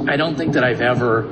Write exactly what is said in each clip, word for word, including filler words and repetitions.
I don't think that I've ever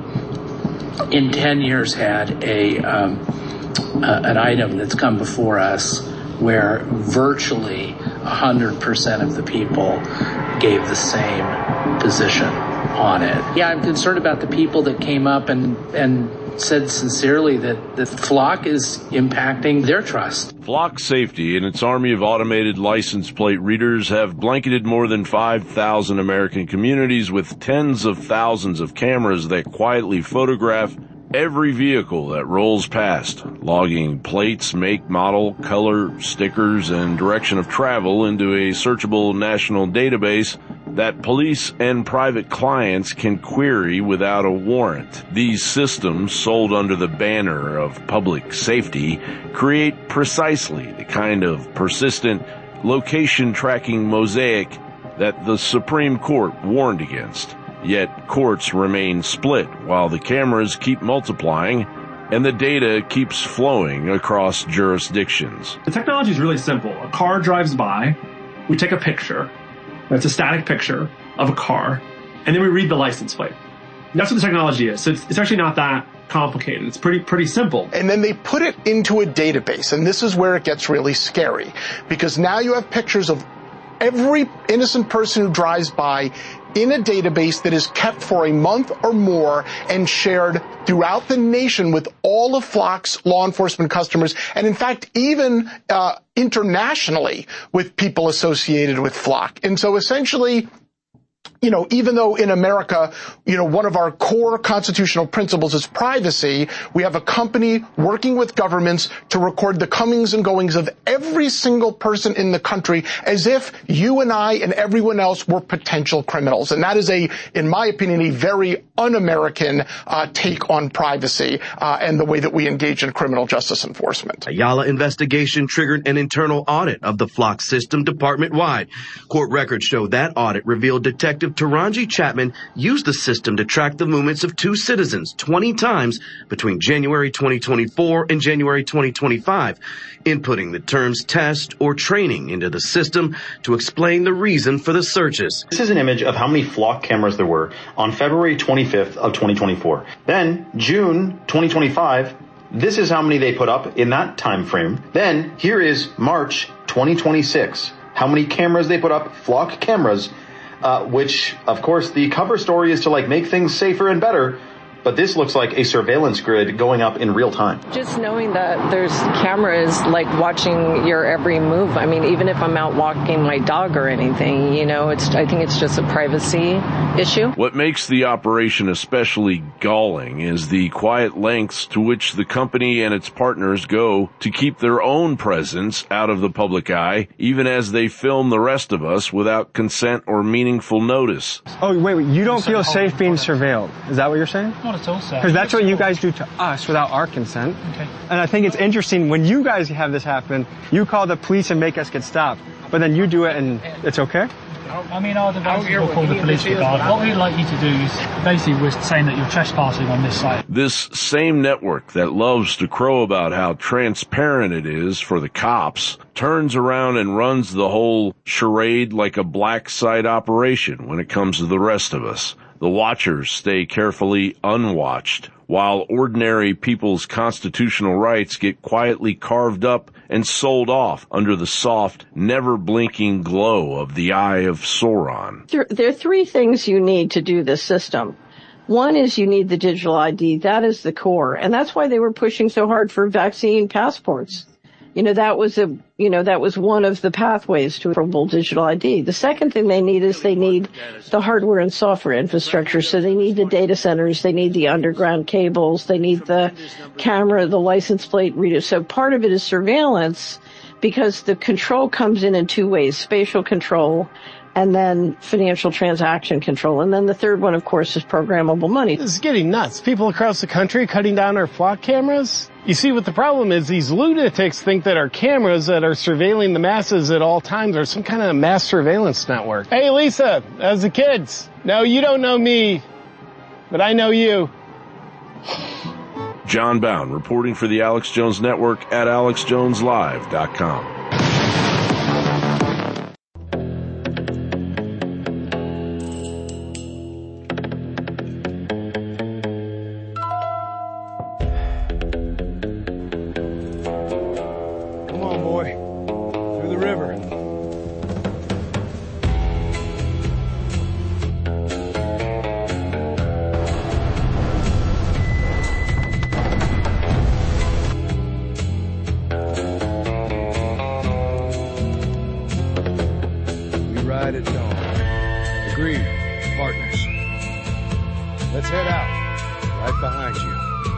in ten years had a um, uh, an item that's come before us where virtually one hundred percent of the people gave the same position on it. Yeah, I'm concerned about the people that came up and, and said sincerely that, that Flock is impacting their trust. Flock Safety and its army of automated license plate readers have blanketed more than five thousand American communities with tens of thousands of cameras that quietly photograph every vehicle that rolls past, logging plates, make, model, color, stickers, and direction of travel into a searchable national database that police and private clients can query without a warrant. These systems, sold under the banner of public safety, create precisely the kind of persistent location tracking mosaic that the Supreme Court warned against. Yet courts remain split while the cameras keep multiplying and the data keeps flowing across jurisdictions. The technology is really simple. A car drives by, we take a picture, it's a static picture of a car, and then we read the license plate. That's what the technology is. So it's, it's actually not that complicated. It's pretty pretty simple. And then they put it into a database, and this is where it gets really scary, because now you have pictures of every innocent person who drives by in a database that is kept for a month or more and shared throughout the nation with all of Flock's law enforcement customers, and in fact, even uh, internationally with people associated with Flock. And so essentially, you know, even though in America, you know, one of our core constitutional principles is privacy, we have a company working with governments to record the comings and goings of every single person in the country as if you and I and everyone else were potential criminals. And that is a, in my opinion, a very un-American uh, take on privacy uh, and the way that we engage in criminal justice enforcement. Ayala investigation triggered an internal audit of the Flock system department-wide. Court records show that audit revealed Detective Taranji Chapman used the system to track the movements of two citizens twenty times between January twenty twenty-four and January twenty twenty-five, inputting the terms test or training into the system to explain the reason for the searches. This is an image of how many Flock cameras there were on February twenty-fifth of twenty twenty-four. Then June twenty twenty-five, this is how many they put up in that time frame. Then here is March twenty twenty-six, how many cameras they put up, Flock cameras. Uh, which, of course, the cover story is to, like, make things safer and better. But this looks like a surveillance grid going up in real time. Just knowing that there's cameras, like, watching your every move. I mean, even if I'm out walking my dog or anything, you know, it's, I think it's just a privacy issue. What makes the operation especially galling is the quiet lengths to which the company and its partners go to keep their own presence out of the public eye, even as they film the rest of us without consent or meaningful notice. Oh, wait, wait, you don't feel safe being surveilled. Is that what you're saying? Not at all, sir. Because that's what you guys do to us without our consent. Okay. And I think it's interesting when you guys have this happen, you call the police and make us get stopped, but then you do it and it's okay? I mean, our devices will call the police regardless. What we'd like you to do is basically we're saying that you're trespassing on this site. This same network that loves to crow about how transparent it is for the cops turns around and runs the whole charade like a black site operation when it comes to the rest of us. The watchers stay carefully unwatched, while ordinary people's constitutional rights get quietly carved up and sold off under the soft, never-blinking glow of the Eye of Sauron. There, there are three things you need to do this system. One is you need the digital I D. That is the core. And that's why they were pushing so hard for vaccine passports. You know, that was a, you know, that was one of the pathways to a digital I D. The second thing they need is they need the hardware and software infrastructure. So they need the data centers, they need the underground cables, they need the camera, the license plate reader. So part of it is surveillance because the control comes in in two ways, spatial control and then financial transaction control. And then the third one, of course, is programmable money. This is getting nuts. People across the country cutting down our Flock cameras. You see what the problem is? These lunatics think that our cameras that are surveilling the masses at all times are some kind of mass surveillance network. Hey, Lisa, as the kids. No, you don't know me, but I know you. John Bound reporting for the Alex Jones Network at alex jones live dot com. ride at dawn. Agreed, partners. Let's head out. Right behind you.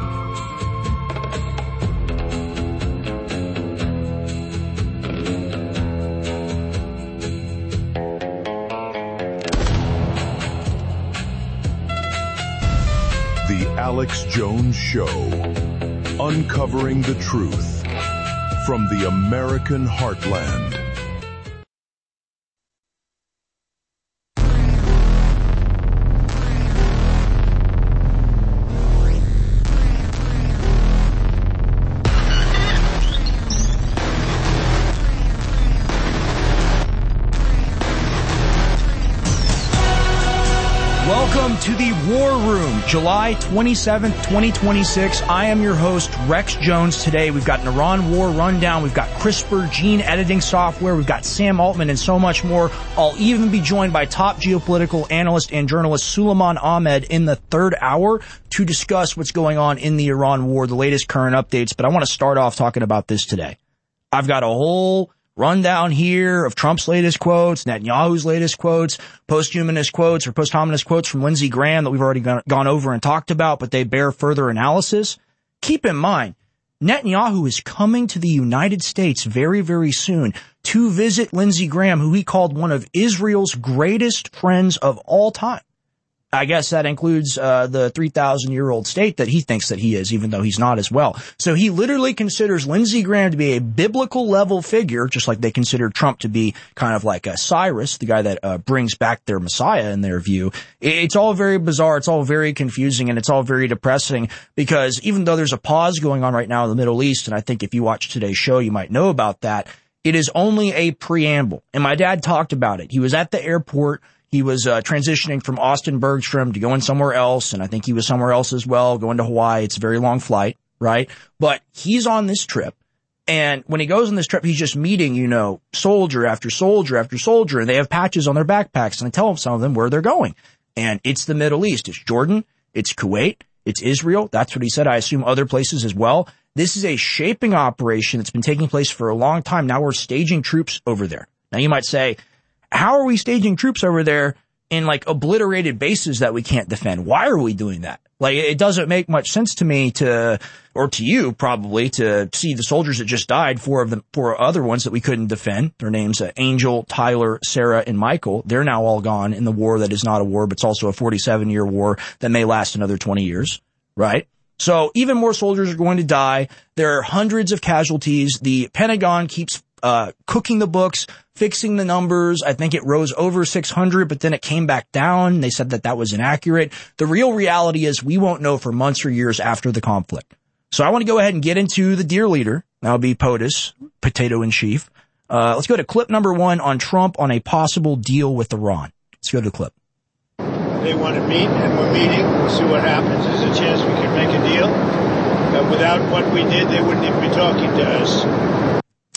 The Alex Jones Show. Uncovering the truth from the American heartland. Welcome to the War Room, July twenty-seventh, twenty twenty-six. I am your host, Rex Jones. Today we've got an Iran war rundown, we've got CRISPR gene editing software, we've got Sam Altman and so much more. I'll even be joined by top geopolitical analyst and journalist Suleiman Ahmed in the third hour to discuss what's going on in the Iran war, the latest current updates. But I want to start off talking about this today. I've got a whole rundown here of Trump's latest quotes, Netanyahu's latest quotes, posthumanist quotes or posthominous quotes from Lindsey Graham that we've already gone, gone over and talked about, but they bear further analysis. Keep in mind, Netanyahu is coming to the United States very, very soon to visit Lindsey Graham, who he called one of Israel's greatest friends of all time. I guess that includes uh the three thousand year old state that he thinks that he is, even though he's not as well. So he literally considers Lindsey Graham to be a biblical level figure, just like they consider Trump to be kind of like a Cyrus, the guy that uh, brings back their Messiah in their view. It's all very bizarre. It's all very confusing, and it's all very depressing because even though there's a pause going on right now in the Middle East, and I think if you watch today's show, you might know about that, it is only a preamble. And my dad talked about it. He was at the airport. He was uh, transitioning from Austin Bergstrom to going somewhere else, and I think he was somewhere else as well, going to Hawaii. It's a very long flight, right? But he's on this trip, and when he goes on this trip, he's just meeting, you know, soldier after soldier after soldier, and they have patches on their backpacks, and I tell some of them where they're going. And it's the Middle East. It's Jordan. It's Kuwait. It's Israel. That's what he said. I assume other places as well. This is a shaping operation that's been taking place for a long time. Now we're staging troops over there. Now you might say, how are we staging troops over there in like obliterated bases that we can't defend? Why are we doing that? Like, it doesn't make much sense to me to, or to you probably, to see the soldiers that just died, four of them, four other ones that we couldn't defend. Their names, uh, Angel, Tyler, Sarah, and Michael. They're now all gone in the war that is not a war, but it's also a forty-seven year war that may last another twenty years, right? So even more soldiers are going to die. There are hundreds of casualties. The Pentagon keeps uh cooking the books, fixing the numbers. I think it rose over six hundred, but then it came back down. They said that that was inaccurate. The real reality is we won't know for months or years after the conflict. So I want to go ahead and get into the dear leader. That'll be POTUS, potato in chief. Uh, let's go to clip number one on Trump on a possible deal with Iran. Let's go to the clip. They want to meet, and we're meeting. We'll see what happens. There's a chance we can make a deal. Uh, without what we did, they wouldn't even be talking to us.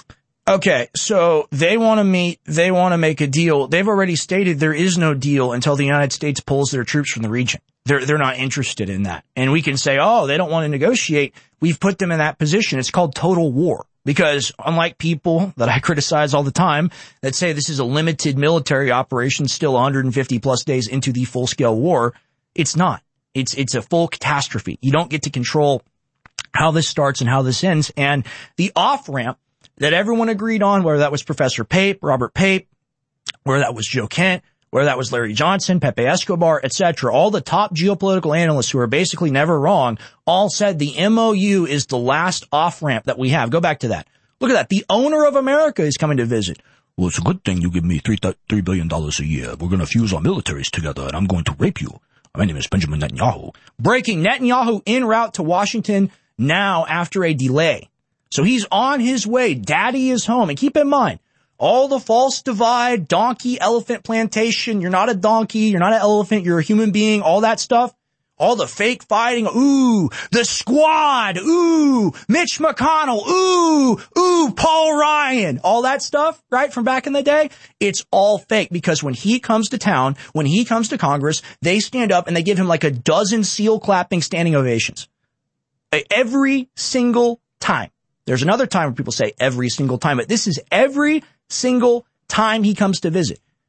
Okay, so they want to meet, they want to make a deal. They've already stated there is no deal until the United States pulls their troops from the region. They're, they're not interested in that. And we can say, oh, they don't want to negotiate. We've put them in that position. It's called total war. Because unlike people that I criticize all the time that say this is a limited military operation, still one hundred fifty plus days into the full-scale war, it's not. It's, it's a full catastrophe. You don't get to control how this starts and how this ends. And the off-ramp that everyone agreed on, whether that was Professor Pape, Robert Pape, whether that was Joe Kent, whether that was Larry Johnson, Pepe Escobar, et cetera, all the top geopolitical analysts who are basically never wrong, all said the M O U is the last off-ramp that we have. Go back to that. Look at that. The owner of America is coming to visit. Well, it's a good thing you give me three, three billion dollars a year. We're going to fuse our militaries together, and I'm going to rape you. My name is Benjamin Netanyahu. Breaking: Netanyahu en route to Washington now after a delay. So he's on his way. Daddy is home. And keep in mind, all the false divide, donkey, elephant plantation, you're not a donkey, you're not an elephant, you're a human being, all that stuff, all the fake fighting, ooh, the squad, ooh, Mitch McConnell, ooh, ooh, Paul Ryan, all that stuff, right, from back in the day, it's all fake because when he comes to town, when he comes to Congress, they stand up and they give him like a dozen seal clapping standing ovations. Every single time. There's another time where people say every single time, but this is every single time he comes to visit.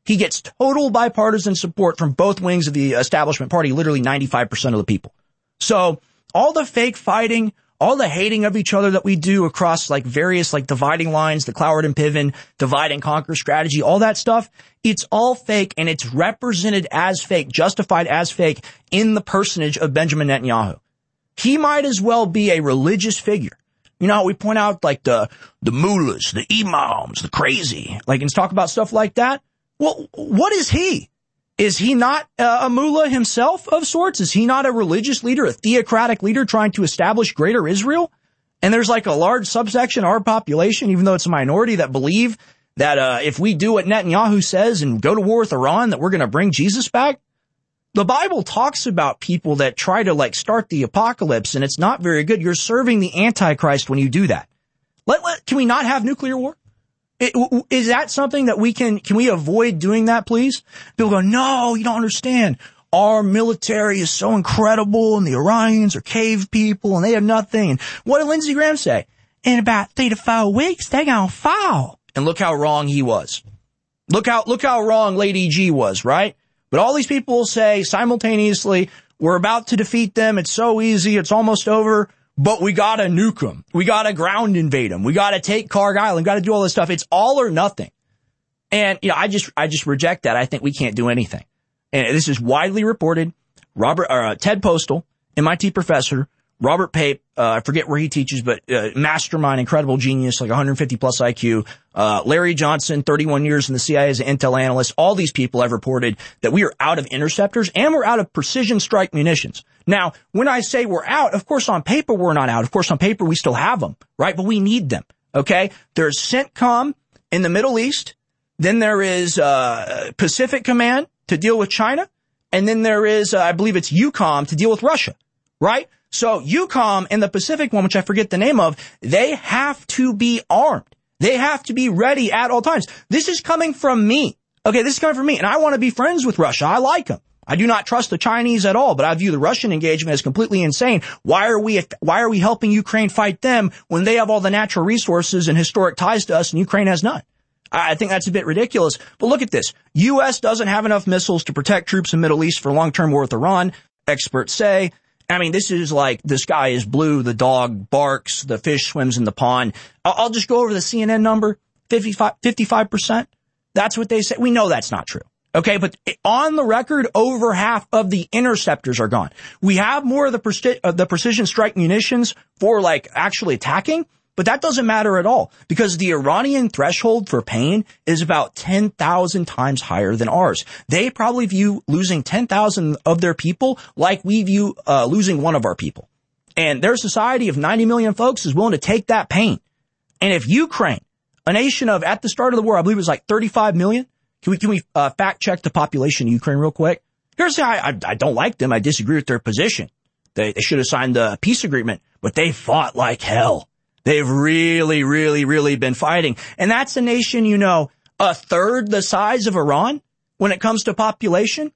He gets total bipartisan support from both wings of the establishment party, literally ninety-five percent of the people. So all the fake fighting, all the hating of each other that we do across like various like dividing lines, the Cloward and Piven divide and conquer strategy, all that stuff, it's all fake, and it's represented as fake, justified as fake in the personage of Benjamin Netanyahu. He might as well be a religious figure. You know how we point out like the, the mullahs, the imams, the crazy, like, and talk about stuff like that? Well, what is he? Is he not uh, a mullah himself of sorts? Is he not a religious leader, a theocratic leader trying to establish greater Israel? And there's like a large subsection of our population, even though it's a minority, that believe that uh, if we do what Netanyahu says and go to war with Iran, that we're going to bring Jesus back. The Bible talks about people that try to like start the apocalypse, and it's not very good. You're serving the Antichrist when you do that. Let, let, can we not have nuclear war? It, is that something that we can, can we avoid doing that, please? People go, no, you don't understand. Our military is so incredible, and the Iranians are cave people, and they have nothing. And what did Lindsey Graham say? In about three to four weeks, they're gonna fall. And look how wrong he was. Look how, look how wrong Lady G was, right? But all these people will say simultaneously, we're about to defeat them. It's so easy. It's almost over. But we gotta nuke them. We gotta ground invade them. We gotta take Karg Island. Gotta do all this stuff. It's all or nothing. And, you know, I just, I just reject that. I think we can't do anything. And this is widely reported. Robert, uh, Ted Postal, M I T professor, Robert Pape, uh, I forget where he teaches, but, uh, mastermind, incredible genius, like one hundred fifty plus I Q. Uh, Larry Johnson, thirty-one years in the C I A as an intel analyst. All these people have reported that we are out of interceptors and we're out of precision strike munitions. Now, when I say we're out, of course on paper we're not out. Of course on paper we still have them, right? But we need them, okay? There's CENTCOM in the Middle East. Then there is, uh, Pacific Command to deal with China. And then there is, uh, I believe it's EUCOM to deal with Russia, right? So EUCOM and the Pacific one, which I forget the name of, they have to be armed. They have to be ready at all times. This is coming from me. Okay, this is coming from me. And I want to be friends with Russia. I like them. I do not trust the Chinese at all, but I view the Russian engagement as completely insane. Why are we, why are we helping Ukraine fight them when they have all the natural resources and historic ties to us and Ukraine has none? I think that's a bit ridiculous. But look at this. U S doesn't have enough missiles to protect troops in the Middle East for long-term war with Iran, experts say. I mean, this is like the sky is blue, the dog barks, the fish swims in the pond. I'll just go over the C N N number, fifty-five percent. That's what they say. We know that's not true. Okay, but on the record, over half of the interceptors are gone. We have more of the, pre- uh, the precision strike munitions for like actually attacking, but that doesn't matter at all because the Iranian threshold for pain is about ten thousand times higher than ours. They probably view losing ten thousand of their people like we view uh, losing one of our people. And their society of ninety million folks is willing to take that pain. And if Ukraine, a nation of, at the start of the war, I believe it was like thirty-five million. Can we, can we uh, fact check the population of Ukraine real quick? Here's how I, I, I don't like them. I disagree with their position. They, they should have signed the peace agreement, but they fought like hell. They've really, really, really been fighting. And that's a nation, you know, a third the size of Iran when it comes to population.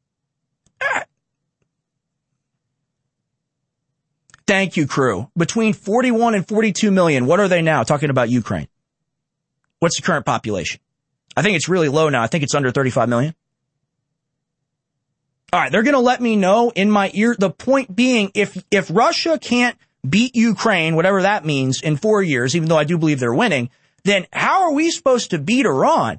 Ah. Thank you, crew. Between forty-one and forty-two million. What are they now? Talking about Ukraine. What's the current population? I think it's really low now. I think it's under thirty-five million. All right. They're going to let me know in my ear. The point being, if, if Russia can't beat Ukraine, whatever that means, in four years, even though I do believe they're winning, then how are we supposed to beat Iran?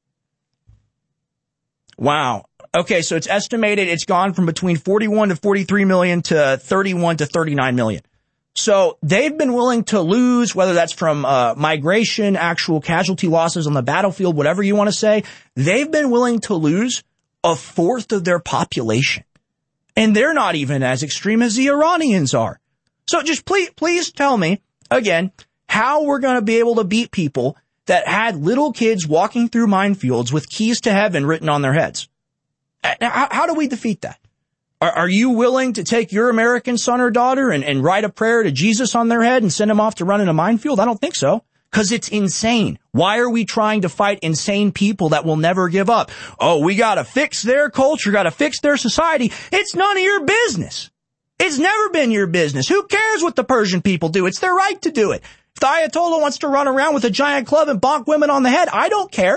Wow. Okay, so it's estimated it's gone from between forty-one to forty-three million to thirty-one to thirty-nine million. So they've been willing to lose, whether that's from uh, migration, actual casualty losses on the battlefield, whatever you want to say, they've been willing to lose a fourth of their population. And they're not even as extreme as the Iranians are. So just please, please tell me, again, how we're going to be able to beat people that had little kids walking through minefields with keys to heaven written on their heads. How, how do we defeat that? Are, are you willing to take your American son or daughter and, and write a prayer to Jesus on their head and send them off to run in a minefield? I don't think so. Because it's insane. Why are we trying to fight insane people that will never give up? Oh, we got to fix their culture, got to fix their society. It's none of your business. It's never been your business. Who cares what the Persian people do? It's their right to do it. If the Ayatollah wants to run around with a giant club and bonk women on the head, I don't care.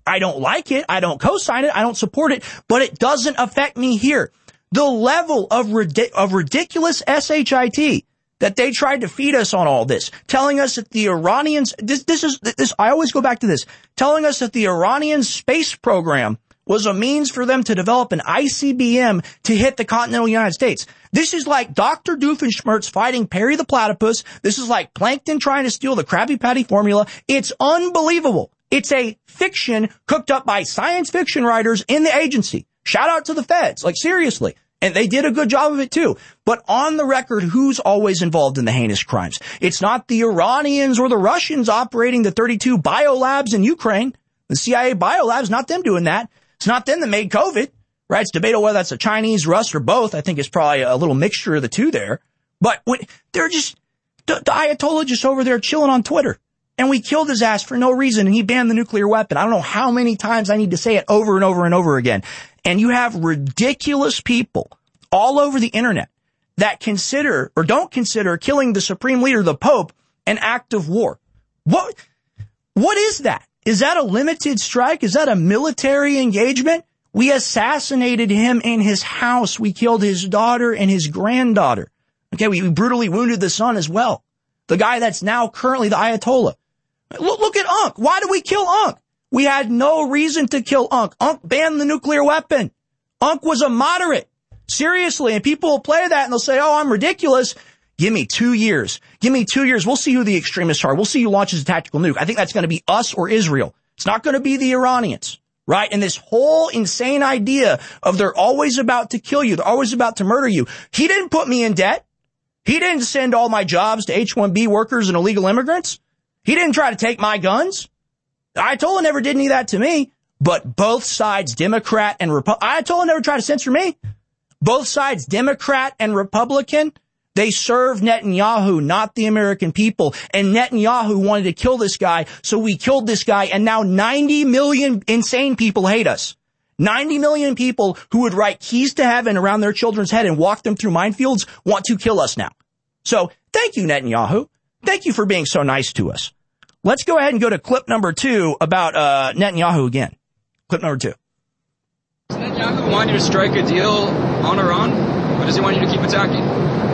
I don't like it. I don't co-sign it. I don't support it, but it doesn't affect me here. The level of, ridic- of ridiculous shit that they tried to feed us on all this, telling us that the Iranians, this, this is, this, I always go back to this, telling us that the Iranian space program was a means for them to develop an I C B M to hit the continental United States. This is like Doctor Doofenshmirtz fighting Perry the Platypus. This is like Plankton trying to steal the Krabby Patty formula. It's unbelievable. It's a fiction cooked up by science fiction writers in the agency. Shout out to the feds. Like, seriously. And they did a good job of it too. But on the record, who's always involved in the heinous crimes? It's not the Iranians or the Russians operating the thirty-two biolabs in Ukraine. The C I A biolabs, not them doing that. It's not them that made COVID, right? It's debatable whether that's a Chinese, Rus, or both. I think it's probably a little mixture of the two there. But when, they're just, the, the Ayatollah just over there chilling on Twitter. And we killed his ass for no reason, and he banned the nuclear weapon. I don't know how many times I need to say it over and over and over again. And you have ridiculous people all over the internet that consider or don't consider killing the supreme leader, the Pope, an act of war. What, what is that? Is that a limited strike? Is that a military engagement? We assassinated him in his house. We killed his daughter and his granddaughter. Okay, we brutally wounded the son as well. The guy that's now currently the Ayatollah. Look, look at Unk. Why did we kill Unk? We had no reason to kill Unk. Unk banned the nuclear weapon. Unk was a moderate. Seriously, and people will play that and they'll say, oh, I'm ridiculous. Give me two years. Give me two years. We'll see who the extremists are. We'll see who launches a tactical nuke. I think that's going to be us or Israel. It's not going to be the Iranians, right? And this whole insane idea of they're always about to kill you. They're always about to murder you. He didn't put me in debt. He didn't send all my jobs to H one B workers and illegal immigrants. He didn't try to take my guns. Ayatollah never did any of that to me. But both sides, Democrat and Republican, Ayatollah never tried to censor me. Both sides, Democrat and Republican, they serve Netanyahu, not the American people. And Netanyahu wanted to kill this guy, so we killed this guy, and now ninety million insane people hate us. ninety million people who would write keys to heaven around their children's head and walk them through minefields want to kill us now. So thank you, Netanyahu. Thank you for being so nice to us. Let's go ahead and go to clip number two about uh, Netanyahu again. Clip number two. Does Netanyahu want you to strike a deal on Iran, or does he want you to keep attacking?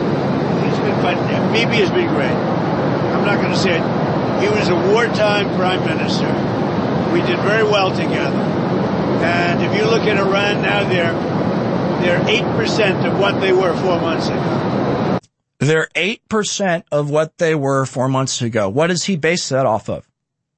He's been fighting. Bibi has been great. I'm not going to say it. He was a wartime prime minister. We did very well together. And if you look at Iran now, they're they're eight percent of what they were four months ago. They're eight percent of what they were four months ago. What does he base that off of?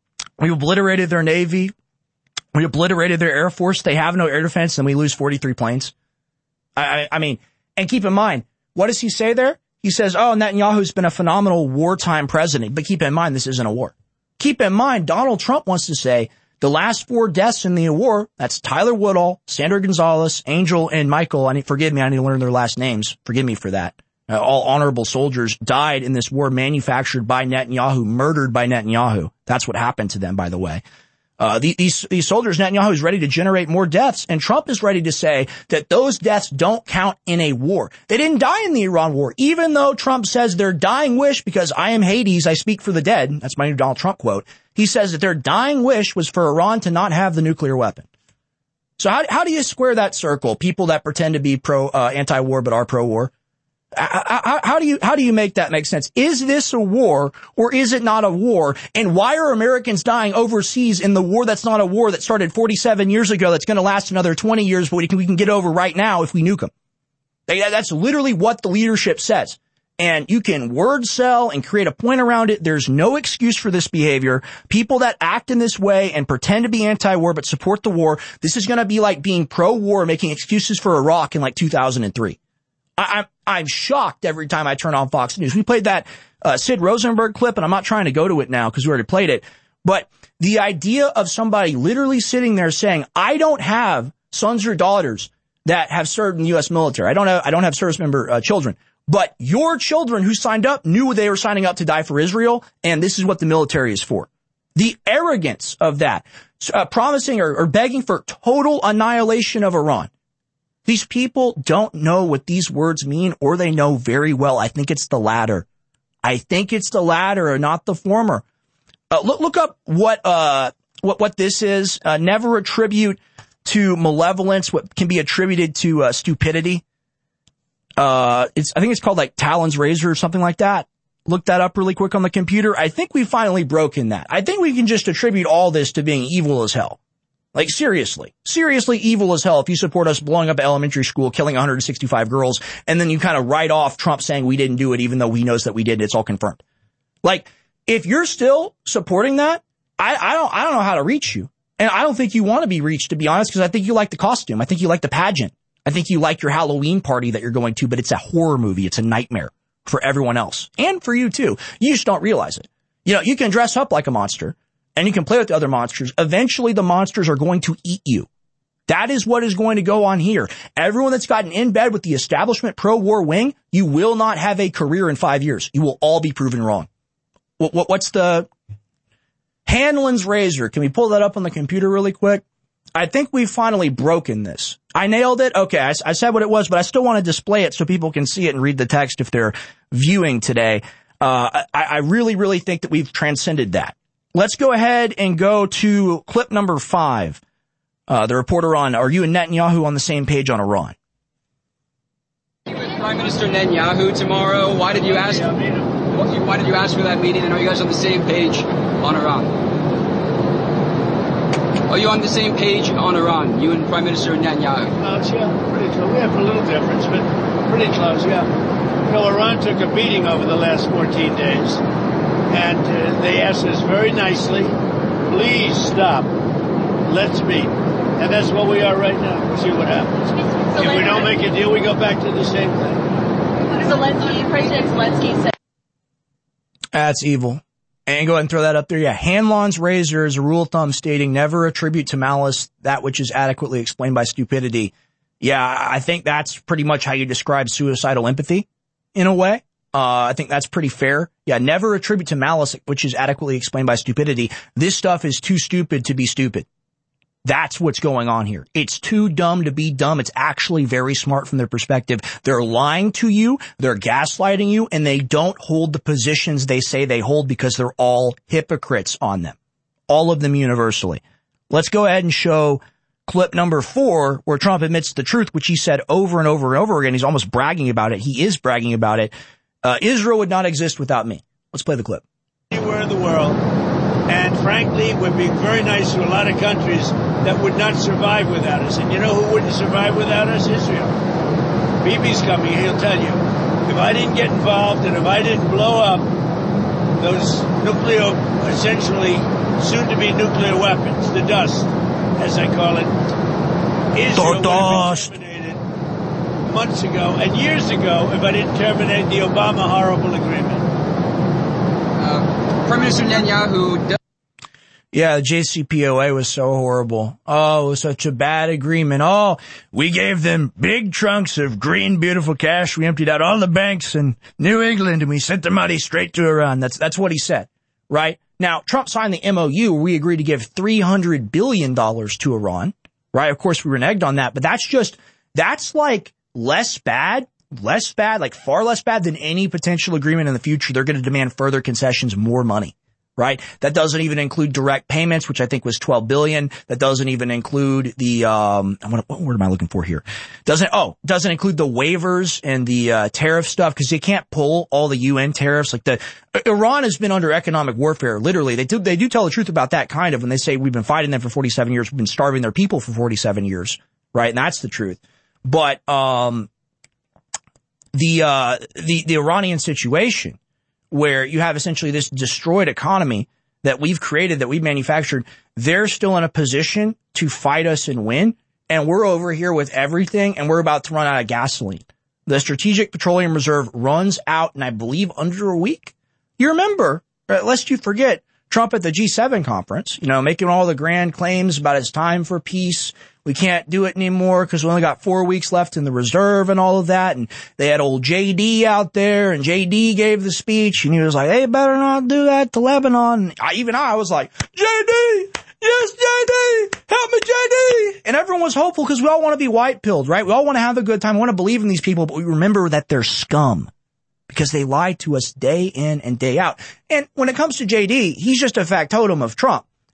We obliterated their Navy. We obliterated their Air Force. They have no air defense, and we lose forty-three planes. I, I, I mean, and keep in mind, what does he say there? He says, oh, Netanyahu's been a phenomenal wartime president. But keep in mind, this isn't a war. Keep in mind, Donald Trump wants to say the last four deaths in the war, that's Tyler Woodall, Sandra Gonzalez, Angel, and Michael. I need, forgive me, I need to learn their last names. Forgive me for that. Uh, all honorable soldiers died in this war manufactured by Netanyahu, murdered by Netanyahu. That's what happened to them, by the way. Uh, these, these soldiers, Netanyahu is ready to generate more deaths, and Trump is ready to say that those deaths don't count in a war. They didn't die in the Iran war, even though Trump says their dying wish, because I am Hades, I speak for the dead. That's my new Donald Trump quote. He says that their dying wish was for Iran to not have the nuclear weapon. So how, how do you square that circle? People that pretend to be pro, uh, anti-war but are pro-war. How, how do you, how do you make that make sense? Is this a war or is it not a war? And why are Americans dying overseas in the war that's not a war that started forty-seven years ago that's going to last another twenty years, but we can, we can get over right now if we nuke them? That's literally what the leadership says. And you can word sell and create a point around it. There's no excuse for this behavior. People that act in this way and pretend to be anti-war but support the war, this is going to be like being pro-war, making excuses for Iraq in like two thousand three. I, I'm, I'm shocked every time I turn on Fox News. We played that uh, Sid Rosenberg clip, and I'm not trying to go to it now because we already played it. But the idea of somebody literally sitting there saying, I don't have sons or daughters that have served in the U S military. I don't have, I don't have service member uh, children. But your children who signed up knew they were signing up to die for Israel, and this is what the military is for. The arrogance of that, uh, promising or, or begging for total annihilation of Iran. These people don't know what these words mean, or they know very well. I think it's the latter. I think it's the latter, or not the former. Uh, look, look up what uh what, what this is. Uh, never attribute to malevolence what can be attributed to uh, stupidity. Uh, it's, I think it's called like Talon's Razor or something like that. Look that up really quick on the computer. I think we've finally broken that. I think we can just attribute all this to being evil as hell. Like, seriously. Seriously evil as hell if you support us blowing up elementary school, killing one hundred sixty-five girls, and then you kind of write off Trump saying we didn't do it even though he knows that we did. It's all confirmed. Like, if you're still supporting that, I, I don't, I don't know how to reach you. And I don't think you want to be reached, to be honest, because I think you like the costume. I think you like the pageant. I think you like your Halloween party that you're going to, but it's a horror movie. It's a nightmare for everyone else. And for you too. You just don't realize it. You know, you can dress up like a monster and you can play with the other monsters. Eventually the monsters are going to eat you. That is what is going to go on here. Everyone that's gotten in bed with the establishment pro-war wing, you will not have a career in five years. You will all be proven wrong. What, what, what's the Hanlon's razor? Can we pull that up on the computer really quick? I think we've finally broken this. I nailed it. Okay, I, I said what it was, but I still want to display it so people can see it and read the text if they're viewing today. Uh, I, I really, really think that we've transcended that. Let's go ahead and go to clip number five. Uh, the reporter on, are you and Netanyahu on the same page on Iran? With Prime Minister Netanyahu tomorrow, why did you ask? Why did you ask for that meeting? And are you guys on the same page on Iran? Are you on the same page on Iran, you and Prime Minister Netanyahu? Close, yeah, pretty close. We have a little difference, but pretty close, yeah. You know, Iran took a beating over the last fourteen days, and uh, they asked us very nicely, please stop, let's meet. And that's what we are right now. We'll see what happens. So if we don't make a deal, we go back to the same thing. Zelensky, President Zelensky said. That's evil. And go ahead and throw that up there. Yeah, Hanlon's razor is a rule of thumb stating never attribute to malice that which is adequately explained by stupidity. Yeah, I think that's pretty much how you describe suicidal empathy, in a way. Uh, I think that's pretty fair. Yeah, never attribute to malice which is adequately explained by stupidity. This stuff is too stupid to be stupid. That's what's going on here. It's too dumb to be dumb. It's actually very smart from their perspective. They're lying to you, they're gaslighting you, and they don't hold the positions they say they hold because they're all hypocrites on them. All of them universally. Let's go ahead and show clip number four where Trump admits the truth, which he said over and over and over again. He's almost bragging about it. He is bragging about it. Uh, Israel would not exist without me. Let's play the clip. Anywhere in the world. And frankly, we're being very nice to a lot of countries that would not survive without us. And you know who wouldn't survive without us? Israel. Bibi's coming, he'll tell you. If I didn't get involved and if I didn't blow up those nuclear, essentially soon-to-be nuclear weapons, the dust, as I call it, Israel would have been terminated months ago and years ago if I didn't terminate the Obama horrible agreement. Uh, Prime Minister Netanyahu... Yeah, the J C P O A was so horrible. Oh, it was such a bad agreement. Oh, we gave them big trunks of green, beautiful cash. We emptied out all the banks in New England and we sent the money straight to Iran. That's, that's what he said, right? Now, Trump signed the M O U where we agreed to give three hundred billion dollars to Iran, right? Of course, we reneged on that, but that's just, that's like less bad, less bad, like far less bad than any potential agreement in the future. They're going to demand further concessions, more money. Right? That doesn't even include direct payments, which I think was twelve billion dollars. That doesn't even include the, um, what, what word am I looking for here? Doesn't, oh, doesn't include the waivers and the, uh, tariff stuff, because you can't pull all the U N tariffs. Like the, Iran has been under economic warfare, literally. They do, they do tell the truth about that kind of when they say we've been fighting them for forty-seven years, we've been starving their people for forty-seven years. Right? And that's the truth. But, um, the, uh, the, the Iranian situation, where you have essentially this destroyed economy that we've created, that we've manufactured, they're still in a position to fight us and win. And we're over here with everything, and we're about to run out of gasoline. The Strategic Petroleum Reserve runs out in, I believe, under a week. You remember, lest you forget, Trump at the G seven conference, you know, making all the grand claims about it's time for peace. We can't do it anymore because we only got four weeks left in the reserve and all of that. And they had old J D out there, and J D gave the speech, and he was like, hey, better not do that to Lebanon. And I, even I was like, J D, yes, J D, help me, J D. And everyone was hopeful because we all want to be white-pilled, right? We all want to have a good time. We want to believe in these people, but we remember that they're scum because they lie to us day in and day out. And when it comes to J D, he's just a factotum of Trump.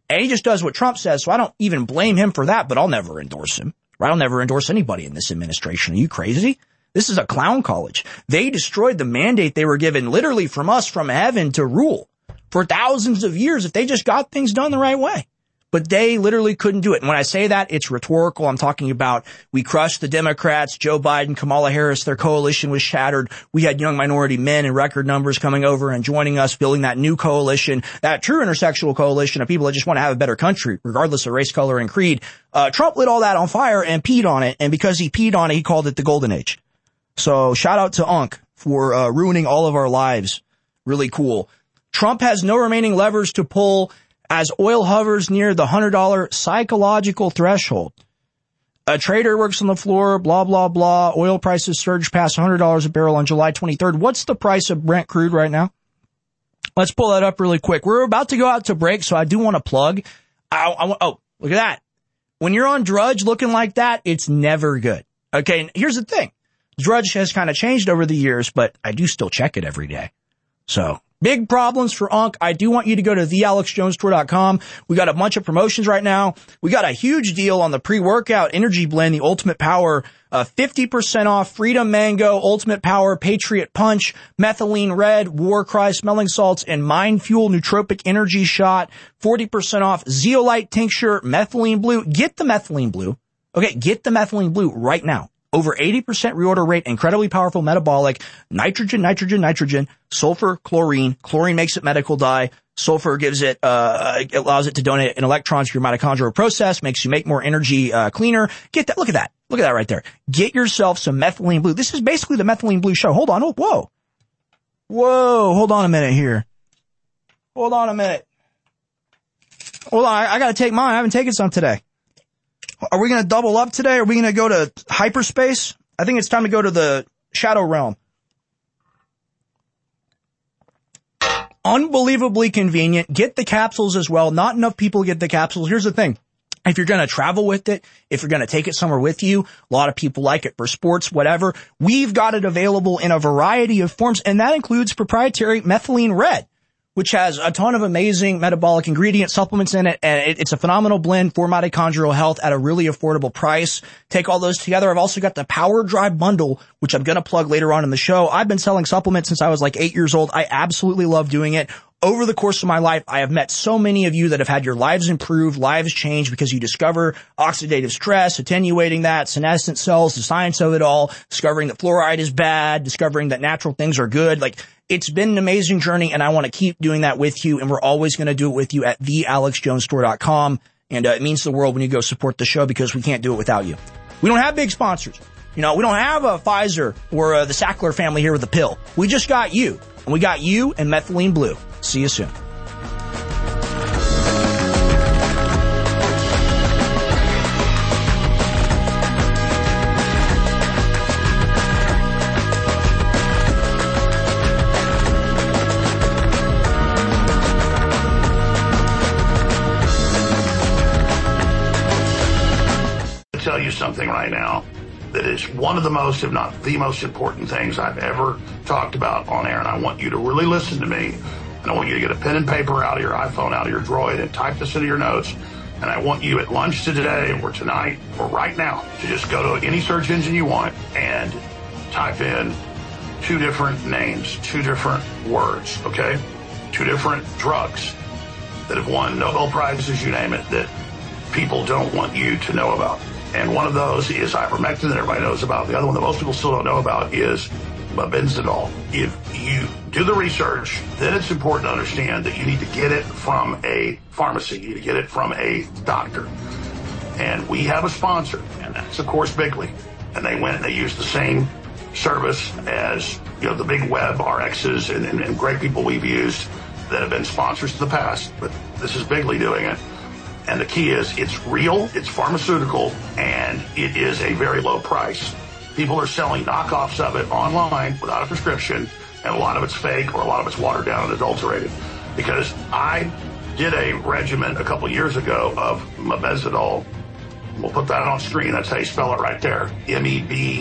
And he just does what Trump says, so I don't even blame him for that, but I'll never endorse him. I'll never endorse anybody in this administration. Are you crazy? This is a clown college. They destroyed the mandate they were given literally from us, from heaven, to rule for thousands of years if they just got things done the right way. But they literally couldn't do it. And when I say that, it's rhetorical. I'm talking about we crushed the Democrats, Joe Biden, Kamala Harris, their coalition was shattered. We had young minority men in record numbers coming over and joining us, building that new coalition, that true intersectional coalition of people that just want to have a better country, regardless of race, color, and creed. Uh, Trump lit all that on fire and peed on it. And because he peed on it, he called it the golden age. So shout out to Unc for uh, ruining all of our lives. Really cool. Trump has no remaining levers to pull as oil hovers near the one hundred dollars psychological threshold. A trader works on the floor, blah, blah, blah. Oil prices surged past one hundred dollars a barrel on July twenty-third. What's the price of Brent crude right now? Let's pull that up really quick. We're about to go out to break, so I do want to plug. I, I, oh, look at that. When you're on Drudge looking like that, it's never good. Okay, and here's the thing. Drudge has kind of changed over the years, but I do still check it every day. So, big problems for Unc. I do want you to go to the alex jones tour dot com. We got a bunch of promotions right now. We got a huge deal on the pre-workout energy blend, the Ultimate Power, uh, fifty percent off Freedom Mango, Ultimate Power, Patriot Punch, Methylene Red, Warcry Smelling Salts, and Mind Fuel Nootropic Energy Shot, forty percent off Zeolite Tincture, Methylene Blue. Get the Methylene Blue. Okay, get the Methylene Blue right now. Over eighty percent reorder rate, incredibly powerful metabolic, nitrogen, nitrogen, nitrogen, sulfur, chlorine. Chlorine makes it medical dye. Sulfur gives it, uh, it allows it to donate an electron to your mitochondrial process, makes you make more energy, uh, cleaner. Get that, look at that. Look at that right there. Get yourself some Methylene Blue. This is basically the Methylene Blue show. Hold on. Oh, whoa. Whoa. Hold on a minute here. Hold on a minute. Hold on. I, I gotta take mine. I haven't taken some today. Are we going to double up today? Are we going to go to hyperspace? I think it's time to go to the shadow realm. Unbelievably convenient. Get the capsules as well. Not enough people get the capsules. Here's the thing. If you're going to travel with it, if you're going to take it somewhere with you, a lot of people like it for sports, whatever. We've got it available in a variety of forms, and that includes proprietary Methylene Red, which has a ton of amazing metabolic ingredient supplements in it, and it, it's a phenomenal blend for mitochondrial health at a really affordable price. Take all those together. I've also got the Power Drive Bundle, which I'm going to plug later on in the show. I've been selling supplements since I was like eight years old. I absolutely love doing it. Over the course of my life, I have met so many of you that have had your lives improved, lives changed because you discover oxidative stress, attenuating that, senescent cells, the science of it all, discovering that fluoride is bad, discovering that natural things are good. Like, it's been an amazing journey, and I want to keep doing that with you, and we're always going to do it with you at the alex jones tour dot com. And uh, it means the world when you go support the show because we can't do it without you. We don't have big sponsors. You know, we don't have a Pfizer or uh, the Sackler family here with a pill. We just got you, and we got you and Methylene Blue. See you soon. Tell you something right now that is one of the most, if not the most important things I've ever talked about on air, and I want you to really listen to me, and I want you to get a pen and paper out of your iPhone, out of your Droid, and type this into your notes, and I want you at lunch today or tonight or right now to just go to any search engine you want and type in two different names, two different words, okay? Two different drugs that have won Nobel Prizes, you name it, that people don't want you to know about. And one of those is ivermectin that everybody knows about. The other one that most people still don't know about is mebendazole. If you do the research, then it's important to understand that you need to get it from a pharmacy. You need to get it from a doctor. And we have a sponsor, and that's, of course, Bigley. And they went and they used the same service as, you know, the big web R Xs and, and, and great people we've used that have been sponsors in the past. But this is Bigley doing it. And the key is it's real, it's pharmaceutical, and it is a very low price. People are selling knockoffs of it online without a prescription, and a lot of it's fake or a lot of it's watered down and adulterated. Because I did a regimen a couple years ago of mebendazole. We'll put that on screen. That's how you spell it right there. M E B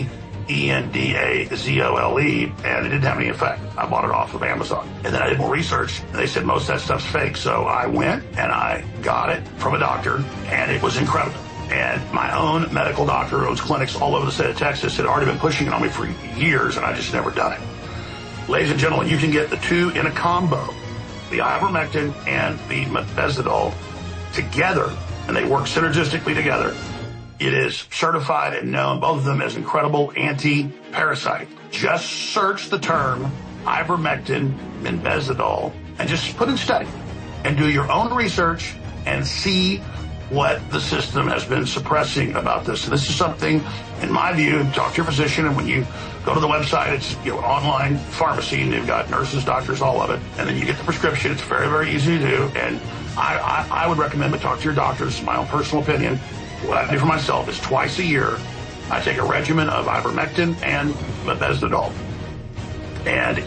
E N D A Z O L E, and it didn't have any effect. I bought it off of Amazon. And then I did more research, and they said most of that stuff's fake. So I went and I got it from a doctor, and it was incredible. And my own medical doctor who owns clinics all over the state of Texas had already been pushing it on me for years, and I just never done it. Ladies and gentlemen, you can get the two in a combo, the ivermectin and the methazidol together, and they work synergistically together. It is certified and known, both of them, as incredible anti-parasite. Just search the term ivermectin and methazidol and just put in study and do your own research and see what the system has been suppressing about this. And this is something, in my view, talk to your physician, and when you go to the website, it's, you know, online pharmacy, and they've got nurses, doctors, all of it. And then you get the prescription. It's very, very easy to do. And I, I, I would recommend to talk to your doctor. This is my own personal opinion. What I do for myself is twice a year, I take a regimen of ivermectin and methazidol. And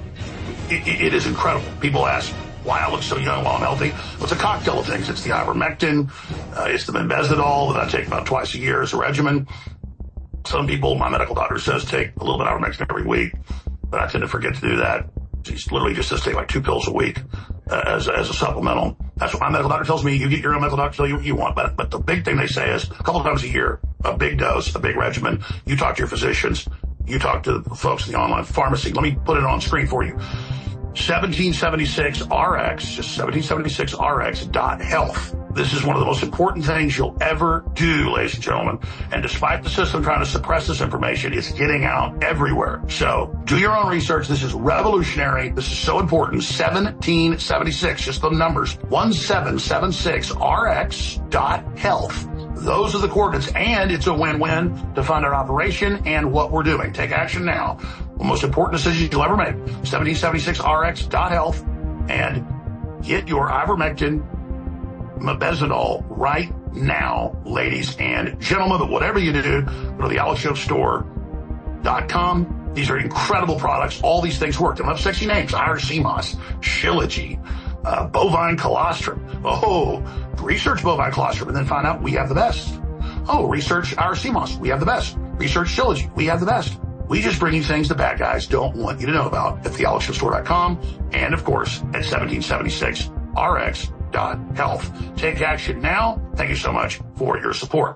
it, it is incredible. People ask why I look so young while I'm healthy. Well, it's a cocktail of things. It's the ivermectin, uh, it's the methazidol that I take about twice a year as a regimen. Some people, my medical doctor says, take a little bit of ivermectin every week, but I tend to forget to do that. He's literally just says take like two pills a week uh, as, as a supplemental. That's what my medical doctor tells me. You get your own medical doctor tell you what you want. But, but the big thing they say is a couple times a year, a big dose, a big regimen. You talk to your physicians. You talk to the folks in the online pharmacy. Let me put it on screen for you. seventeen seventy-six R X, just seventeen seventy-six R X dot health. This is one of the most important things you'll ever do, ladies and gentlemen. And despite the system trying to suppress this information, it's getting out everywhere. So do your own research. This is revolutionary. This is so important. seventeen seventy-six, just the numbers. seventeen seventy-six R X dot health. Those are the coordinates, and it's a win-win to fund our operation and what we're doing. Take action now. The most important decision you'll ever make. seventeen seventy-six R X dot health, and get your ivermectin, methazidol right now, ladies and gentlemen. But whatever you do, go to the alex jones store dot com. These are incredible products. All these things work. They don't have sexy names. Irish sea moss, Shilajit, uh, bovine colostrum. Oh, research bovine colostrum and then find out we have the best. Oh, research Irish sea moss. We have the best. Research Shilajit. We have the best. We just bring you things the bad guys don't want you to know about at the alex jones store dot com and, of course, at seventeen seventy-six R X dot health. Take action now. Thank you so much for your support.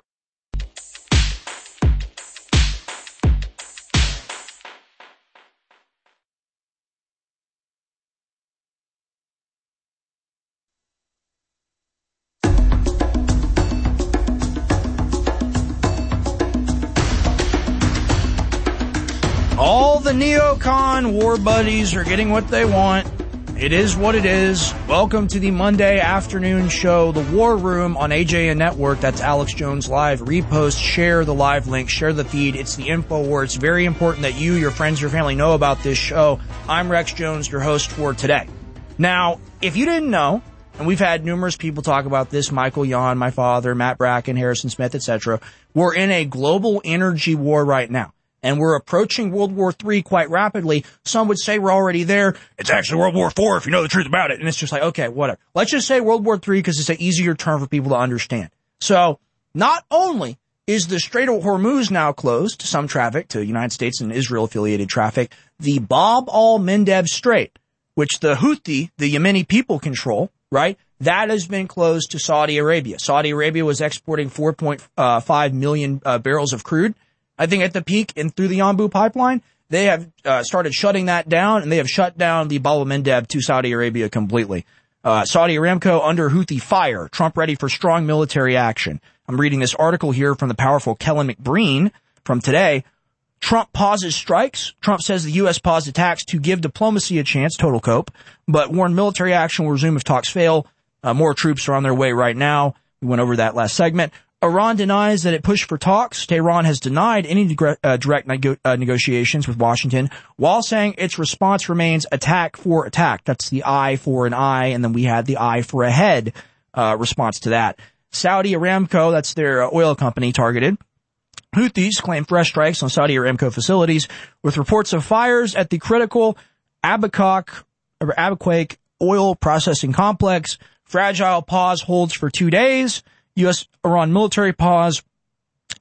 All the neocon war buddies are getting what they want. It is what it is. Welcome to the Monday afternoon show, The War Room on A J N Network. That's Alex Jones Live. Repost, share the live link, share the feed. It's the info where it's very important that you, your friends, your family know about this show. I'm Rex Jones, your host for today. Now, if you didn't know, and we've had numerous people talk about this, Michael Yon, my father, Matt Bracken, Harrison Smith, et cetera, we're in a global energy war right now. And we're approaching World War Three quite rapidly. Some would say we're already there. It's actually World War Four if you know the truth about it. And it's just like, okay, whatever. Let's just say World War Three because it's an easier term for people to understand. So not only is the Strait of Hormuz now closed to some traffic, to United States and Israel-affiliated traffic, the Bab al-Mandeb Strait, which the Houthi, the Yemeni people control, right, that has been closed to Saudi Arabia. Saudi Arabia was exporting four point five million uh, barrels of crude. I think at the peak and through the Yanbu pipeline, they have uh, started shutting that down, and they have shut down the Bab al-Mandeb to Saudi Arabia completely. Uh, Saudi Aramco under Houthi fire. Trump ready for strong military action. I'm reading this article here from the powerful Kellen McBreen from today. Trump pauses strikes. Trump says the U S paused attacks to give diplomacy a chance, total cope, but warned military action will resume if talks fail. Uh, more troops are on their way right now. We went over that last segment. Iran denies that it pushed for talks. Tehran has denied any uh, direct nego- uh, negotiations with Washington, while saying its response remains attack for attack. That's the eye for an eye, and then we had the eye for a head uh, response to that. Saudi Aramco, that's their uh, oil company, targeted. Houthis claim fresh strikes on Saudi Aramco facilities with reports of fires at the critical Abacook, Abaquake oil processing complex. Fragile pause holds for two days. U S Iran military pause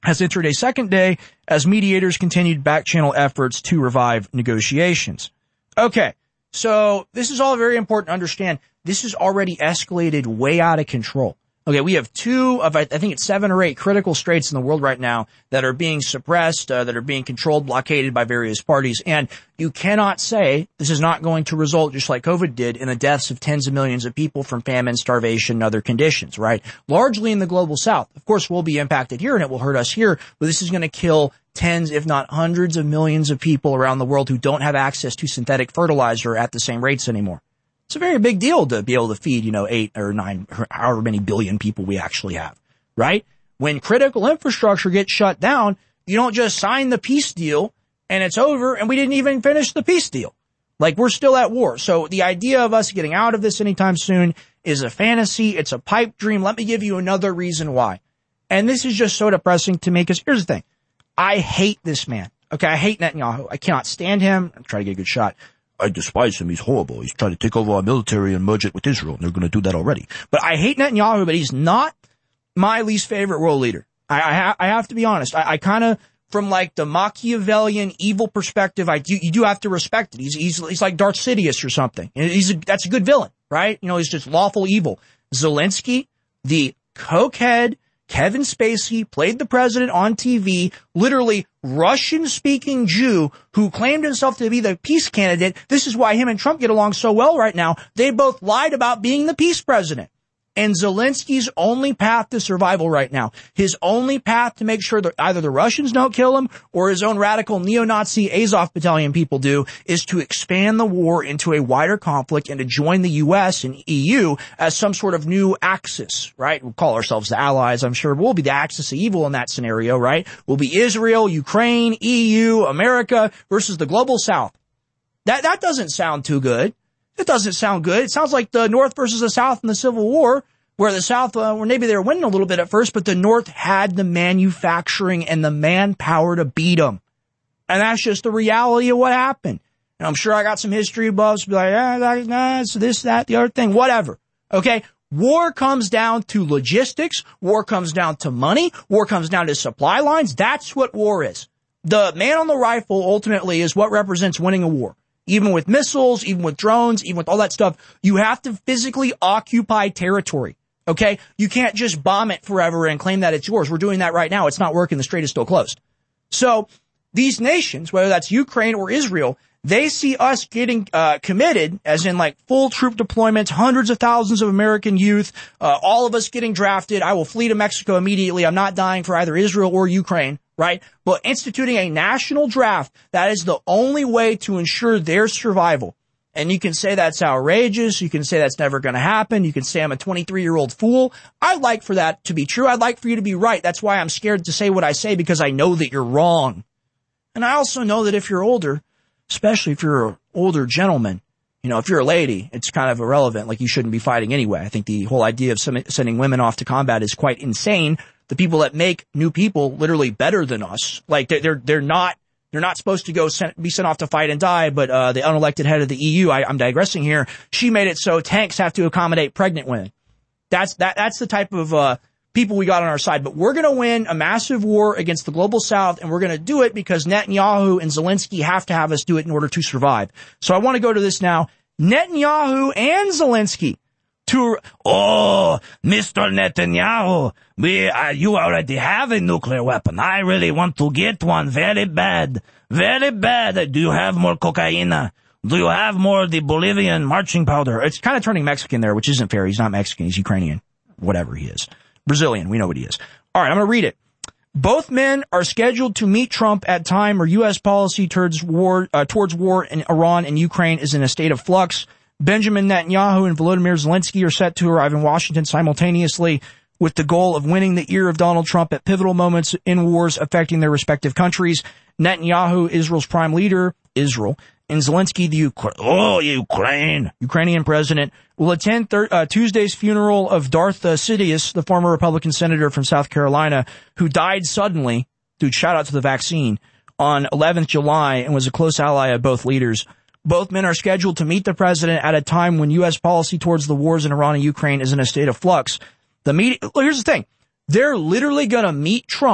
has entered a second day as mediators continued back-channel efforts to revive negotiations. Okay, so this is all very important to understand. This is already escalated way out of control. Okay, we have two of, I think it's seven or eight critical straits in the world right now that are being suppressed, uh, that are being controlled, blockaded by various parties. And you cannot say this is not going to result, just like COVID did, in the deaths of tens of millions of people from famine, starvation, and other conditions, right? Largely in the global south. Of course, we'll be impacted here and it will hurt us here, but this is going to kill tens, if not hundreds of millions of people around the world who don't have access to synthetic fertilizer at the same rates anymore. It's a very big deal to be able to feed, you know, eight or nine, however many billion people we actually have, right? When critical infrastructure gets shut down, you don't just sign the peace deal and it's over and we didn't even finish the peace deal. Like, we're still at war. So the idea of us getting out of this anytime soon is a fantasy. It's a pipe dream. Let me give you another reason why. And this is just so depressing to me because here's the thing. I hate this man. Okay, I hate Netanyahu. I cannot stand him. I'm trying to get a good shot. I despise him. He's horrible. He's trying to take over our military and merge it with Israel. And they're going to do that already. But I hate Netanyahu, but he's not my least favorite world leader. I, I, ha- I have to be honest. I, I kind of, from like the Machiavellian evil perspective, I do, you do have to respect it. He's, he's, he's like Darth Sidious or something. He's a, that's a good villain, right? You know, he's just lawful evil. Zelensky, the cokehead, Kevin Spacey, played the president on T V, literally Russian-speaking Jew who claimed himself to be the peace candidate. This is why him and Trump get along so well right now. They both lied about being the peace president. And Zelensky's only path to survival right now, his only path to make sure that either the Russians don't kill him or his own radical neo-Nazi Azov battalion people do, is to expand the war into a wider conflict and to join the U S and E U as some sort of new axis, right? We'll call ourselves the allies, I'm sure. We'll be the axis of evil in that scenario, right? We'll be Israel, Ukraine, E U, America versus the global south. That, that doesn't sound too good. It doesn't sound good. It sounds like the North versus the South in the Civil War, where the South, uh, where maybe they were winning a little bit at first, but the North had the manufacturing and the manpower to beat them. And that's just the reality of what happened. And I'm sure I got some history buffs, be like, ah, that, nah, it's this, that, the other thing, whatever. Okay? War comes down to logistics. War comes down to money. War comes down to supply lines. That's what war is. The man on the rifle ultimately is what represents winning a war. Even with missiles, even with drones, even with all that stuff, you have to physically occupy territory. Okay? You can't just bomb it forever and claim that it's yours. We're doing that right now. It's not working. The strait is still closed. So these nations, whether that's Ukraine or Israel, they see us getting uh committed, as in like full troop deployments, hundreds of thousands of American youth, uh all of us getting drafted. I will flee to Mexico immediately. I'm not dying for either Israel or Ukraine, right? But instituting a national draft, that is the only way to ensure their survival. And you can say that's outrageous. You can say that's never going to happen. You can say I'm a twenty-three-year-old fool. I'd like for that to be true. I'd like for you to be right. That's why I'm scared to say what I say, because I know that you're wrong. And I also know that if you're older, especially if you're an older gentleman, you know, if you're a lady, it's kind of irrelevant. Like, you shouldn't be fighting anyway. I think the whole idea of sending women off to combat is quite insane. The people that make new people literally better than us, like they're, they're, they're not, they're not supposed to go sent, be sent off to fight and die. But, uh, the unelected head of the E U, I, I'm digressing here. She made it so tanks have to accommodate pregnant women. That's, that, that's the type of, uh, people we got on our side. But we're going to win a massive war against the global south, and we're going to do it because Netanyahu and Zelensky have to have us do it in order to survive. So I want to go to this now. Netanyahu and Zelensky to, oh, Mister Netanyahu, we, uh, you already have a nuclear weapon. I really want to get one very bad, very bad. Do you have more cocaine? Do you have more of the Bolivian marching powder? It's kind of turning Mexican there, which isn't fair. He's not Mexican. He's Ukrainian, whatever he is. Brazilian. We know what he is. All right, I'm going to read it. Both men are scheduled to meet Trump at time where U S policy towards war, uh, towards war in Iran and Ukraine is in a state of flux. Benjamin Netanyahu and Volodymyr Zelensky are set to arrive in Washington simultaneously with the goal of winning the ear of Donald Trump at pivotal moments in wars affecting their respective countries. Netanyahu, Israel's prime leader, Israel, and Zelensky, the Ukra- oh, Ukraine, Ukrainian president, will attend thir- uh, Tuesday's funeral of Darth uh, Sidious, the former Republican senator from South Carolina, who died suddenly, dude, shout out to the vaccine, on eleventh of July and was a close ally of both leaders. Both men are scheduled to meet the president at a time when U S policy towards the wars in Iran and Ukraine is in a state of flux. The meeting, well, here's the thing. They're literally going to meet Trump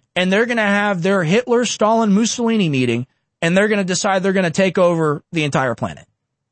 and they're going to have their Hitler, Stalin, Mussolini meeting, and they're going to decide they're going to take over the entire planet.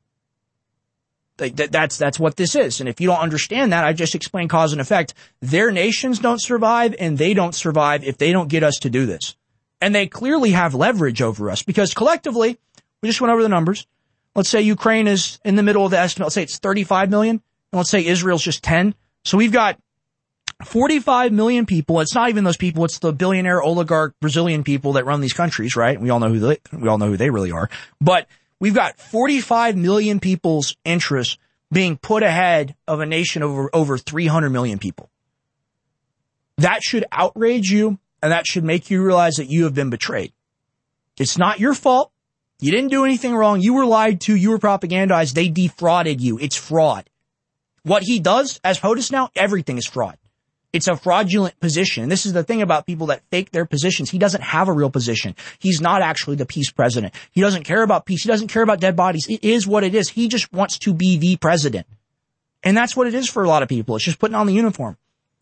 That's, that's what this is. And if you don't understand that, I just explained cause and effect. Their nations don't survive, and they don't survive if they don't get us to do this. And they clearly have leverage over us, because collectively, we just went over the numbers. Let's say Ukraine is in the middle of the estimate. Let's say it's thirty-five million, and let's say Israel's just ten. So we've got forty-five million people. It's not even those people. It's the billionaire oligarch Brazilian people that run these countries, right? We all know who they, we all know who they really are. But we've got forty-five million people's interests being put ahead of a nation of over, over three hundred million people. That should outrage you, and that should make you realize that you have been betrayed. It's not your fault. You didn't do anything wrong. You were lied to. You were propagandized. They defrauded you. It's fraud. What he does as POTUS now, everything is fraud. It's a fraudulent position. And this is the thing about people that fake their positions. He doesn't have a real position. He's not actually the peace president. He doesn't care about peace. He doesn't care about dead bodies. It is what it is. He just wants to be the president. And that's what it is for a lot of people. It's just putting on the uniform.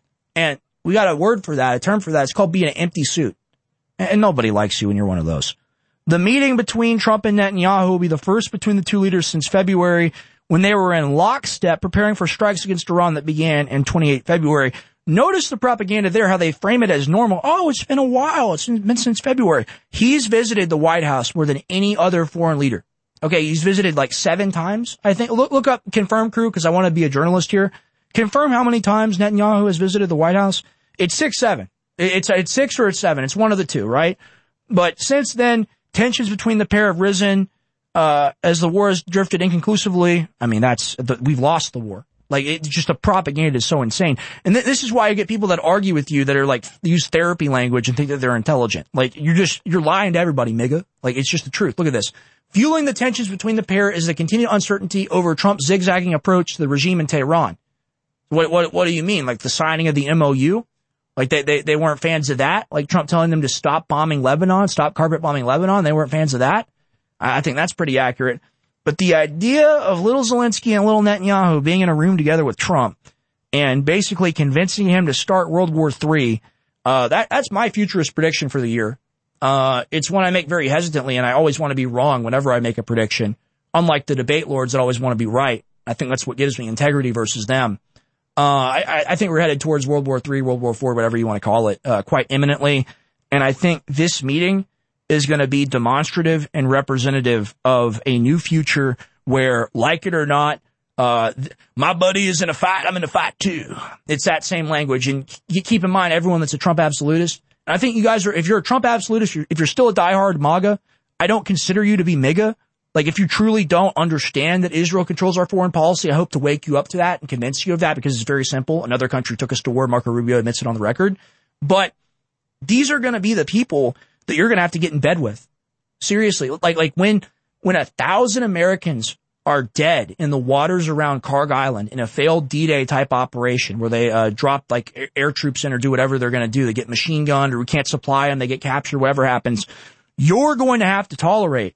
And we got a word for that, a term for that. It's called being an empty suit. And nobody likes you when you're one of those. The meeting between Trump and Netanyahu will be the first between the two leaders since February, when they were in lockstep preparing for strikes against Iran that began in twenty-eighth February. Notice the propaganda there, how they frame it as normal. Oh, it's been a while. It's been since February. He's visited the White House more than any other foreign leader. Okay, he's visited like seven times, I think. Look, look up, confirm, crew, because I want to be a journalist here. Confirm how many times Netanyahu has visited the White House. It's six, seven. It's, it's six or it's seven. It's one of the two, right? But since then, tensions between the pair have risen, uh, as the war has drifted inconclusively. I mean, that's, the, we've lost the war. Like, it's just the propaganda is so insane. And th- this is why I get people that argue with you that are like, use therapy language and think that they're intelligent. Like, you're just, you're lying to everybody, Miga. Like, it's just the truth. Look at this. Fueling the tensions between the pair is the continued uncertainty over Trump's zigzagging approach to the regime in Tehran. What, what, what do you mean? Like the signing of the M O U? Like they, they, they weren't fans of that? Like Trump telling them to stop bombing Lebanon, stop carpet bombing Lebanon? They weren't fans of that? I think that's pretty accurate. But the idea of little Zelensky and little Netanyahu being in a room together with Trump and basically convincing him to start World War Three, uh, that, that's my futurist prediction for the year. Uh, it's one I make very hesitantly, and I always want to be wrong whenever I make a prediction. Unlike the debate lords that always want to be right. I think that's what gives me integrity versus them. Uh, I, I think we're headed towards World War Three, World War Four, whatever you want to call it, uh, quite imminently. And I think this meeting is going to be demonstrative and representative of a new future where, like it or not, uh, th- my buddy is in a fight, I'm in a fight too. It's that same language. And you keep in mind, everyone that's a Trump absolutist, and I think you guys are, if you're a Trump absolutist, you're, if you're still a diehard MAGA, I don't consider you to be MAGA. Like, if you truly don't understand that Israel controls our foreign policy, I hope to wake you up to that and convince you of that, because it's very simple. Another country took us to war. Marco Rubio admits it on the record. But these are going to be the people that you're going to have to get in bed with. Seriously. Like, like when, when a thousand Americans are dead in the waters around Karg Island in a failed D-Day type operation where they, uh, drop like air, air troops in or do whatever they're going to do. They get machine gunned, or we can't supply them. They get captured, whatever happens. You're going to have to tolerate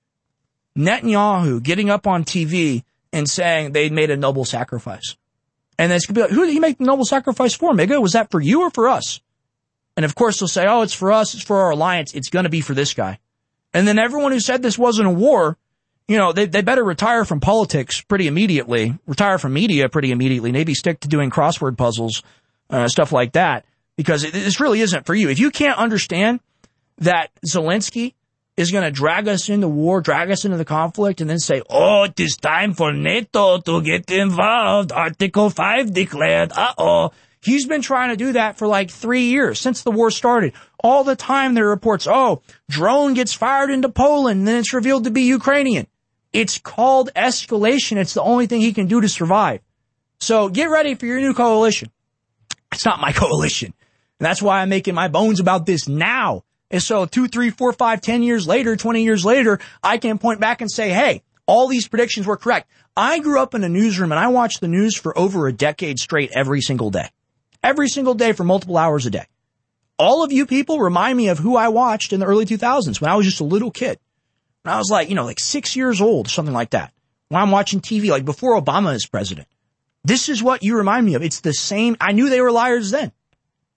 Netanyahu getting up on T V and saying they made a noble sacrifice. And it's going to be like, who did he make the noble sacrifice for, Miga? Was that for you or for us? And of course they'll say, oh, it's for us, it's for our alliance, it's going to be for this guy. And then everyone who said this wasn't a war, you know, they, they better retire from politics pretty immediately, retire from media pretty immediately, maybe stick to doing crossword puzzles, uh, stuff like that, because it, this really isn't for you. If you can't understand that Zelensky is going to drag us into war, drag us into the conflict, and then say, oh, it is time for NATO to get involved. Article five declared. Uh-oh. He's been trying to do that for like three years, since the war started. All the time there are reports, oh, drone gets fired into Poland, and then it's revealed to be Ukrainian. It's called escalation. It's the only thing he can do to survive. So get ready for your new coalition. It's not my coalition. And that's why I'm making my bones about this now. And so two, three, four, five, ten years later, twenty years later, I can point back and say, hey, all these predictions were correct. I grew up in a newsroom and I watched the news for over a decade straight every single day. Every single day for multiple hours a day. All of you people remind me of who I watched in the early two thousands when I was just a little kid. When I was like, you know, like six years old, something like that. When I'm watching T V, like before Obama is president. This is what you remind me of. It's the same. I knew they were liars then.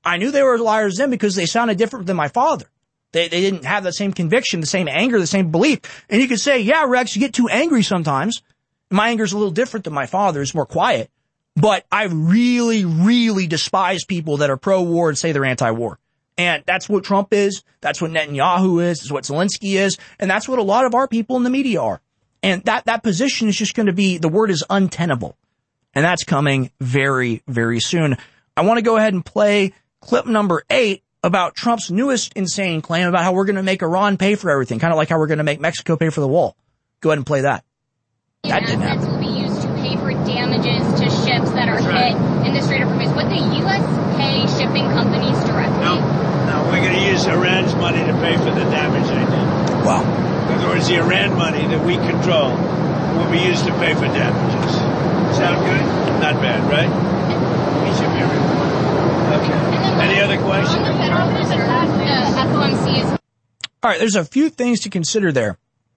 I knew they were liars then because they sounded different than my father. They they didn't have the same conviction, the same anger, the same belief. And you could say, yeah, Rex, you get too angry sometimes. My anger's a little different than my father's, more quiet. But I really, really despise people that are pro-war and say they're anti-war. And that's what Trump is. That's what Netanyahu is. That's what Zelensky is. And that's what a lot of our people in the media are. And that, that position is just going to be, the word is untenable. And that's coming very, very soon. I want to go ahead and play clip number eight about Trump's newest insane claim about how we're going to make Iran pay for everything, kind of like how we're going to make Mexico pay for the wall. Go ahead and play that. That didn't happen. Will be used to pay for damages to ships that are hit in the Strait of Hormuz. Would the U S pay shipping companies directly? No, no, we're going to use Iran's money to pay for the damage they did. Wow. In other words, the Iran money that we control will be used to pay for damages. Sound good? Not bad, right? We should be real. Okay. Any other questions? On the Federal Reserve, the F O M C is... All right, there's a few things to consider there.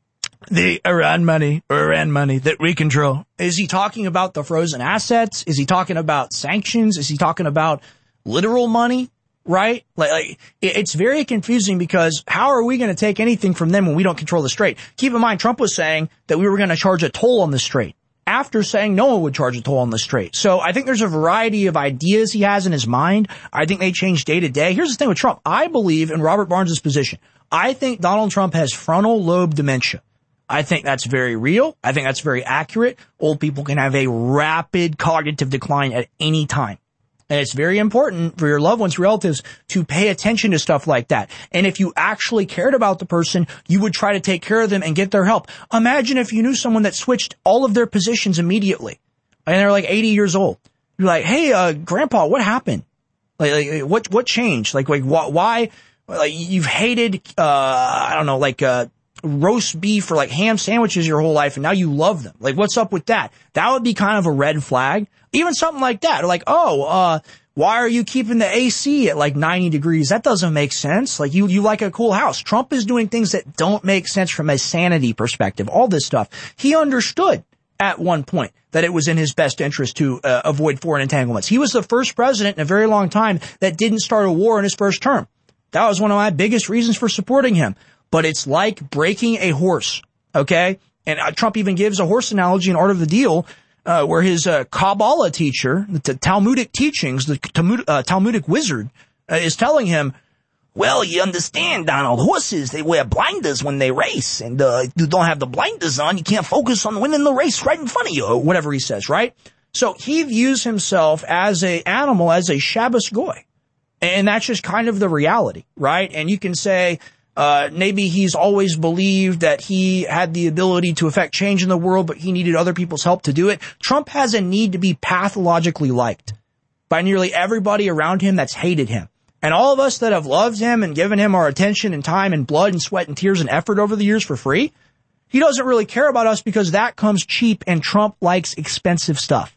The Iran money, Iran money that we control. Is he talking about the frozen assets? Is he talking about sanctions? Is he talking about literal money? Right? Like, like it's very confusing because how are we going to take anything from them when we don't control the strait? Keep in mind, Trump was saying that we were going to charge a toll on the strait after saying no one would charge a toll on the strait. So I think there's a variety of ideas he has in his mind. I think they change day to day. Here's the thing with Trump. I believe in Robert Barnes' position. I think Donald Trump has frontal lobe dementia. I think that's very real. I think that's very accurate. Old people can have a rapid cognitive decline at any time. And it's very important for your loved ones, relatives, to pay attention to stuff like that. And if you actually cared about the person, you would try to take care of them and get their help. Imagine if you knew someone that switched all of their positions immediately and they're like eighty years old. You're like, hey, uh, grandpa, what happened? Like, like what, what changed? Like, like, wh- why, like, you've hated, uh, I don't know, like, uh, roast beef or like ham sandwiches your whole life and now you love them. Like, what's up with that? That would be kind of a red flag. Even something like that. Or like, oh, uh, why are you keeping the A C at like ninety degrees? That doesn't make sense. Like, you, you like a cool house. Trump is doing things that don't make sense from a sanity perspective. All this stuff. He understood at one point that it was in his best interest to uh, avoid foreign entanglements. He was the first president in a very long time that didn't start a war in his first term. That was one of my biggest reasons for supporting him. But it's like breaking a horse, okay? And uh, Trump even gives a horse analogy in Art of the Deal, uh, where his uh, Kabbalah teacher, the Talmudic teachings, the Talmud, uh, Talmudic wizard, uh, is telling him, well, you understand, Donald, horses, they wear blinders when they race. And uh, if you don't have the blinders on, you can't focus on winning the race right in front of you, or whatever he says, right? So he views himself as a animal, as a Shabbos goy. And that's just kind of the reality, right? And you can say, Uh, maybe he's always believed that he had the ability to affect change in the world, but he needed other people's help to do it. Trump has a need to be pathologically liked by nearly everybody around him that's hated him. And all of us that have loved him and given him our attention and time and blood and sweat and tears and effort over the years for free, he doesn't really care about us because that comes cheap and Trump likes expensive stuff.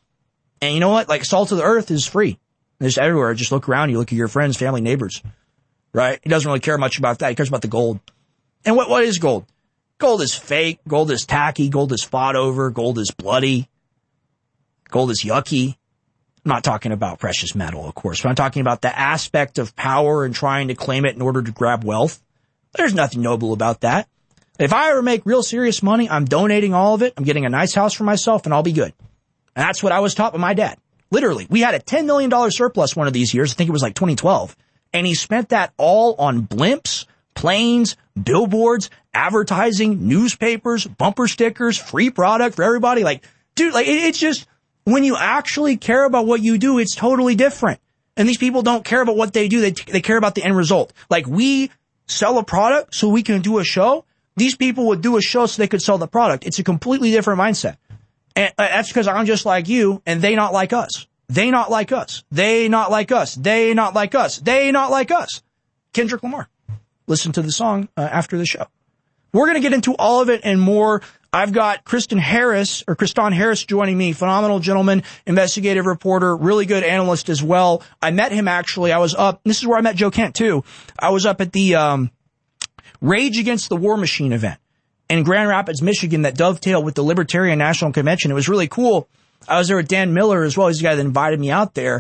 And you know what? Like, salt of the earth is free. It's everywhere. Just look around. You look at your friends, family, neighbors. Right? He doesn't really care much about that. He cares about the gold. And what, what is gold? Gold is fake. Gold is tacky. Gold is fought over. Gold is bloody. Gold is yucky. I'm not talking about precious metal, of course, but I'm talking about the aspect of power and trying to claim it in order to grab wealth. There's nothing noble about that. If I ever make real serious money, I'm donating all of it. I'm getting a nice house for myself and I'll be good. And that's what I was taught by my dad. Literally. We had a ten million dollars surplus one of these years. I think it was like twenty twelve. And he spent that all on blimps, planes, billboards, advertising, newspapers, bumper stickers, free product for everybody. Like, dude, like, it's just, when you actually care about what you do, it's totally different. And these people don't care about what they do. They, they care about the end result. Like, we sell a product so we can do a show. These people would do a show so they could sell the product. It's a completely different mindset. And that's because I'm just like you and they not like us. They not like us. They not like us. They not like us. They not like us. Kendrick Lamar. Listen to the song uh, after the show. We're going to get into all of it and more. I've got Kristen Harris, or Kristan Harris joining me. Phenomenal gentleman, investigative reporter, really good analyst as well. I met him actually. I was up. This is where I met Joe Kent too. I was up at the um Rage Against the War Machine event in Grand Rapids, Michigan that dovetailed with the Libertarian National Convention. It was really cool. I was there with Dan Miller as well. He's the guy that invited me out there.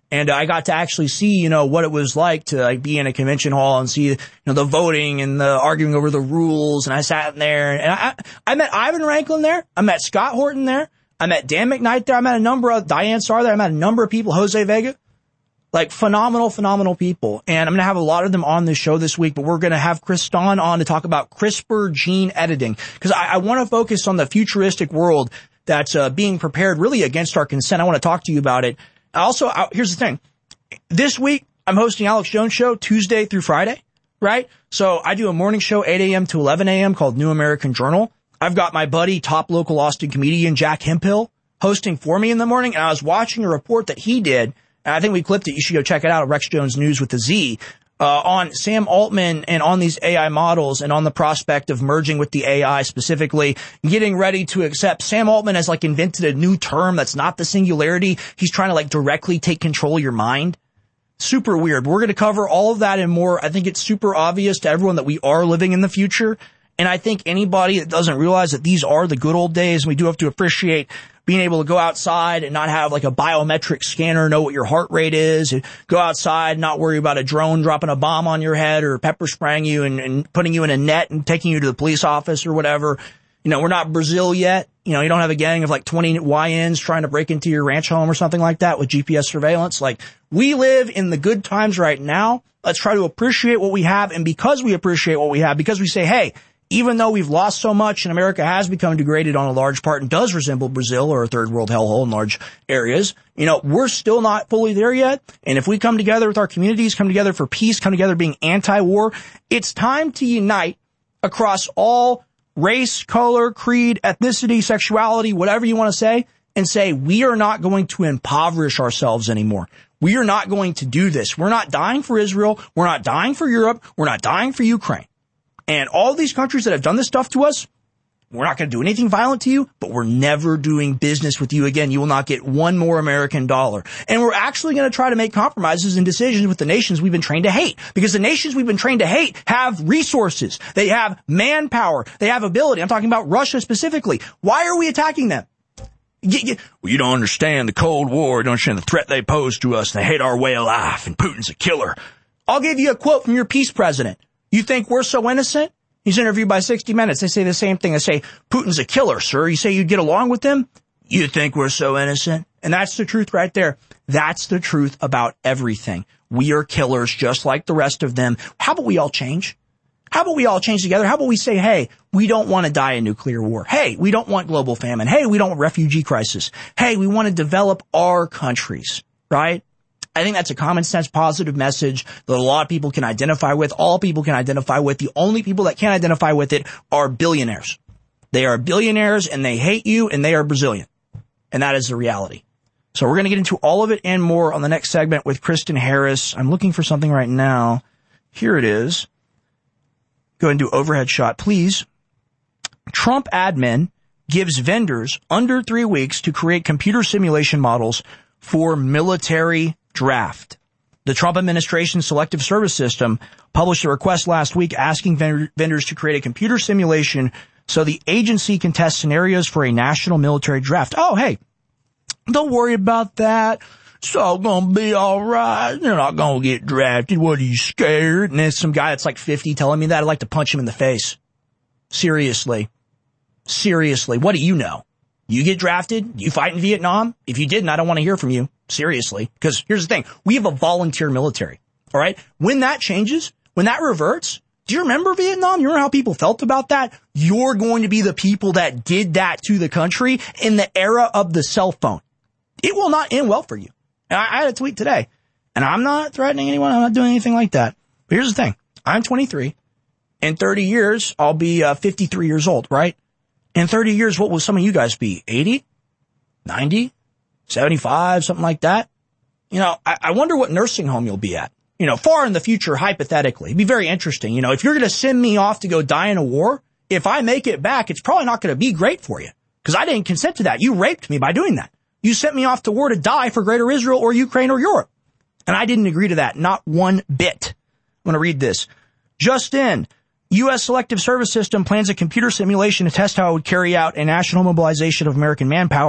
And I got to actually see, you know, what it was like to like be in a convention hall and see, you know, the voting and the arguing over the rules. And I sat in there and I, I met Ivan Ranklin there. I met Scott Horton there. I met Dan McKnight there. I met a number of, Diane Starr there. I met a number of people, Jose Vega. Like phenomenal, phenomenal people. And I'm going to have a lot of them on this show this week, but we're going to have Chris Stahn on to talk about CRISPR gene editing. Because I, I want to focus on the futuristic world that's uh, being prepared really against our consent. I want to talk to you about it. Also, uh, here's the thing. This week, I'm hosting Alex Jones Show Tuesday through Friday, right? So I do a morning show, eight a.m. to eleven a.m. called New American Journal. I've got my buddy, top local Austin comedian Jack Hemphill, hosting for me in the morning. And I was watching a report that he did. And I think we clipped it. You should go check it out at Rex Jones News with the Z, uh, on Sam Altman and on these A I models and on the prospect of merging with the A I specifically, getting ready to accept. Sam Altman has like invented a new term that's not the singularity. He's trying to like directly take control of your mind. Super weird. We're going to cover all of that and more. I think it's super obvious to everyone that we are living in the future. And I think anybody that doesn't realize that these are the good old days, and we do have to appreciate being able to go outside and not have like a biometric scanner know what your heart rate is, and go outside and not worry about a drone dropping a bomb on your head or pepper spraying you and, and putting you in a net and taking you to the police office or whatever. You know, we're not Brazil yet. You know, you don't have a gang of like twenty Y Ns trying to break into your ranch home or something like that with G P S surveillance. Like, we live in the good times right now. Let's try to appreciate what we have. And because we appreciate what we have, because we say, hey, even though we've lost so much and America has become degraded on a large part and does resemble Brazil or a third world hellhole in large areas, you know, we're still not fully there yet. And if we come together with our communities, come together for peace, come together being anti-war, it's time to unite across all race, color, creed, ethnicity, sexuality, whatever you want to say, and say, we are not going to impoverish ourselves anymore. We are not going to do this. We're not dying for Israel. We're not dying for Europe. We're not dying for Ukraine. And all these countries that have done this stuff to us, we're not going to do anything violent to you, but we're never doing business with you again. You will not get one more American dollar. And we're actually going to try to make compromises and decisions with the nations we've been trained to hate. Because the nations we've been trained to hate have resources. They have manpower. They have ability. I'm talking about Russia specifically. Why are we attacking them? You, you, well, you don't understand the Cold War. You don't understand the threat they pose to us. They hate our way of life, and Putin's a killer. I'll give you a quote from your peace president. You think we're so innocent? He's interviewed by sixty minutes. They say the same thing. They say, Putin's a killer, sir. You say you'd get along with him? You think we're so innocent? And that's the truth right there. That's the truth about everything. We are killers just like the rest of them. How about we all change? How about we all change together? How about we say, hey, we don't want to die in nuclear war. Hey, we don't want global famine. Hey, we don't want refugee crisis. Hey, we want to develop our countries, right? I think that's a common sense, positive message that a lot of people can identify with. All people can identify with. The only people that can't identify with it are billionaires. They are billionaires and they hate you and they are Brazilian. And that is the reality. So we're going to get into all of it and more on the next segment with Kristen Harris. I'm looking for something right now. Here it is. Go ahead and do overhead shot, please. Trump admin gives vendors under three weeks to create computer simulation models for military draft. The Trump administration selective service system published a request last week asking vendors to create a computer simulation so the agency can test scenarios for a national military draft. Oh, hey, don't worry about that. It's all gonna be all right. You're not gonna get drafted. What, are you scared? And there's some guy that's like fifty telling me that. I'd like to punch him in the face. Seriously. Seriously. What do you know? You get drafted? You fight in Vietnam? If you didn't, I don't want to hear from you. Seriously. Because here's the thing. We have a volunteer military. All right? When that changes, when that reverts, do you remember Vietnam? You remember how people felt about that? You're going to be the people that did that to the country in the era of the cell phone. It will not end well for you. And I, I had a tweet today. And I'm not threatening anyone. I'm not doing anything like that. But here's the thing. I'm twenty-three. In thirty years, I'll be uh, fifty-three years old, right? In thirty years, what will some of you guys be? eighty? ninety? seventy-five? Something like that? You know, I, I wonder what nursing home you'll be at. You know, far in the future, hypothetically. It'd be very interesting. You know, if you're going to send me off to go die in a war, if I make it back, it's probably not going to be great for you. Because I didn't consent to that. You raped me by doing that. You sent me off to war to die for Greater Israel or Ukraine or Europe. And I didn't agree to that. Not one bit. I'm going to read this. Just in. U S Selective Service System plans a computer simulation to test how it would carry out a national mobilization of American manpower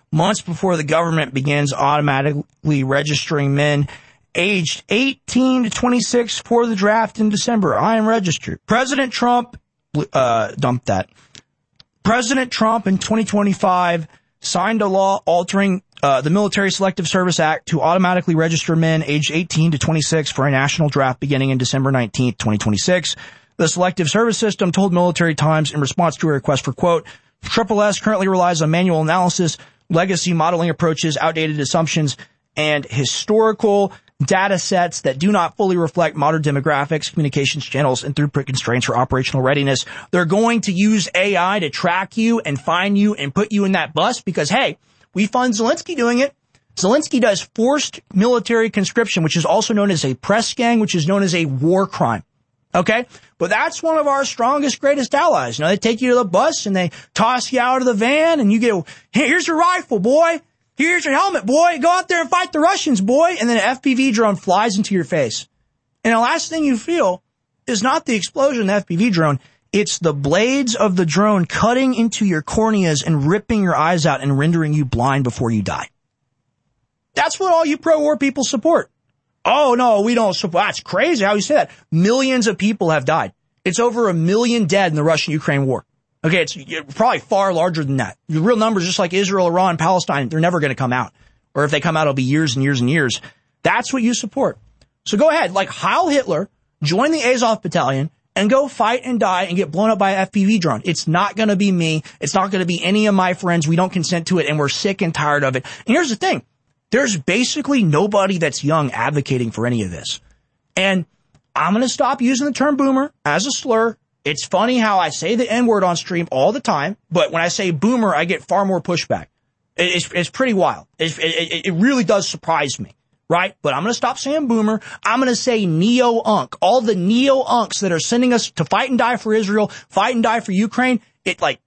months before the government begins automatically registering men aged eighteen to twenty-six for the draft in December. I am registered. President Trump, uh, dumped that. President Trump in twenty twenty-five signed a law altering uh, the Military Selective Service Act to automatically register men aged eighteen to twenty-six for a national draft beginning in December nineteenth, twenty twenty-six. The Selective Service System told Military Times in response to a request for, quote, Triple S currently relies on manual analysis, legacy modeling approaches, outdated assumptions, and historical data sets that do not fully reflect modern demographics, communications channels, and throughput constraints for operational readiness. They're going to use A I to track you and find you and put you in that bus because, hey, we fund Zelensky doing it. Zelensky does forced military conscription, which is also known as a press gang, which is known as a war crime. Okay? But that's one of our strongest, greatest allies. You know, they take you to the bus and they toss you out of the van and you get, hey, here's your rifle, boy. Here's your helmet, boy. Go out there and fight the Russians, boy. And then an F P V drone flies into your face. And the last thing you feel is not the explosion of the F P V drone. It's the blades of the drone cutting into your corneas and ripping your eyes out and rendering you blind before you die. That's what all you pro-war people support. Oh, no, we don't support. That's crazy how you say that. Millions of people have died. It's over a million dead in the Russian-Ukraine war. Okay, it's probably far larger than that. The real numbers, just like Israel, Iran, Palestine, they're never going to come out. Or if they come out, it'll be years and years and years. That's what you support. So go ahead, like Heil Hitler, join the Azov battalion, and go fight and die and get blown up by an F P V drone. It's not going to be me. It's not going to be any of my friends. We don't consent to it, and we're sick and tired of it. And here's the thing. There's basically nobody that's young advocating for any of this. And I'm going to stop using the term boomer as a slur. It's funny how I say the N-word on stream all the time, but when I say boomer, I get far more pushback. It's, it's pretty wild. It, it, it really does surprise me, right? But I'm going to stop saying boomer. I'm going to say neo-unk. All the neo-unks that are sending us to fight and die for Israel, fight and die for Ukraine, it like,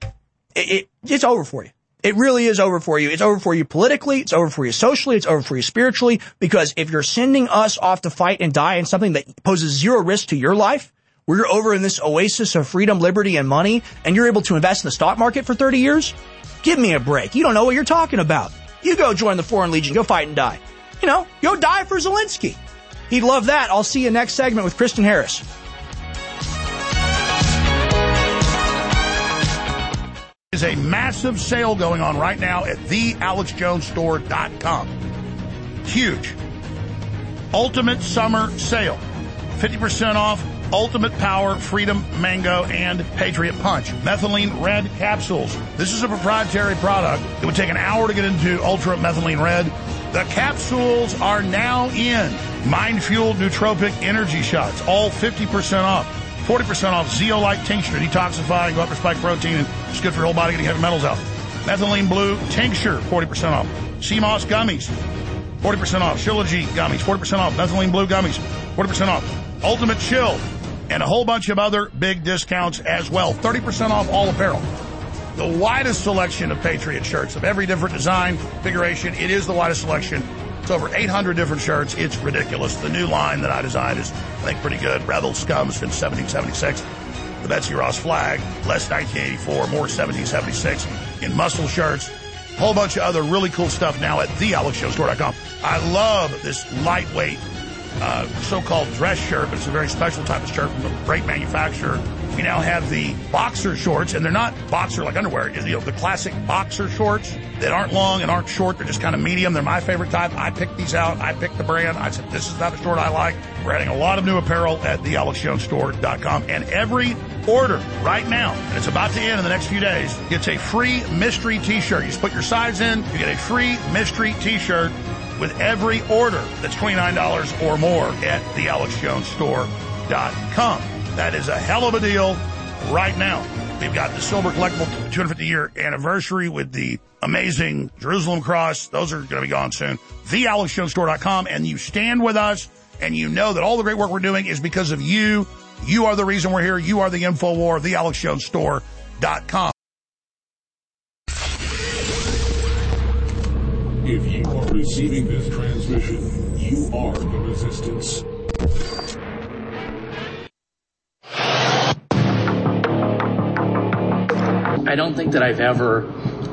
it, it it's over for you. It really is over for you. It's over for you politically. It's over for you socially. It's over for you spiritually. Because if you're sending us off to fight and die in something that poses zero risk to your life, where you're over in this oasis of freedom, liberty, and money, and you're able to invest in the stock market for thirty years, give me a break. You don't know what you're talking about. You go join the Foreign Legion. Go fight and die. You know, go die for Zelensky. He'd love that. I'll see you next segment with Kristen Harris. There's a massive sale going on right now at the alex jones store dot com. Huge. Ultimate summer sale. fifty percent off Ultimate Power, Freedom Mango, and Patriot Punch. Methylene Red capsules. This is a proprietary product. It would take an hour to get into Ultra Methylene Red. The capsules are now in. Mind Fuel Nootropic Energy Shots. All fifty percent off. forty percent off Zeolite Tincture. Detoxifying, go up for spike protein, and it's good for your whole body getting heavy metals out. Methylene Blue Tincture, forty percent off. Sea Moss Gummies, forty percent off. Shilajit Gummies, forty percent off. Methylene Blue Gummies, forty percent off. Ultimate Chill, and a whole bunch of other big discounts as well. thirty percent off all apparel. The widest selection of Patriot shirts of every different design, configuration. It is the widest selection. It's over eight hundred different shirts. It's ridiculous. The new line that I designed is, I think, pretty good. Rebel Scum since seventeen seventy-six. The Betsy Ross flag, less nineteen eighty-four, more seventeen seventy-six. In muscle shirts. A whole bunch of other really cool stuff now at the alex jones store dot com. I love this lightweight Uh, so-called dress shirt, but it's a very special type of shirt from a great manufacturer. We now have the boxer shorts, and they're not boxer like underwear. You know, the classic boxer shorts that aren't long and aren't short. They're just kind of medium. They're my favorite type. I picked these out. I picked the brand. I said, this is the type of short I like. We're adding a lot of new apparel at the alex jones store dot com. And every order right now, and it's about to end in the next few days, gets a free mystery T-shirt. You just put your size in, you get a free mystery T-shirt with every order that's twenty-nine dollars or more at the alex jones store dot com. That is a hell of a deal right now. We've got the Silver Collectible two hundred fifty year anniversary with the amazing Jerusalem cross. Those are going to be gone soon. the alex jones store dot com. And you stand with us, and you know that all the great work we're doing is because of you. You are the reason we're here. You are the InfoWar. the alex jones store dot com. If you are receiving this transmission, you are the resistance. I don't think that I've ever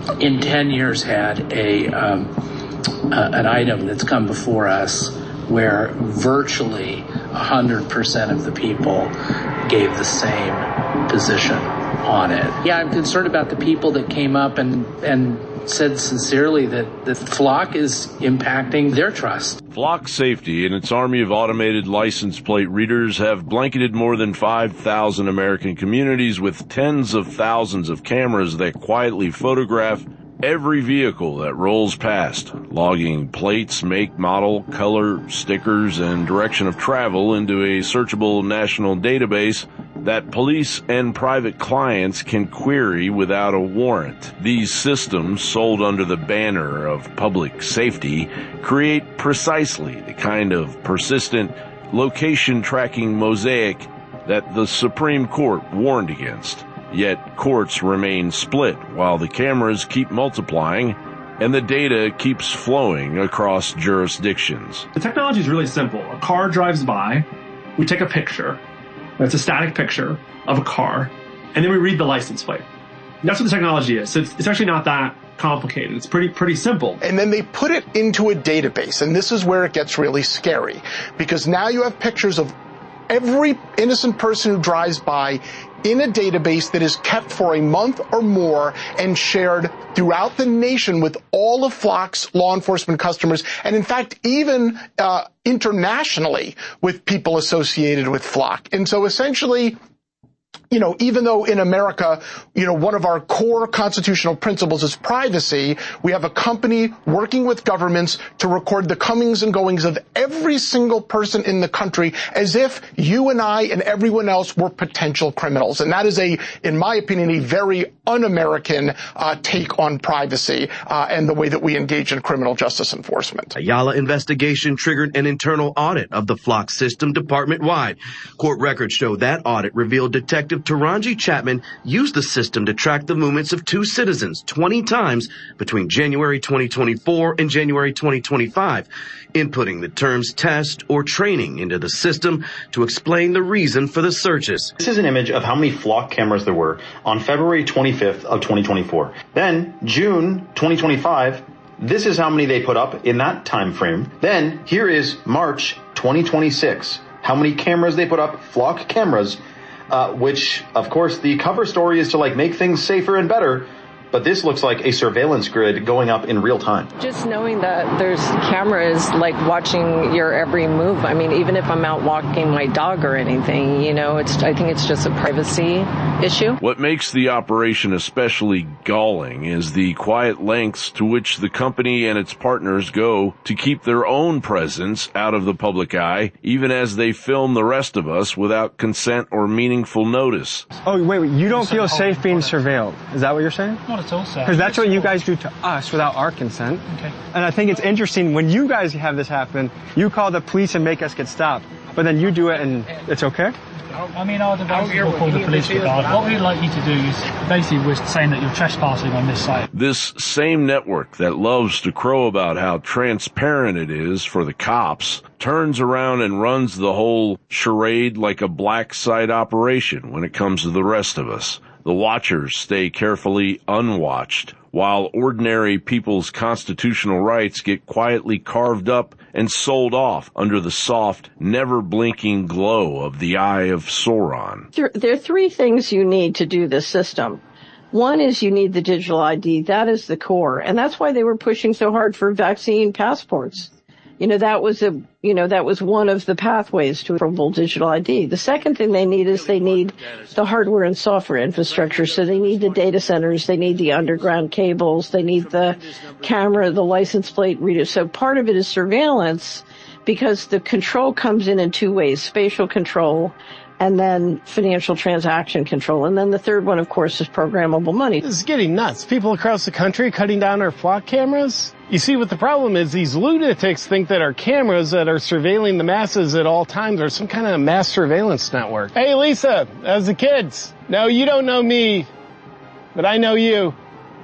in ten years had a um, uh, an item that's come before us where virtually one hundred percent of the people gave the same position on it. Yeah, I'm concerned about the people that came up and, and said sincerely that, that Flock is impacting their trust. Flock Safety and its army of automated license plate readers have blanketed more than five thousand American communities with tens of thousands of cameras that quietly photograph every vehicle that rolls past, logging plates, make, model, color, stickers, and direction of travel into a searchable national database that police and private clients can query without a warrant. These systems, sold under the banner of public safety, create precisely the kind of persistent location tracking mosaic that the Supreme Court warned against. Yet courts remain split while the cameras keep multiplying and the data keeps flowing across jurisdictions. The technology is really simple. A car drives by, we take a picture, that's a static picture of a car, and then we read the license plate. That's what the technology is. So it's, it's actually not that complicated. It's pretty, pretty simple. And then they put it into a database, and this is where it gets really scary, because now you have pictures of every innocent person who drives by in a database that is kept for a month or more and shared throughout the nation with all of Flock's law enforcement customers, and in fact, even uh, internationally with people associated with Flock. And so essentially, you know, even though in America, you know, one of our core constitutional principles is privacy, we have a company working with governments to record the comings and goings of every single person in the country as if you and I and everyone else were potential criminals. And that is a, in my opinion, a very un-American uh, take on privacy uh, and the way that we engage in criminal justice enforcement. Ayala investigation triggered an internal audit of the Flock system department-wide. Court records show that audit revealed Detective Taranji Chapman used the system to track the movements of two citizens twenty times between January twenty twenty-four and January twenty twenty-five, inputting the terms test or training into the system to explain the reason for the searches. This is an image of how many Flock cameras there were on February twenty-fifth of twenty twenty-four. Then, June twenty twenty-five, this is how many they put up in that time frame. Then, here is March twenty twenty-six, how many cameras they put up, Flock cameras, Uh, which, of course, the cover story is to, like, make things safer and better. But this looks like a surveillance grid going up in real time. Just knowing that there's cameras like watching your every move. I mean, even if I'm out walking my dog or anything, you know, it's, I think it's just a privacy issue. What makes the operation especially galling is the quiet lengths to which the company and its partners go to keep their own presence out of the public eye, even as they film the rest of us without consent or meaningful notice. Oh, wait, wait, you don't feel safe being surveilled. Is that what you're saying? Because that's what you guys do to us without our consent. Okay. And I think it's interesting when you guys have this happen, you call the police and make us get stopped, but then you do it and it's okay? I mean, our devices will call the police regard. What we'd like you to do is basically we're saying that you're trespassing on this site. This same network that loves to crow about how transparent it is for the cops turns around and runs the whole charade like a black site operation when it comes to the rest of us. The watchers stay carefully unwatched, while ordinary people's constitutional rights get quietly carved up and sold off under the soft, never-blinking glow of the Eye of Sauron. There, there are three things you need to do this system. One is you need the digital I D. That is the core. And that's why they were pushing so hard for vaccine passports. You know, that was a, you know, that was one of the pathways to a full digital I D. The second thing they need is they need the hardware and software infrastructure. So they need the data centers, they need the underground cables, they need the camera, the license plate reader. So part of it is surveillance because the control comes in in two ways, spatial control and then financial transaction control. And then the third one, of course, is programmable money. This is getting nuts. People across the country cutting down our Flock cameras. You see, what the problem is, these lunatics think that our cameras that are surveilling the masses at all times are some kind of mass surveillance network. Hey, Lisa, how's the kids? No, you don't know me, but I know you.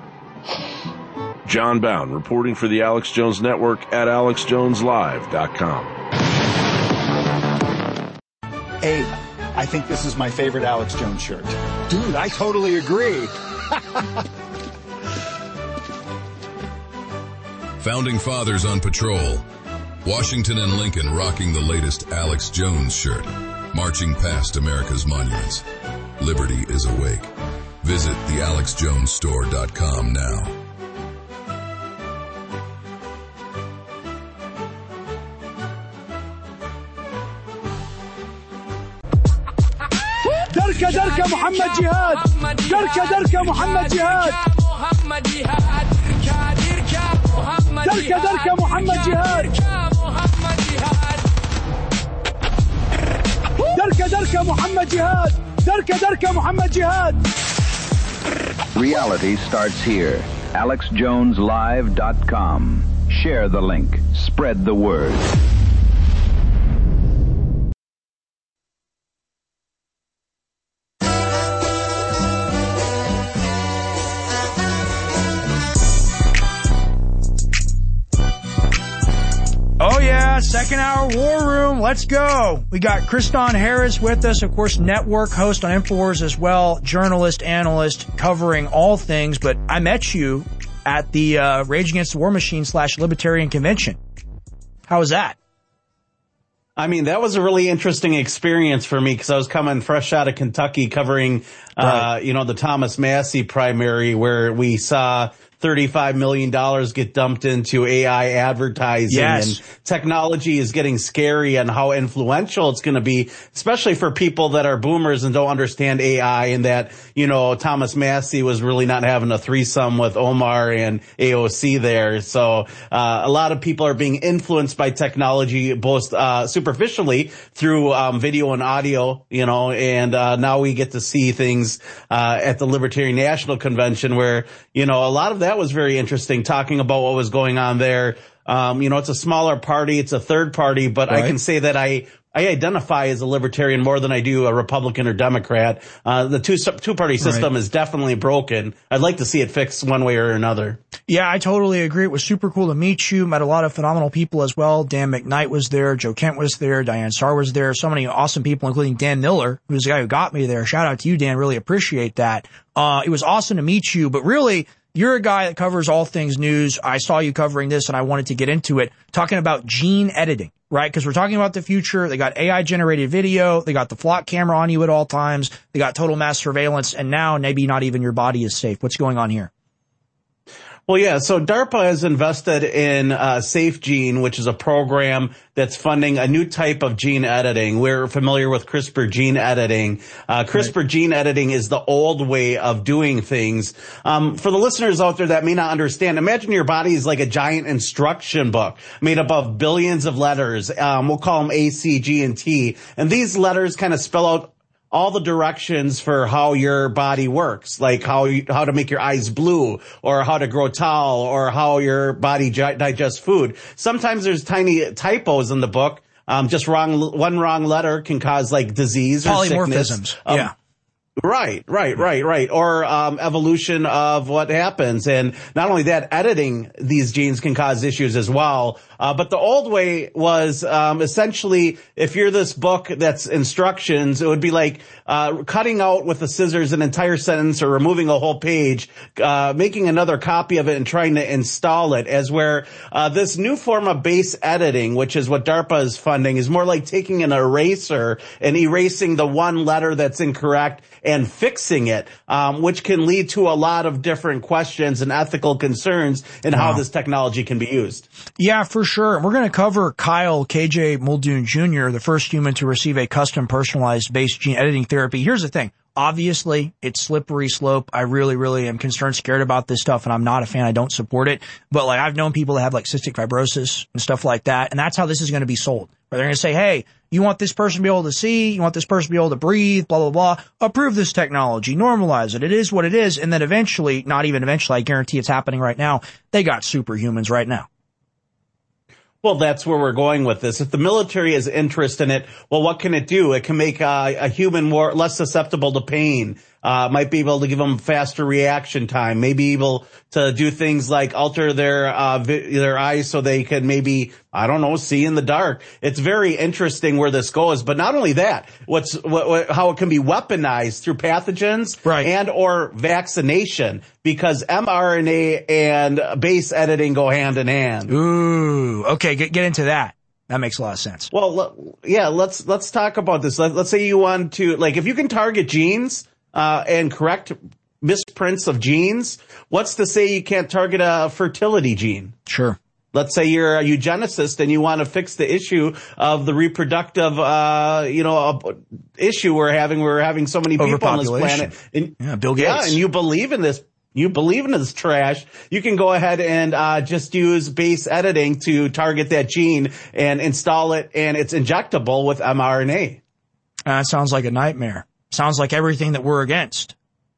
John Bound reporting for the Alex Jones Network at alex jones live dot com. Abe, I think this is my favorite Alex Jones shirt. Dude, I totally agree. Founding Fathers on patrol. Washington and Lincoln rocking the latest Alex Jones shirt. Marching past America's monuments. Liberty is awake. Visit the alex jones store dot com now. دركة دركة محمد جهاد دركة دركة محمد جهاد دركة دركة محمد جهاد دركة دركة محمد جهاد دركة دركة محمد جهاد. Reality starts here. alex jones live dot com. Share the link. Spread the word. Oh yeah, second hour War Room. Let's go. We got Kristan Harris with us, of course, network host on InfoWars as well, journalist, analyst, covering all things. But I met you at the uh, Rage Against the War Machine slash Libertarian Convention. How was that? I mean, that was a really interesting experience for me because I was coming fresh out of Kentucky covering, uh, right. you know, the Thomas Massie primary where we saw thirty-five million dollars get dumped into A I advertising. Yes. And technology is getting scary and how influential it's going to be, especially for people that are boomers and don't understand A I, and that, you know, Thomas Massie was really not having a threesome with Omar and A O C there. So, uh, a lot of people are being influenced by technology, both, uh, superficially through, um, video and audio, you know, and, uh, now we get to see things, uh, at the Libertarian National Convention where, you know, a lot of that That was very interesting, talking about what was going on there. Um, you know, it's a smaller party. It's a third party, but right. I can say that I, I identify as a libertarian more than I do a Republican or Democrat. Uh, the two, two-party system right. is definitely broken. I'd like to see it fixed one way or another. Yeah, I totally agree. It was super cool to meet you. Met a lot of phenomenal people as well. Dan McKnight was there. Joe Kent was there. Diane Starr was there. So many awesome people, including Dan Miller, who's the guy who got me there. Shout out to you, Dan. Really appreciate that. Uh, it was awesome to meet you, but really, you're a guy that covers all things news. I saw you covering this and I wanted to get into it, talking about gene editing, right? Because we're talking about the future. They got A I generated video. They got the flock camera on you at all times. They got total mass surveillance. And now maybe not even your body is safe. What's going on here? Well, yeah, so DARPA has invested in uh, SafeGene, which is a program that's funding a new type of gene editing. We're familiar with CRISPR gene editing. Uh, CRISPR right. gene editing is the old way of doing things. Um, for the listeners out there that may not understand, imagine your body is like a giant instruction book made up of billions of letters. Um, we'll call them A, C, G, and T. And these letters kind of spell out all the directions for how your body works, like how you, how to make your eyes blue, or how to grow tall, or how your body gi- digests food. Sometimes there's tiny typos in the book. Um, just wrong, one wrong letter can cause like disease or polymorphisms. Sickness. Um, yeah. Right, right, right, right. Or um, evolution of what happens. And not only that, editing these genes can cause issues as well. Uh, but the old way was um, essentially, if you're this book that's instructions, it would be like uh, cutting out with the scissors an entire sentence or removing a whole page, uh, making another copy of it and trying to install it. As where uh, this new form of base editing, which is what DARPA is funding, is more like taking an eraser and erasing the one letter that's incorrect and fixing it, um, which can lead to a lot of different questions and ethical concerns in wow. how this technology can be used. Yeah, for sure. And we're going to cover Kyle K J Muldoon Junior, the first human to receive a custom personalized base gene editing therapy. Here's the thing. Obviously, it's slippery slope. I really, really am concerned, scared about this stuff, and I'm not a fan. I don't support it. But like, I've known people that have like cystic fibrosis and stuff like that, and that's how this is going to be sold. Where they're going to say, hey, you want this person to be able to see, you want this person to be able to breathe, blah, blah, blah. Approve this technology, normalize it. It is what it is. And then eventually, not even eventually, I guarantee it's happening right now, they got superhumans right now. Well, that's where we're going with this. If the military has interest in it, well, what can it do? It can make uh, a human more less susceptible to pain. Uh, might be able to give them faster reaction time, maybe able to do things like alter their, uh, vi- their eyes so they can maybe, I don't know, see in the dark. It's very interesting where this goes. But not only that, what's, what, what, how it can be weaponized through pathogens right. and or vaccination, because mRNA and base editing go hand in hand. Ooh, okay, get, get into that. That makes a lot of sense. Well, l- yeah, let's, let's talk about this. Let, let's say you want to, like, if you can target genes, uh, and correct misprints of genes, what's to say you can't target a fertility gene? Sure. Let's say you're a eugenicist and you want to fix the issue of the reproductive, uh, you know, uh, issue we're having. We're having so many people on this planet. And, yeah, Bill Gates. Yeah, and you believe in this. You believe in this trash, you can go ahead and uh just use base editing to target that gene and install it, and it's injectable with mRNA. That uh, sounds like a nightmare. Sounds like everything that we're against.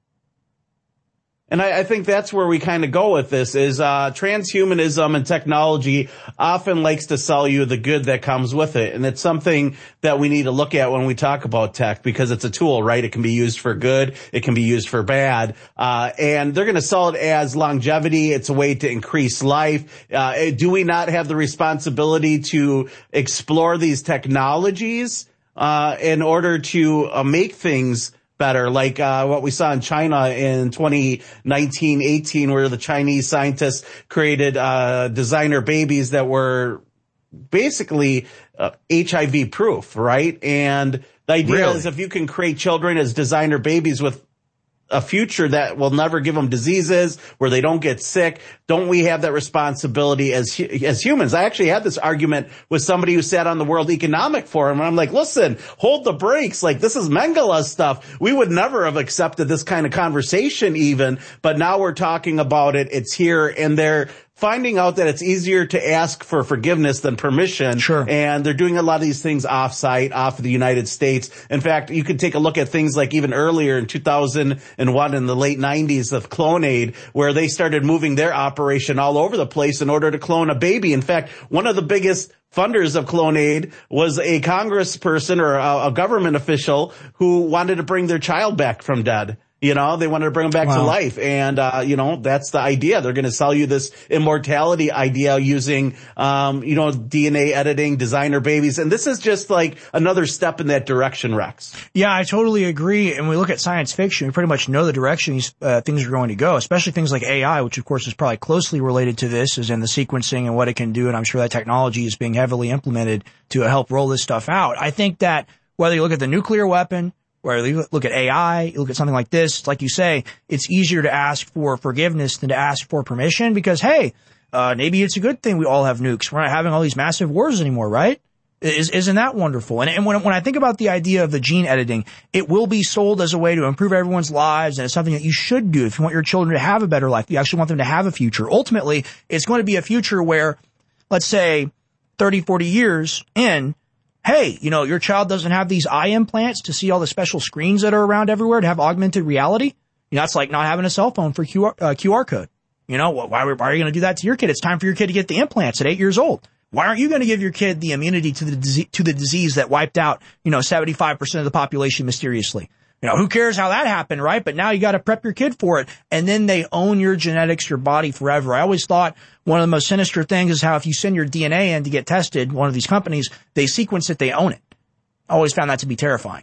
And I, I think that's where we kind of go with this is, uh, transhumanism and technology often likes to sell you the good that comes with it. And it's something that we need to look at when we talk about tech, because it's a tool, right? It can be used for good. It can be used for bad. Uh, and they're going to sell it as longevity. It's a way to increase life. Uh, do we not have the responsibility to explore these technologies, uh, in order to uh, make things better, like uh what we saw in China in twenty nineteen eighteen, where the Chinese scientists created uh designer babies that were basically uh, H I V proof, right? And the idea Really? is if you can create children as designer babies with a future that will never give them diseases, where they don't get sick, don't we have that responsibility as as humans? I actually had this argument with somebody who sat on the World Economic Forum, and I'm like, listen, hold the brakes. Like, this is Mengele stuff. We would never have accepted this kind of conversation even, but now we're talking about it. It's here, and they're finding out that it's easier to ask for forgiveness than permission. Sure. And they're doing a lot of these things off-site, off of the United States. In fact, you could take a look at things like even earlier in two thousand one, in the late nineties, of Clonaid, where they started moving their operation all over the place in order to clone a baby. In fact, one of the biggest funders of Clonaid was a congressperson or a, a government official who wanted to bring their child back from dead. You know, they wanted to bring them back wow. to life. And, uh, you know, that's the idea. They're going to sell you this immortality idea using, um, you know, D N A editing, designer babies. And this is just like another step in that direction, Rex. Yeah, I totally agree. And we look at science fiction, we pretty much know the direction these uh, things are going to go, especially things like A I, which of course is probably closely related to this, is in the sequencing and what it can do. And I'm sure that technology is being heavily implemented to help roll this stuff out. I think that whether you look at the nuclear weapon, where you look at A I, you look at something like this, like you say, it's easier to ask for forgiveness than to ask for permission because, hey, uh, maybe it's a good thing we all have nukes. We're not having all these massive wars anymore, right? Is, isn't that wonderful? And, and when, when I think about the idea of the gene editing, it will be sold as a way to improve everyone's lives, and it's something that you should do if you want your children to have a better life. You actually want them to have a future. Ultimately, it's going to be a future where, let's say, thirty, forty years in, hey, you know, your child doesn't have these eye implants to see all the special screens that are around everywhere to have augmented reality. You know, it's like not having a cell phone for Q R, uh, Q R code. You know, why, why are you going to do that to your kid? It's time for your kid to get the implants at eight years old. Why aren't you going to give your kid the immunity to the disease, to the disease that wiped out, you know, seventy-five percent of the population mysteriously? You know, who cares how that happened, right? But now you got to prep your kid for it. And then they own your genetics, your body forever. I always thought one of the most sinister things is how if you send your D N A in to get tested, one of these companies, they sequence it, they own it. I always found that to be terrifying.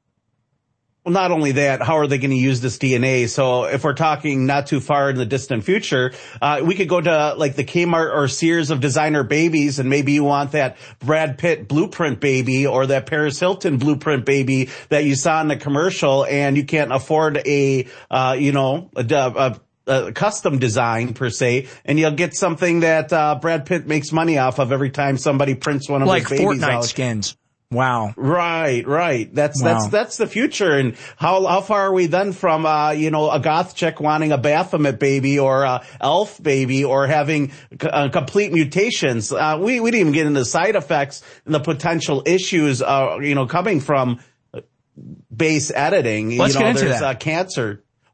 Well, not only that, how are they going to use this D N A? So if we're talking not too far in the distant future, uh, we could go to like the Kmart or Sears of designer babies, and maybe you want that Brad Pitt blueprint baby or that Paris Hilton blueprint baby that you saw in the commercial, and you can't afford a, uh, you know, a, a a custom design per se, and you'll get something that uh Brad Pitt makes money off of every time somebody prints one of like his babies Fortnite out. skins. Wow. Right, right. That's, wow. that's, that's the future. And how, how far are we then from, uh, you know, a goth chick wanting a Baphomet baby or a elf baby or having uh, complete mutations? Uh, we, we didn't even get into side effects and the potential issues, uh, you know, coming from base editing. Let's you know, get into there's, that. Uh, cancer.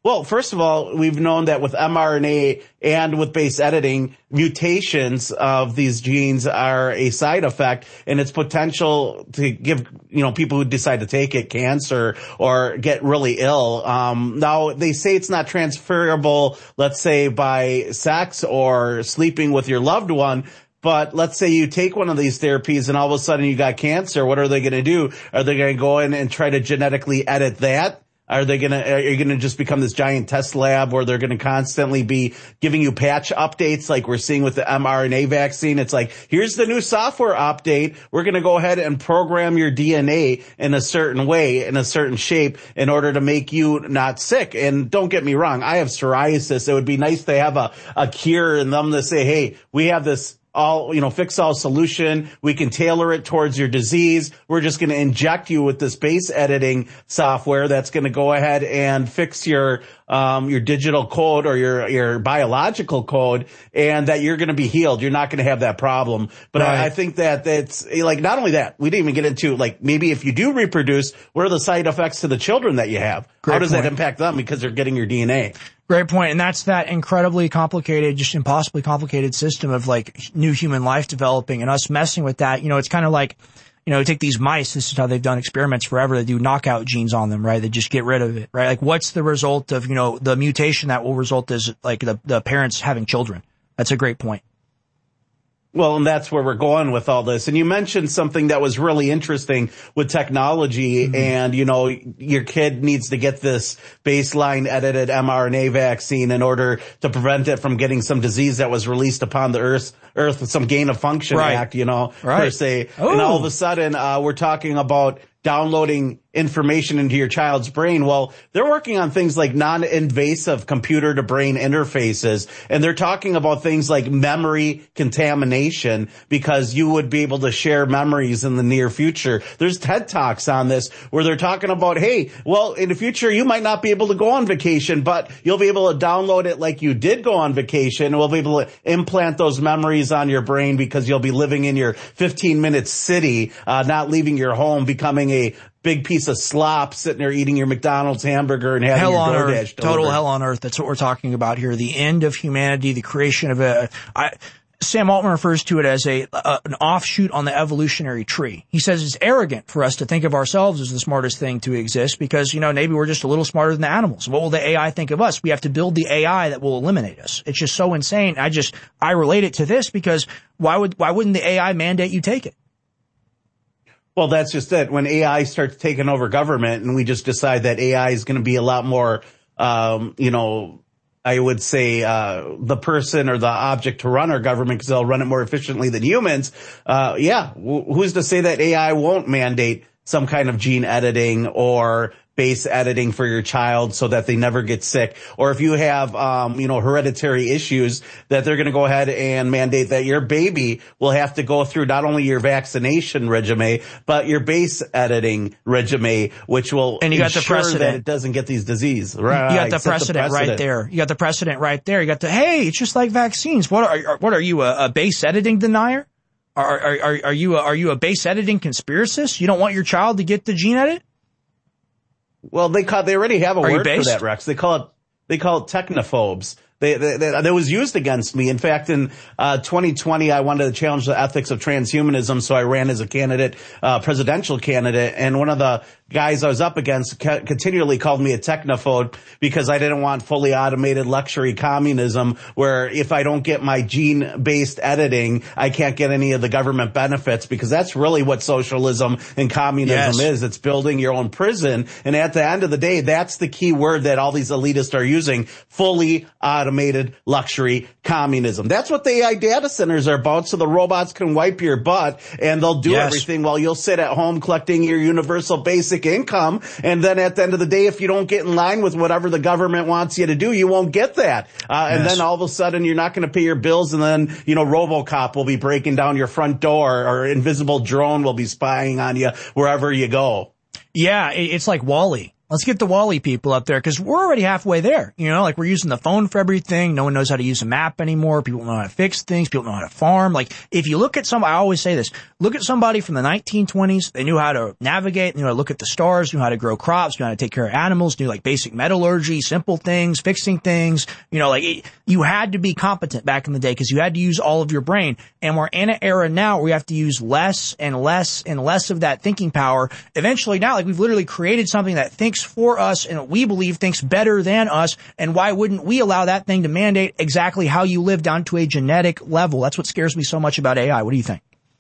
Well, first of all, we've known that with mRNA and with base editing, mutations of these genes are a side effect, and it's potential to give, you know, people who decide to take it cancer or get really ill. Um, now, they say it's not transferable, let's say, by sex or sleeping with your loved one. But let's say you take one of these therapies and all of a sudden you got cancer. What are they going to do? Are they going to go in and try to genetically edit that? Are they going to, are you going to just become this giant test lab where they're going to constantly be giving you patch updates like we're seeing with the mRNA vaccine? It's like, here's the new software update. We're going to go ahead and program your D N A in a certain way, in a certain shape in order to make you not sick. And don't get me wrong. I have psoriasis. It would be nice to have a, a cure and them to say, hey, we have this all, you know, fix all solution. We can tailor it towards your disease. We're just going to inject you with this base editing software that's going to go ahead and fix your, um, your digital code or your, your biological code, and that you're going to be healed. You're not going to have that problem. But right. I, I think that that's like, not only that, we didn't even get into like, maybe if you do reproduce, what are the side effects to the children that you have? Great How does point. that impact them because they're getting your D N A? Great point. And that's that incredibly complicated, just impossibly complicated system of like new human life developing and us messing with that. You know, it's kind of like, you know, take these mice. This is how they've done experiments forever. They do knockout genes on them, right? They just get rid of it, right? Like what's the result of, you know, the mutation that will result is like the, the parents having children. That's a great point. Well, and that's where we're going with all this. And you mentioned something that was really interesting with technology. Mm-hmm. And, you know, your kid needs to get this baseline edited mRNA vaccine in order to prevent it from getting some disease that was released upon the earth, earth with some gain of function right. act, you know, right. per se. Ooh. And all of a sudden, uh, we're talking about downloading information into your child's brain. Well, they're working on things like non-invasive computer to brain interfaces. And they're talking about things like memory contamination because you would be able to share memories in the near future. There's TED Talks on this where they're talking about, hey, well, in the future, you might not be able to go on vacation, but you'll be able to download it like you did go on vacation. And we'll be able to implant those memories on your brain because you'll be living in your fifteen minute city, uh, not leaving your home, becoming a big piece of slop sitting there eating your McDonald's hamburger and having hell your on DoorDash earth, delivered. Total hell on earth. That's what we're talking about here. The end of humanity, the creation of a, I, Sam Altman refers to it as a, a an offshoot on the evolutionary tree. He says it's arrogant for us to think of ourselves as the smartest thing to exist because, you know, maybe we're just a little smarter than the animals. What will the A I think of us? We have to build the A I that will eliminate us. It's just so insane. I just, I relate it to this because why would, why wouldn't the A I mandate you take it? Well, that's just it. When A I starts taking over government and we just decide that A I is going to be a lot more, um, you know, I would say, uh, the person or the object to run our government because they'll run it more efficiently than humans. Uh, yeah. Who's to say that A I won't mandate some kind of gene editing or base editing for your child so that they never get sick? Or if you have, um, you know, hereditary issues, that they're going to go ahead and mandate that your baby will have to go through not only your vaccination regimen, but your base editing regimen, which will and you got the ensure precedent. that it doesn't get these diseases. Right. You got the precedent, the precedent right there. You got the precedent right there. You got the, hey, it's just like vaccines. What are, what are you, a, a base editing denier? Are, are, are, are you a, are you a base editing conspiracist? You don't want your child to get the gene edit? Well, they call, they already have a Are word for that, Rex. They call it, they call it technophobes. They, they, they, that was used against me. In fact, in, uh, twenty twenty, I wanted to challenge the ethics of transhumanism, so I ran as a candidate, uh, presidential candidate, and one of the guys I was up against ca- continually called me a technophobe because I didn't want fully automated luxury communism where if I don't get my gene-based editing, I can't get any of the government benefits, because that's really what socialism and communism yes. is. It's building your own prison. And at the end of the day, that's the key word that all these elitists are using, fully automated luxury communism. That's what the A I data centers are about, so the robots can wipe your butt and they'll do yes. everything while you'll sit at home collecting your universal basic income, and then at the end of the day, if you don't get in line with whatever the government wants you to do, you won't get that. Uh, and yes. then all of a sudden, you're not going to pay your bills, and then, you know, RoboCop will be breaking down your front door, or invisible drone will be spying on you wherever you go. Yeah, it's like WALL-E. Let's get the Wall-E people up there because we're already halfway there. You know, like we're using the phone for everything. No one knows how to use a map anymore. People don't know how to fix things. People don't know how to farm. Like if you look at some, I always say this, look at somebody from the nineteen twenties. They knew how to navigate, knew how to look at the stars, knew how to grow crops, knew how to take care of animals, knew like basic metallurgy, simple things, fixing things. You know, like it, you had to be competent back in the day because you had to use all of your brain. And we're in an era now where we have to use less and less and less of that thinking power. Eventually now, like we've literally created something that thinks for us and we believe thinks better than us. And why wouldn't we allow that thing to mandate exactly how you live down to a genetic level? That's what scares me so much about A I. What do you think?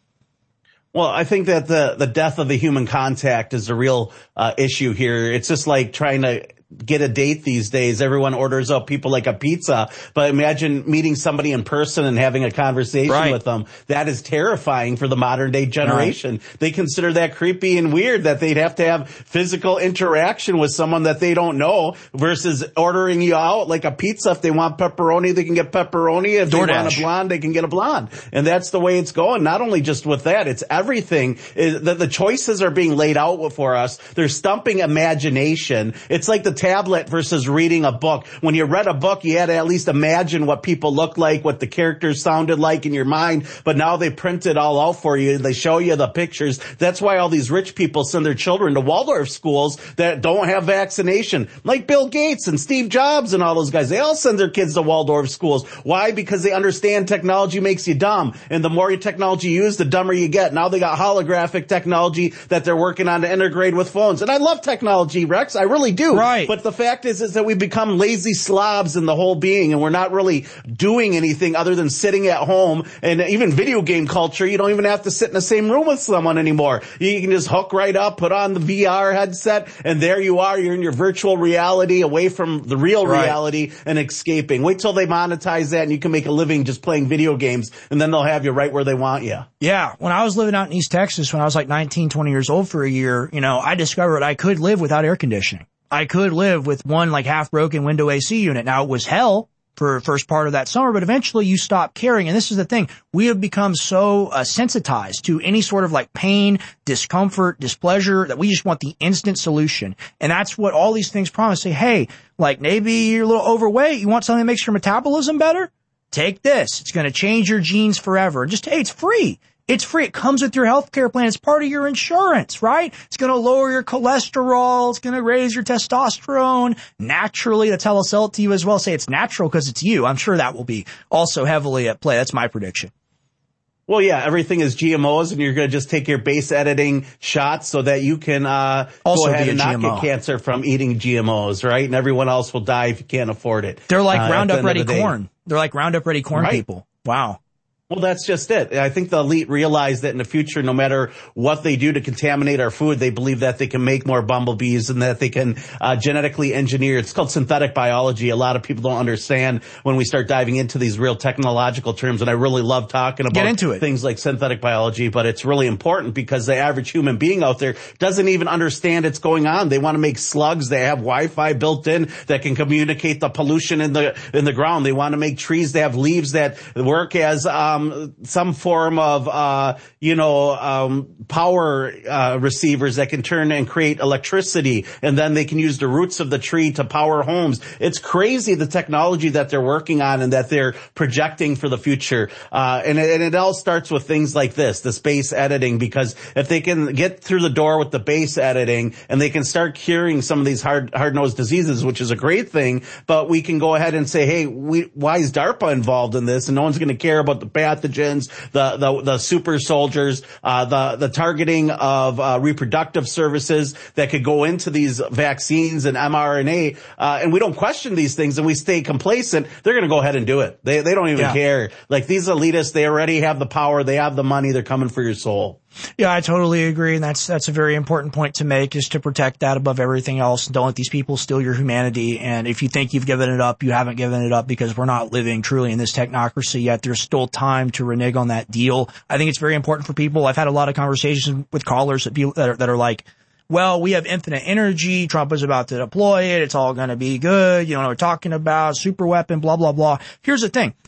Well, I think that the, the death of the human contact is the real uh, issue here. It's just like trying to get a date these days. Everyone orders up people like a pizza, but imagine meeting somebody in person and having a conversation right. with them. That is terrifying for the modern day generation. Right. They consider that creepy and weird that they'd have to have physical interaction with someone that they don't know versus ordering you out like a pizza. If they want pepperoni, they can get pepperoni. If DoorDash. They want a blonde, they can get a blonde. And that's the way it's going. Not only just with that, it's everything. The, the choices are being laid out for us. They're stumping imagination. It's like the tablet versus reading a book. When you read a book, you had to at least imagine what people looked like, what the characters sounded like in your mind. But now they print it all out for you. They show you the pictures. That's why all these rich people send their children to Waldorf schools that don't have vaccination. Like Bill Gates and Steve Jobs and all those guys. They all send their kids to Waldorf schools. Why? Because they understand technology makes you dumb. And the more technology you use, the dumber you get. Now they got holographic technology that they're working on to integrate with phones. And I love technology, Rex. I really do. Right. But the fact is, is that we become lazy slobs in the whole being, and we're not really doing anything other than sitting at home. And even video game culture, you don't even have to sit in the same room with someone anymore. You can just hook right up, put on the V R headset, and there you are. You're in your virtual reality away from the real right. reality and escaping. Wait till they monetize that and you can make a living just playing video games, and then they'll have you right where they want you. Yeah. When I was living out in East Texas, when I was like nineteen, twenty years old for a year, you know, I discovered I could live without air conditioning. I could live with one like half broken window A C unit. Now it was hell for the first part of that summer, but eventually you stop caring. And this is the thing. We have become so uh, sensitized to any sort of like pain, discomfort, displeasure that we just want the instant solution. And that's what all these things promise. Say, hey, like maybe you're a little overweight. You want something that makes your metabolism better? Take this. It's going to change your genes forever. Just, hey, it's free. It's free. It comes with your healthcare plan. It's part of your insurance, right? It's going to lower your cholesterol. It's going to raise your testosterone naturally. That's how they'll sell it to you as well. Say it's natural because it's you. I'm sure that will be also heavily at play. That's my prediction. Well, yeah, everything is G M Os, and you're going to just take your base editing shots so that you can uh also go ahead and not G M O. Get cancer from eating G M Os, right? And everyone else will die if you can't afford it. They're like uh, Roundup Ready corn. They're like Roundup Ready corn right. people. Wow. Well, that's just it. I think the elite realize that in the future, no matter what they do to contaminate our food, they believe that they can make more bumblebees and that they can uh, genetically engineer. It's called synthetic biology. A lot of people don't understand when we start diving into these real technological terms, and I really love talking about Get into it. things like synthetic biology, but it's really important because the average human being out there doesn't even understand it's going on. They want to make slugs that have Wi-Fi built in that can communicate the pollution in the in the ground. They want to make trees that have leaves that work as um Um, some form of, uh, you know, um, power, uh, receivers that can turn and create electricity. And then they can use the roots of the tree to power homes. It's crazy the technology that they're working on and that they're projecting for the future. Uh, and it, and it all starts with things like this, the base editing, because if they can get through the door with the base editing and they can start curing some of these hard, hard-nosed diseases, which is a great thing, but we can go ahead and say, hey, we, why is DARPA involved in this? And no one's going to care about the pathogens, the, the, the super soldiers, uh, the, the targeting of, uh, reproductive services that could go into these vaccines and mRNA. Uh, and we don't question these things and we stay complacent. They're going to go ahead and do it. They, they don't even yeah. care. Like these elitists, they already have the power. They have the money. They're coming for your soul. Yeah, I totally agree. And that's, that's a very important point to make, is to protect that above everything else. Don't let these people steal your humanity. And if you think you've given it up, you haven't given it up, because we're not living truly in this technocracy yet. There's still time to renege on that deal. I think it's very important for people. I've had a lot of conversations with callers that, people, that, are, that are like, well, we have infinite energy. Trump is about to deploy it. It's all going to be good. You know what we're talking about, super weapon, blah, blah, blah. Here's the thing.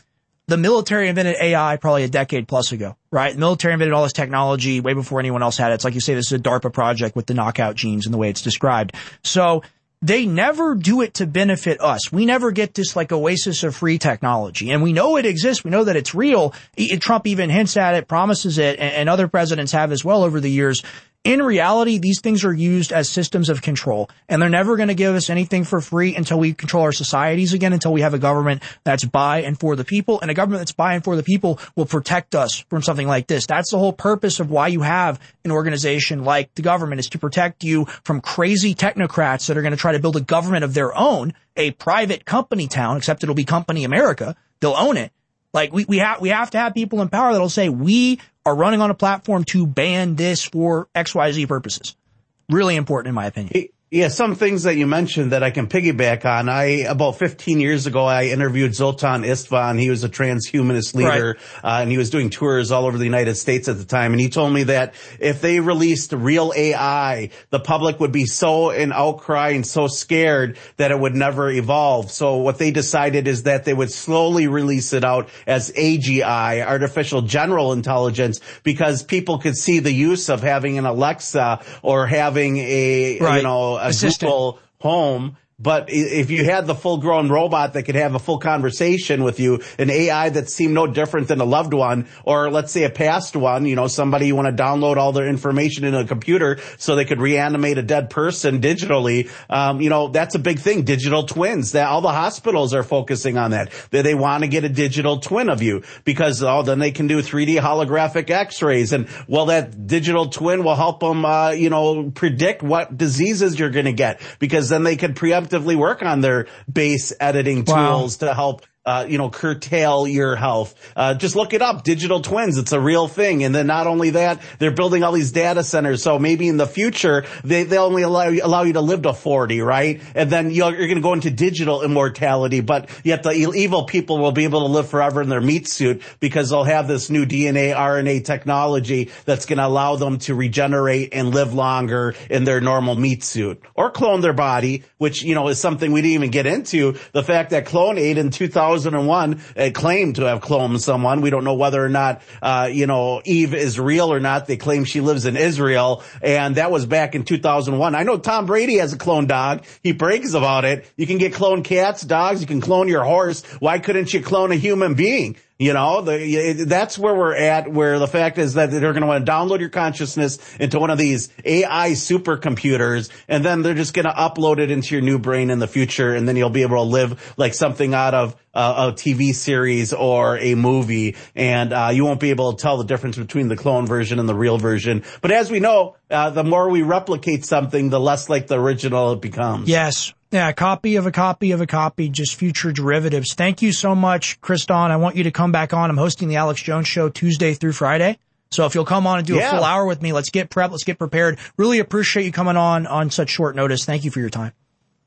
the military invented A I probably a decade plus ago, right? The military invented all this technology way before anyone else had it. It's like you say, this is a DARPA project with the knockout genes and the way it's described. So they never do it to benefit us. We never get this like oasis of free technology. And we know it exists. We know that it's real. Trump even hints at it, promises it, and other presidents have as well over the years. In reality, these things are used as systems of control, and they're never going to give us anything for free until we control our societies again, until we have a government that's by and for the people, and a government that's by and for the people will protect us from something like this. That's the whole purpose of why you have an organization like the government, is to protect you from crazy technocrats that are going to try to build a government of their own, a private company town, except it'll be Company America. They'll own it. Like, we, we have, we have to have people in power that'll say, we are running on a platform to ban this for X Y Z purposes. Really important, in my opinion. Yeah, some things that you mentioned that I can piggyback on. I, about fifteen years ago, I interviewed Zoltan Istvan. He was a transhumanist leader, right. uh, and he was doing tours all over the United States at the time. And he told me that if they released real A I, the public would be so in outcry and so scared that it would never evolve. So what they decided is that they would slowly release it out as A G I, artificial general intelligence, because people could see the use of having an Alexa or having a, right. you know, a Assistant. Google Home. But if you had the full-grown robot that could have a full conversation with you, an A I that seemed no different than a loved one, or let's say a past one, you know, somebody you want to download all their information in a computer so they could reanimate a dead person digitally, um, you know, that's a big thing. Digital twins. That all the hospitals are focusing on that. That they want to get a digital twin of you because oh, then they can do three D holographic X-rays, and well, that digital twin will help them, uh, you know, predict what diseases you're going to get, because then they can preempt work on their base editing tools wow. to help Uh, you know, curtail your health. Uh, just look it up. Digital twins. It's a real thing. And then not only that, they're building all these data centers. So maybe in the future, they, they only allow you, allow you to live to forty, right? And then you're, you're going to go into digital immortality, but yet the evil people will be able to live forever in their meat suit because they'll have this new D N A, R N A technology that's going to allow them to regenerate and live longer in their normal meat suit, or clone their body, which, you know, is something we didn't even get into. The fact that Clone-Aid in two thousand one uh, claimed to have cloned someone. We don't know whether or not, uh, you know, Eve is real or not. They claim she lives in Israel, and that was back in two thousand one. I know Tom Brady has a clone dog. He brags about it. You can get cloned cats, dogs. You can clone your horse. Why couldn't you clone a human being? You know, the, that's where we're at, where the fact is that they're going to want to download your consciousness into one of these A I supercomputers, and then they're just going to upload it into your new brain in the future, and then you'll be able to live like something out of uh, a T V series or a movie, and uh, you won't be able to tell the difference between the clone version and the real version. But as we know, uh, the more we replicate something, the less like the original it becomes. Yes. Yeah, a copy of a copy of a copy, just future derivatives. Thank you so much, Kriston. I want you to come back on. I'm hosting the Alex Jones Show Tuesday through Friday. So if you'll come on and do yeah. a full hour with me, let's get prepped, let's get prepared. Really appreciate you coming on on such short notice. Thank you for your time.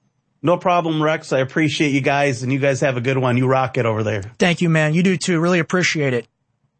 No problem, Rex. I appreciate you guys, and you guys have a good one. You rock it over there. Thank you, man. You do too. Really appreciate it.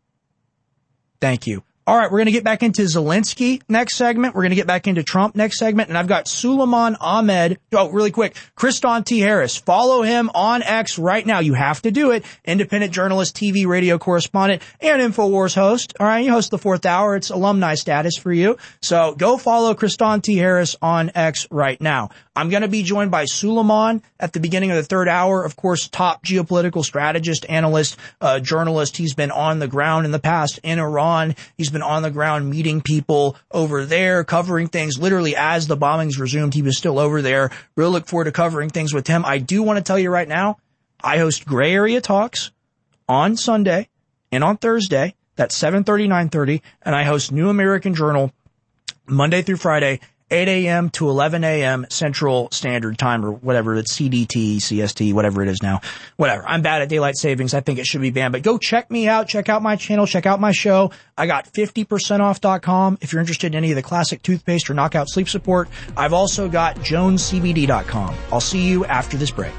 Thank you. All right, we're going to get back into Zelensky next segment. We're going to get back into Trump next segment. And I've got Suleiman Ahmed. Oh, really quick. Kriston T. Harris. Follow him on X right now. You have to do it. Independent journalist, T V, radio correspondent, and InfoWars host. All right, you host the fourth hour. It's alumni status for you. So go follow Kriston T. Harris on X right now. I'm going to be joined by Suleiman at the beginning of the third hour. Of course, top geopolitical strategist, analyst, uh, journalist. He's been on the ground in the past in Iran. He's been on the ground meeting people over there, covering things literally as the bombings resumed. He was still over there. Really look forward to covering things with him. I do want to tell you right now, I host Gray Area Talks on Sunday and on Thursday. That's seven thirty, nine thirty. And I host New American Journal Monday through Friday, eight a.m. to eleven a.m. Central Standard Time, or whatever. It's C D T, C S T, whatever it is now. Whatever. I'm bad at daylight savings. I think it should be banned. But go check me out. Check out my channel. Check out my show. I got fifty percent off dot com if you're interested in any of the classic toothpaste or knockout sleep support. I've also got jones c b d dot com. I'll see you after this break.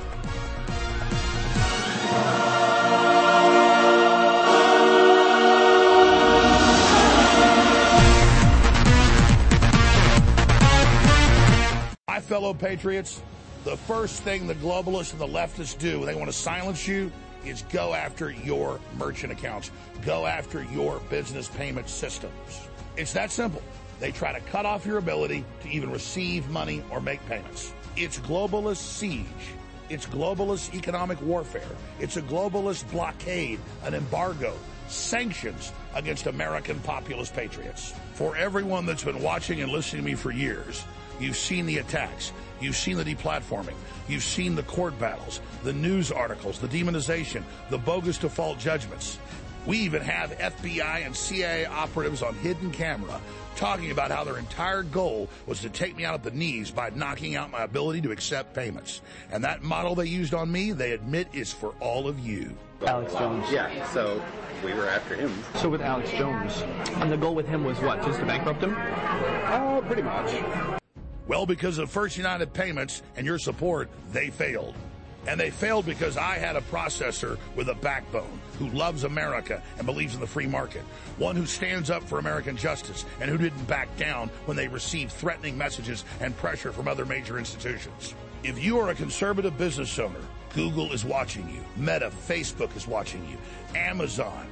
My fellow patriots, the first thing the globalists and the leftists do when they want to silence you is go after your merchant accounts. Go after your business payment systems. It's that simple. They try to cut off your ability to even receive money or make payments. It's globalist siege. It's globalist economic warfare. It's a globalist blockade, an embargo, sanctions against American populist patriots. For everyone that's been watching and listening to me for years, you've seen the attacks. You've seen the deplatforming. You've seen the court battles, the news articles, the demonization, the bogus default judgments. We even have F B I and C I A operatives on hidden camera talking about how their entire goal was to take me out at the knees by knocking out my ability to accept payments. And that model they used on me, they admit, is for all of you. Alex Jones. Yeah, so we were after him. So with Alex Jones, and the goal with him was what, just to bankrupt him? Oh, pretty much. Well, because of First United Payments and your support, they failed. And they failed because I had a processor with a backbone who loves America and believes in the free market. One who stands up for American justice and who didn't back down when they received threatening messages and pressure from other major institutions. If you are a conservative business owner, Google is watching you. Meta, Facebook is watching you. Amazon,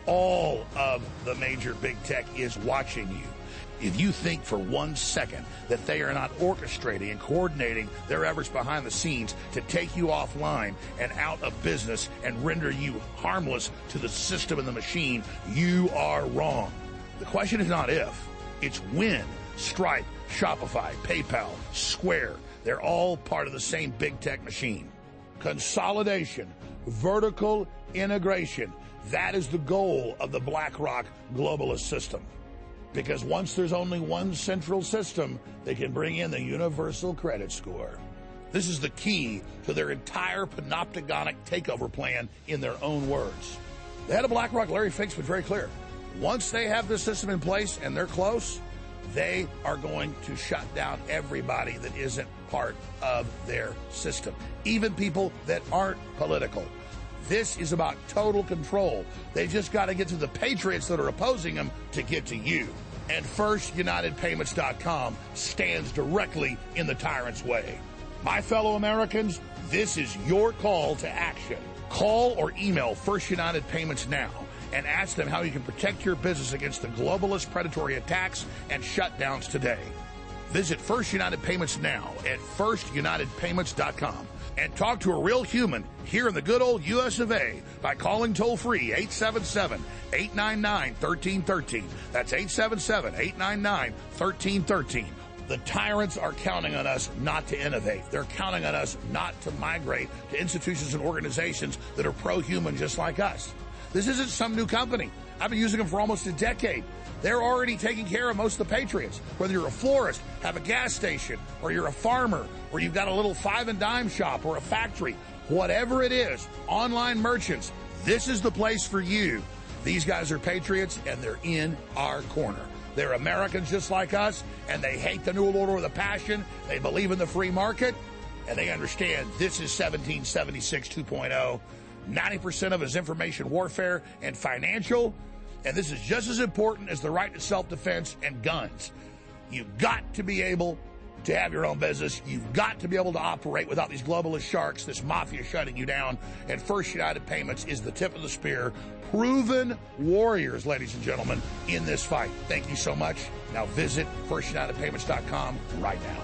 all of the major big tech is watching you. If you think for one second that they are not orchestrating and coordinating their efforts behind the scenes to take you offline and out of business and render you harmless to the system and the machine, you are wrong. The question is not if, it's when. Stripe, Shopify, PayPal, Square, they're all part of the same big tech machine. Consolidation, vertical integration, that is the goal of the BlackRock globalist system. Because once there's only one central system, they can bring in the universal credit score. This is the key to their entire panopticonic takeover plan in their own words. The head of BlackRock, Larry Fink's been very clear. Once they have this system in place and they're close, they are going to shut down everybody that isn't part of their system, even people that aren't political. This is about total control. They just got to get to the patriots that are opposing them to get to you. And First United Payments dot com stands directly in the tyrant's way. My fellow Americans, this is your call to action. Call or email First United Payments now and ask them how you can protect your business against the globalist predatory attacks and shutdowns today. Visit First United Payments now at First United Payments dot com. And talk to a real human here in the good old U S of A by calling toll-free eight seven seven, eight nine nine, one three one three. That's eight seven seven, eight nine nine, one three one three. The tyrants are counting on us not to innovate. They're counting on us not to migrate to institutions and organizations that are pro-human just like us. This isn't some new company. I've been using them for almost a decade. They're already taking care of most of the patriots. Whether you're a florist, have a gas station, or you're a farmer, or you've got a little five and dime shop or a factory, whatever it is, online merchants, this is the place for you. These guys are patriots and they're in our corner. They're Americans just like us, and they hate the New World Order with a passion. They believe in the free market, and they understand this is seventeen seventy-six two point oh. ninety percent of it is information warfare and financial. And this is just as important as the right to self-defense and guns. You've got to be able to have your own business. You've got to be able to operate without these globalist sharks, this mafia shutting you down. And First United Payments is the tip of the spear. Proven warriors, ladies and gentlemen, in this fight. Thank you so much. Now visit First United Payments dot com right now.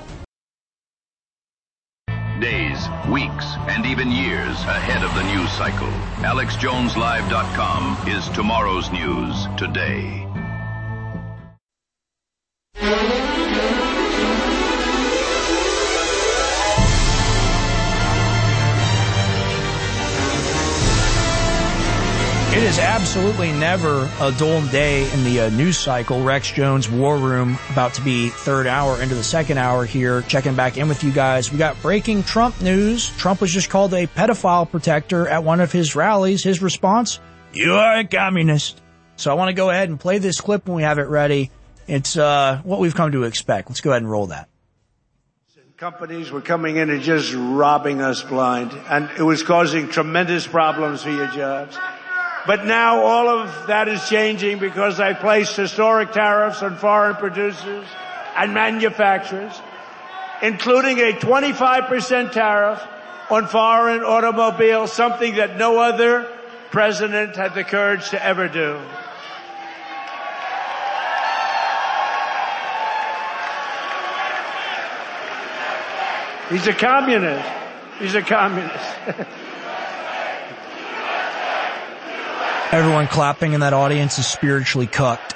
Days, weeks, and even years ahead of the news cycle. Alex Jones Live dot com is tomorrow's news today. It is absolutely never a dull day in the uh, news cycle. Rex Jones War Room about to be third hour into the second hour here, checking back in with you guys. We got breaking Trump news. Trump was just called a pedophile protector at one of his rallies. His response, "You are a communist." So I want to go ahead and play this clip when we have it ready. It's uh, what we've come to expect. Let's go ahead and roll that. Companies were coming in and just robbing us blind, and it was causing tremendous problems for your jobs. But now all of that is changing because I placed historic tariffs on foreign producers and manufacturers, including a twenty-five percent tariff on foreign automobiles, something that no other president had the courage to ever do. He's a communist. He's a communist. Everyone clapping in that audience is spiritually cucked.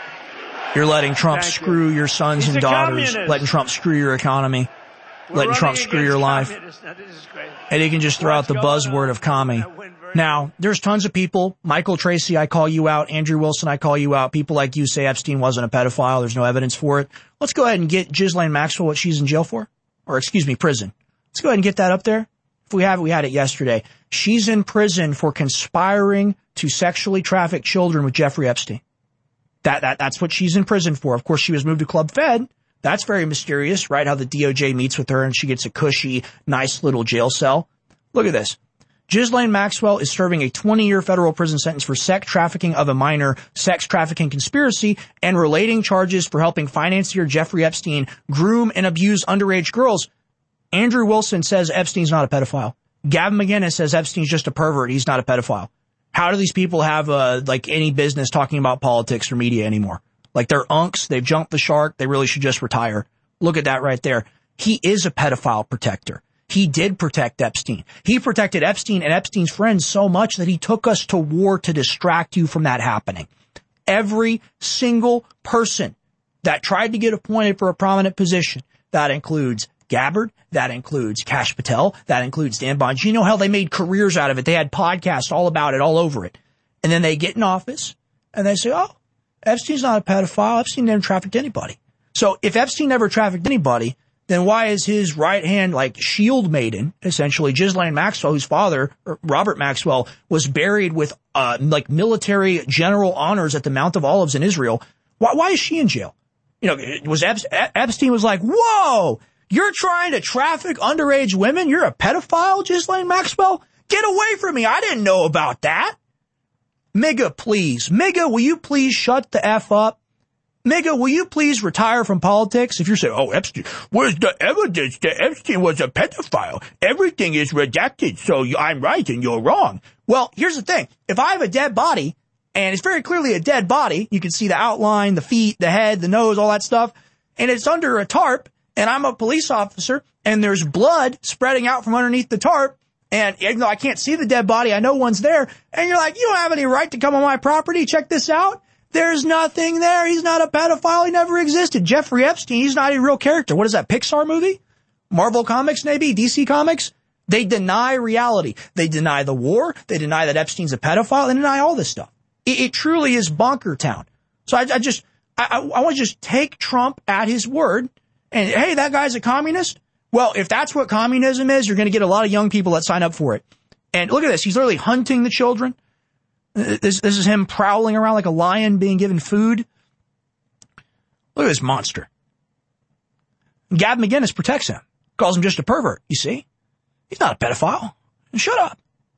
You're letting Trump Thank screw you. your sons He's and a daughters, communist. letting Trump screw your economy, We're letting Trump running screw your against life. communists. Now, this is great. And he can just throw out the What's going buzzword of commie. Now, there's tons of people. Michael Tracy, I call you out. Andrew Wilson, I call you out. People like you say Epstein wasn't a pedophile. There's no evidence for it. Let's go ahead and get Ghislaine Maxwell what she's in jail for. Or, excuse me, prison. Let's go ahead and get that up there. If we have it, we had it yesterday. She's in prison for conspiring to sexually traffic children with Jeffrey Epstein. That, that, that's what she's in prison for. Of course, she was moved to Club Fed. That's very mysterious, right? How the D O J meets with her and she gets a cushy, nice little jail cell. Look at this. Ghislaine Maxwell is serving a twenty-year federal prison sentence for sex trafficking of a minor, sex trafficking conspiracy, and relating charges for helping financier Jeffrey Epstein groom and abuse underage girls. Andrew Wilson says Epstein's not a pedophile. Gavin McInnes says Epstein's just a pervert. He's not a pedophile. How do these people have, uh, like, any business talking about politics or media anymore? Like, they're unks. They've jumped the shark. They really should just retire. Look at that right there. He is a pedophile protector. He did protect Epstein. He protected Epstein and Epstein's friends so much that he took us to war to distract you from that happening. Every single person that tried to get appointed for a prominent position, that includes Gabbard, that includes Kash Patel, that includes Dan Bongino. Hell, they made careers out of it. They had podcasts all about it, all over it. And then they get in office and they say, oh, Epstein's not a pedophile. Epstein never trafficked anybody. So if Epstein never trafficked anybody, then why is his right hand, like, shield maiden, essentially, Ghislaine Maxwell, whose father, Robert Maxwell, was buried with, uh, like, military general honors at the Mount of Olives in Israel? Why, why is she in jail? You know, was Ep- Epstein was like, whoa, you're trying to traffic underage women? You're a pedophile, Ghislaine Maxwell? Get away from me. I didn't know about that. Miga, please. Miga, will you please shut the F up? Miga, will you please retire from politics? If you're saying, oh, Epstein, where's the evidence that Epstein was a pedophile? Everything is redacted, so I'm right and you're wrong. Well, here's the thing. If I have a dead body, and it's very clearly a dead body, you can see the outline, the feet, the head, the nose, all that stuff, and it's under a tarp, and I'm a police officer, and there's blood spreading out from underneath the tarp, and even though I can't see the dead body, I know one's there, and you're like, you don't have any right to come on my property, check this out. There's nothing there. He's not a pedophile. He never existed. Jeffrey Epstein, he's not a real character. What is that, Pixar movie? Marvel Comics, maybe? D C Comics? They deny reality. They deny the war. They deny that Epstein's a pedophile. They deny all this stuff. It, it truly is bonker town. So I, I just, I, I, I want to just take Trump at his word. And, hey, that guy's a communist? Well, if that's what communism is, you're going to get a lot of young people that sign up for it. And look at this. He's literally hunting the children. This, this is him prowling around like a lion being given food. Look at this monster. Gavin McInnes protects him. Calls him just a pervert, you see? He's not a pedophile. Shut up.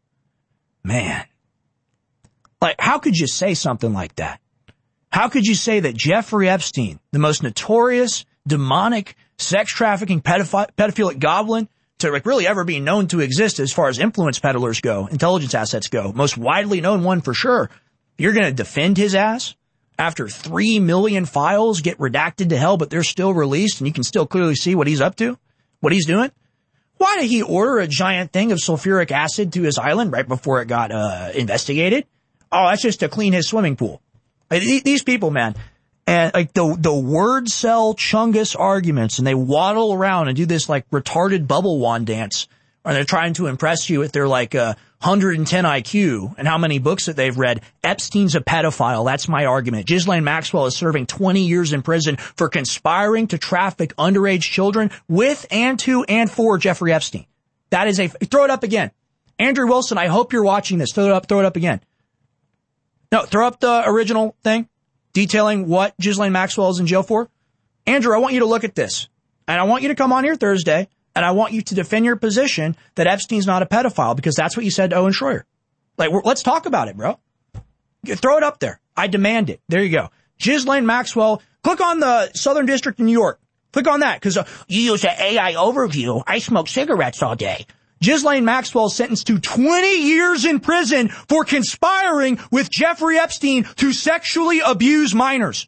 Man. Like, how could you say something like that? How could you say that Jeffrey Epstein, the most notorious, demonic, sex trafficking, pedophi- pedophilic goblin to like really ever be known to exist as far as influence peddlers go, intelligence assets go, most widely known one for sure, you're going to defend his ass after three million files get redacted to hell, but they're still released and you can still clearly see what he's up to, what he's doing? Why did he order a giant thing of sulfuric acid to his island right before it got uh, investigated? Oh, that's just to clean his swimming pool. Like, these people, man, and like the the word cell Chungus arguments, and they waddle around and do this like retarded bubble wand dance, and they're trying to impress you with their like uh, one hundred ten I Q and how many books that they've read. Epstein's a pedophile. That's my argument. Ghislaine Maxwell is serving twenty years in prison for conspiring to traffic underage children with and to and for Jeffrey Epstein. That is a throw it up again. Andrew Wilson, I hope you're watching this. Throw it up. Throw it up again. No, throw up the original thing detailing what Ghislaine Maxwell is in jail for. Andrew, I want you to look at this. And I want you to come on here Thursday, and I want you to defend your position that Epstein's not a pedophile, because that's what you said to Owen Schroyer. Like, let's talk about it, bro. Throw it up there. I demand it. There you go. Ghislaine Maxwell, click on the Southern District of New York. Click on that, because uh, you use an A I overview. I smoke cigarettes all day. Ghislaine Maxwell sentenced to twenty years in prison for conspiring with Jeffrey Epstein to sexually abuse minors.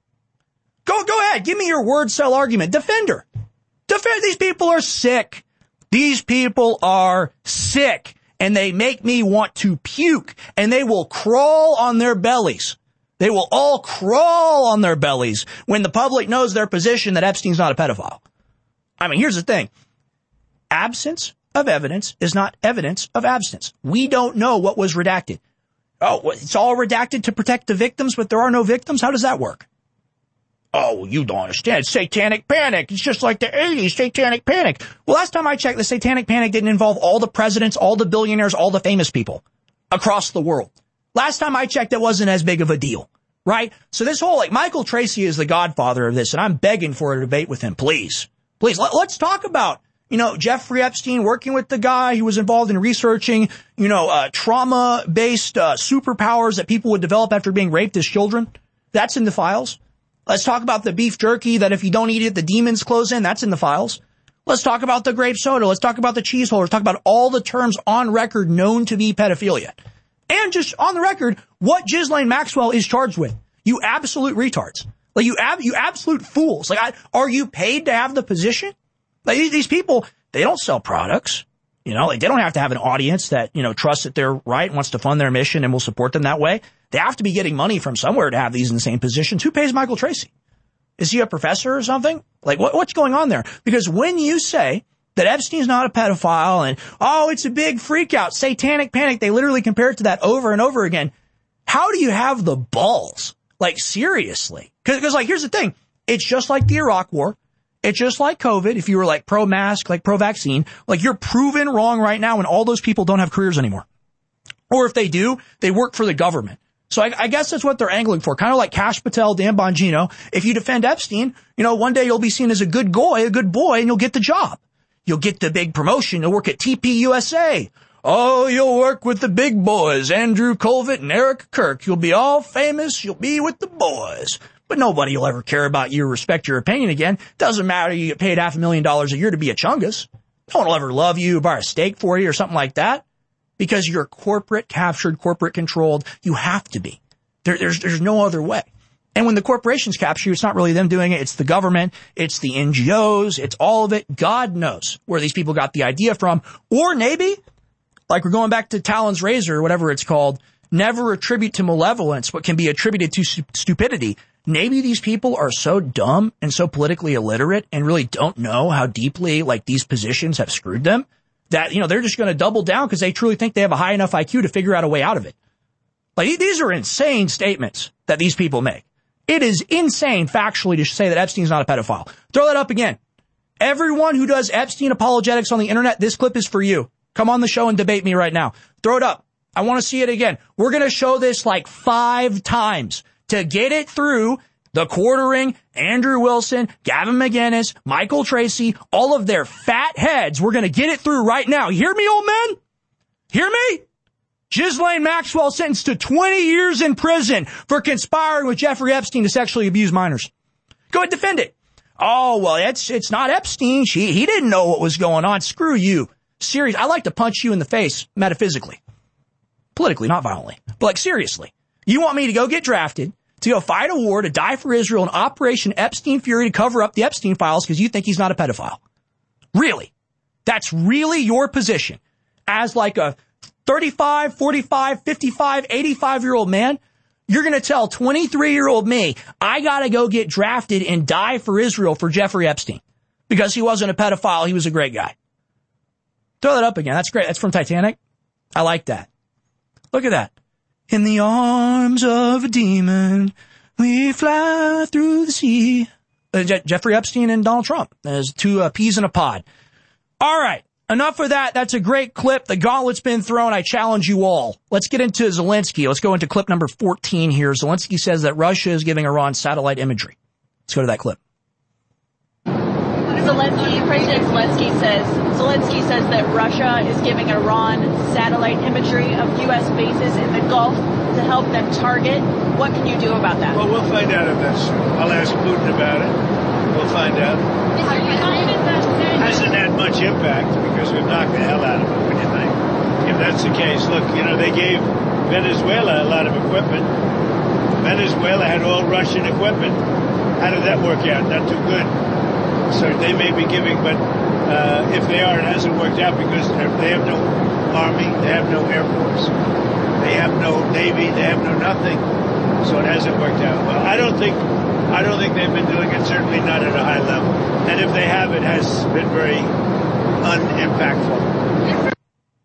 Go, go ahead. Give me your word cell argument. Defend her. Defend. These people are sick. These people are sick, and they make me want to puke, and they will crawl on their bellies. They will all crawl on their bellies when the public knows their position that Epstein's not a pedophile. I mean, here's the thing. Absence of evidence is not evidence of absence. We don't know what was redacted. Oh, it's all redacted to protect the victims, but there are no victims? How does that work? Oh, well, you don't understand. It's satanic panic. It's just like the eighties, satanic panic. Well, last time I checked, the satanic panic didn't involve all the presidents, all the billionaires, all the famous people across the world. Last time I checked, it wasn't as big of a deal, right? So this whole, like, Michael Tracy is the godfather of this, and I'm begging for a debate with him. Please, please, let, let's talk about, you know, Jeffrey Epstein working with the guy who was involved in researching, you know, uh, trauma-based uh, superpowers that people would develop after being raped as children. That's in the files. Let's talk about the beef jerky that if you don't eat it, the demons close in. That's in the files. Let's talk about the grape soda. Let's talk about the cheese hole. Let's talk about all the terms on record known to be pedophilia. And just on the record, what Ghislaine Maxwell is charged with. You absolute retards. Like, you ab- you absolute fools. Like, I, are you paid to have the position? Like, these, these people, they don't sell products. You know, like, they don't have to have an audience that, you know, trusts that they're right and wants to fund their mission and will support them that way. They have to be getting money from somewhere to have these insane positions. Who pays Michael Tracy? Is he a professor or something? Like, what, what's going on there? Because when you say that Epstein's not a pedophile and, oh, it's a big freak out, satanic panic, they literally compare it to that over and over again. How do you have the balls? Like, seriously? Because, like, here's the thing. It's just like the Iraq War. It's just like COVID. If you were, like, pro-mask, like pro-vaccine, like, you're proven wrong right now and all those people don't have careers anymore. Or if they do, they work for the government. So I, I guess that's what they're angling for. Kind of like Kash Patel, Dan Bongino. If you defend Epstein, you know, one day you'll be seen as a good boy, a good boy, and you'll get the job. You'll get the big promotion. You'll work at T P U S A. Oh, you'll work with the big boys, Andrew Colvett and Eric Kirk. You'll be all famous. You'll be with the boys. But nobody will ever care about you or respect your opinion again. Doesn't matter. You get paid half a million dollars a year to be a chungus. No one will ever love you, buy a steak for you or something like that. Because you're corporate captured, corporate controlled. You have to be. There, there's, there's no other way. And when the corporations capture you, it's not really them doing it. It's the government. It's the N G Os. It's all of it. God knows where these people got the idea from. Or maybe, like we're going back to Talon's Razor or whatever it's called, never attribute to malevolence what can be attributed to stu- stupidity. Maybe these people are so dumb and so politically illiterate and really don't know how deeply, like, these positions have screwed them that, you know, they're just going to double down because they truly think they have a high enough I Q to figure out a way out of it. Like, these are insane statements that these people make. It is insane factually to say that Epstein's not a pedophile. Throw that up again. Everyone who does Epstein apologetics on the internet, this clip is for you. Come on the show and debate me right now. Throw it up. I want to see it again. We're going to show this like five times to get it through the quartering, Andrew Wilson, Gavin McInnes, Michael Tracy, all of their fat heads. We're going to get it through right now. You hear me, old man? Hear me? Ghislaine Maxwell sentenced to twenty years in prison for conspiring with Jeffrey Epstein to sexually abuse minors. Go ahead, defend it. Oh, well, it's, it's not Epstein. She, he didn't know what was going on. Screw you. Serious. I like to punch you in the face metaphysically. Politically, not violently. But, like, seriously. You want me to go get drafted, to go fight a war, to die for Israel in Operation Epstein Fury to cover up the Epstein files because you think he's not a pedophile? Really? That's really your position as like a thirty-five, forty-five, fifty-five, eighty-five-year-old man? You're going to tell twenty-three-year-old me, I got to go get drafted and die for Israel for Jeffrey Epstein because he wasn't a pedophile, he was a great guy. Throw that up again. That's great. That's from Titanic. I like that. Look at that. In the arms of a demon, we fly through the sea. Uh, Je- Jeffrey Epstein and Donald Trump. There's two uh, peas in a pod. All right. Enough of that. That's a great clip. The gauntlet's been thrown. I challenge you all. Let's get into Zelensky. Let's go into clip number fourteen here. Zelensky says that Russia is giving Iran satellite imagery. Let's go to that clip. Zelensky, President Zelensky says Zelensky says that Russia is giving Iran satellite imagery of U S bases in the Gulf to help them target. What can you do about that? Well, we'll find out if that's true. I'll ask Putin about it. We'll find out. Are you confident that hasn't had much impact because we've knocked the hell out of it. What do you think? If that's the case, look, you know, they gave Venezuela a lot of equipment. Venezuela had all Russian equipment. How did that work out? Not too good. So they may be giving, but uh, if they are, it hasn't worked out because they have no army, they have no air force, they have no navy, they have no nothing. So it hasn't worked out. Well, I don't think, I don't think they've been doing it. Certainly not at a high level. And if they have, it has been very unimpactful.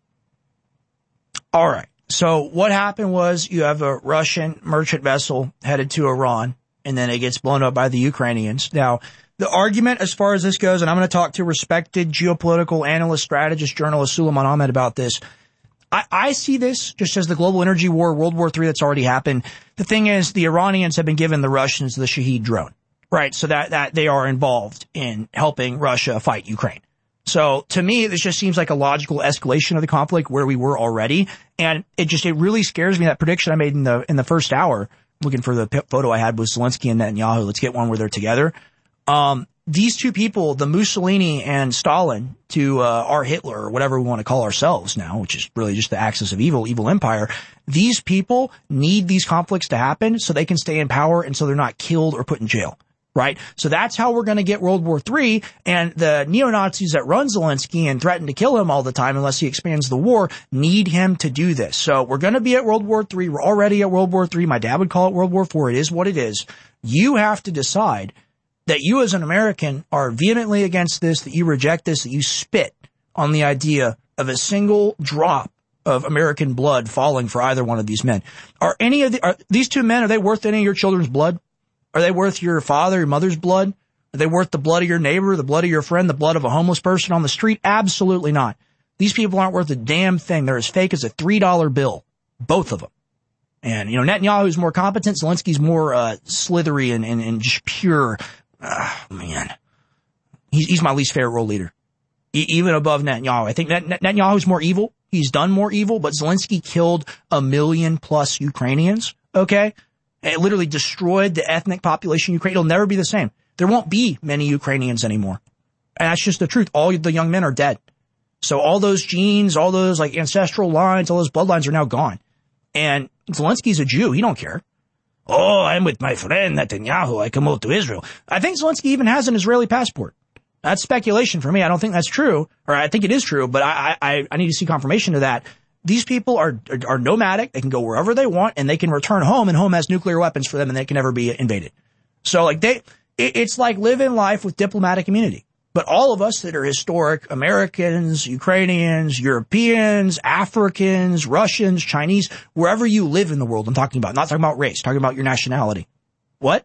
All right. So what happened was you have a Russian merchant vessel headed to Iran, and then it gets blown up by the Ukrainians. Now, the argument as far as this goes, and I'm going to talk to respected geopolitical analyst, strategist, journalist Suleiman Ahmed about this. I, I see this just as the global energy war, World War Three that's already happened. The thing is, the Iranians have been giving the Russians the Shahed drone, right? So that, that they are involved in helping Russia fight Ukraine. So to me, this just seems like a logical escalation of the conflict where we were already. And it just, it really scares me, that prediction I made in the, in the first hour, looking for the p- photo I had with Zelensky and Netanyahu. Let's get one where they're together. Um, these two people, the Mussolini and Stalin to, uh, our Hitler, or whatever we want to call ourselves now, which is really just the axis of evil, evil empire. These people need these conflicts to happen so they can stay in power and so they're not killed or put in jail. Right? So that's how we're going to get World War Three, and the neo-Nazis that run Zelensky and threaten to kill him all the time unless he expands the war need him to do this. So we're going to be at World War Three. We're already at World War Three. My dad would call it World War Four. It is what it is. You have to decide that you as an American are vehemently against this, that you reject this, that you spit on the idea of a single drop of American blood falling for either one of these men. Are any of the, are these two men, are they worth any of your children's blood? Are they worth your father, your mother's blood? Are they worth the blood of your neighbor, the blood of your friend, the blood of a homeless person on the street? Absolutely not. These people aren't worth a damn thing. They're as fake as a three dollar bill. Both of them. And, you know, Netanyahu's more competent. Zelensky's more, uh, slithery and, and, and just pure. Ah, oh, man. He's, he's my least favorite world leader. E- even above Netanyahu. I think Net- Net- Netanyahu's more evil. He's done more evil, but Zelensky killed a million plus Ukrainians. Okay? It literally destroyed the ethnic population of Ukraine. It'll never be the same. There won't be many Ukrainians anymore. And that's just the truth. All the young men are dead. So all those genes, all those like ancestral lines, all those bloodlines are now gone. And Zelensky's a Jew. He don't care. Oh, I'm with my friend Netanyahu. I come out to Israel. I think Zelensky even has an Israeli passport. That's speculation for me. I don't think that's true. Or I think it is true, but I, I, I need to see confirmation of that. These people are, are are nomadic. They can go wherever they want, and they can return home, and home has nuclear weapons for them, and they can never be invaded. So, like, they, it, it's like living life with diplomatic immunity. But all of us that are historic Americans, Ukrainians, Europeans, Africans, Russians, Chinese, wherever you live in the world, I'm talking about, not talking about race, talking about your nationality. What?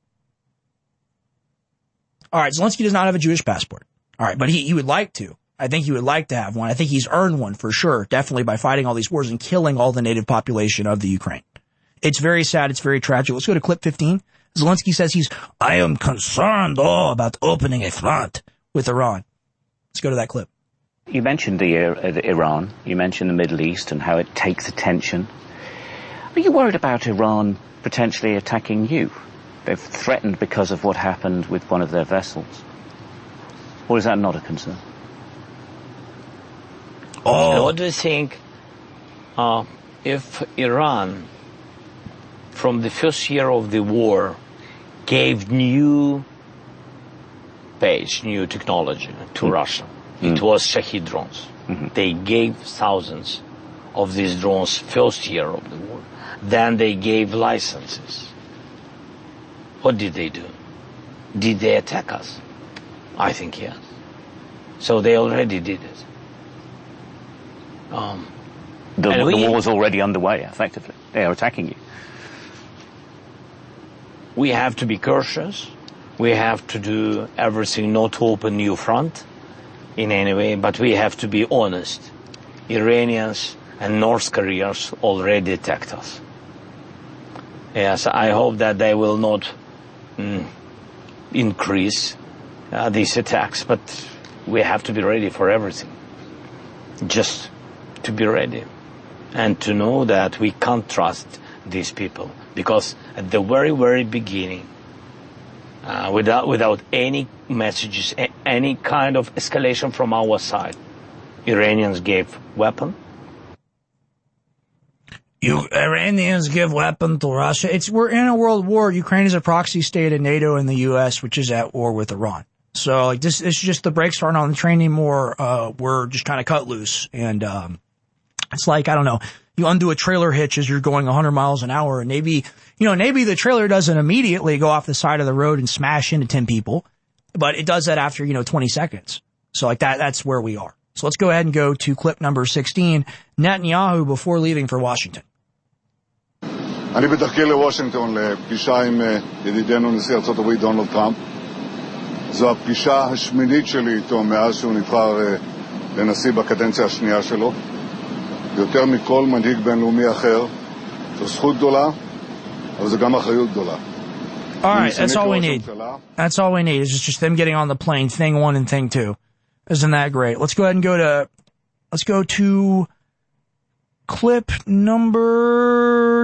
All right, Zelensky does not have a Jewish passport. All right, but he, he would like to. I think he would like to have one. I think he's earned one for sure, definitely by fighting all these wars and killing all the native population of the Ukraine. It's very sad. It's very tragic. Let's go to clip fifteen. Zelensky says he's, I am concerned, oh, about opening a front with Iran. Let's go to that clip. You mentioned the, uh, the Iran. You mentioned the Middle East and how it takes attention. Are you worried about Iran potentially attacking you? They've threatened because of what happened with one of their vessels. Or is that not a concern? Oh. What do you think uh, if Iran, from the first year of the war, gave new page, new technology to mm. Russia? Mm. It was Shahed drones. Mm-hmm. They gave thousands of these drones first year of the war. Then they gave licenses. What did they do? Did they attack us? I think yes. So they already did it. Um, the, the we, war was already underway, effectively. They are attacking you. We have to be cautious. We have to do everything not to open new front in any way, but we have to be honest. Iranians and North Koreans already attacked us. Yes, I hope that they will not mm, increase uh, these attacks, but we have to be ready for everything. Just to be ready and to know that we can't trust these people, because at the very, very beginning, uh, without without any messages, any kind of escalation from our side. Iranians gave weapon. You Iranians give weapon to Russia. It's we're in a world war. Ukraine is a proxy state of NATO and the U S, which is at war with Iran. So like this, this is just the brakes aren't on the train anymore. Uh, we're just kind of cut loose, and um, it's like I don't know. You undo a trailer hitch as you're going one hundred miles an hour, and maybe you know maybe the trailer doesn't immediately go off the side of the road and smash into ten people, but it does that after you know twenty seconds. So like that, that's where we are. So let's go ahead and go to clip number sixteen. Netanyahu before leaving for Washington. אני בתחקיר לוושינגטון לפגישה עם ידידנו נשיא ארצות הברית דונלד טראמפ. זו הפגישה השמינית שלי איתו מאז שהוא נבחר לנשיא בקדנציה השנייה שלו. יותר מכל מנהיג בינלאומי אחר. זו זכות גדולה, אבל זו גם אחריות גדולה. All right, that's all we need. That's all we need is just them getting on the plane, thing one and thing two. Isn't that great? Let's go ahead and go to, let's go to clip number,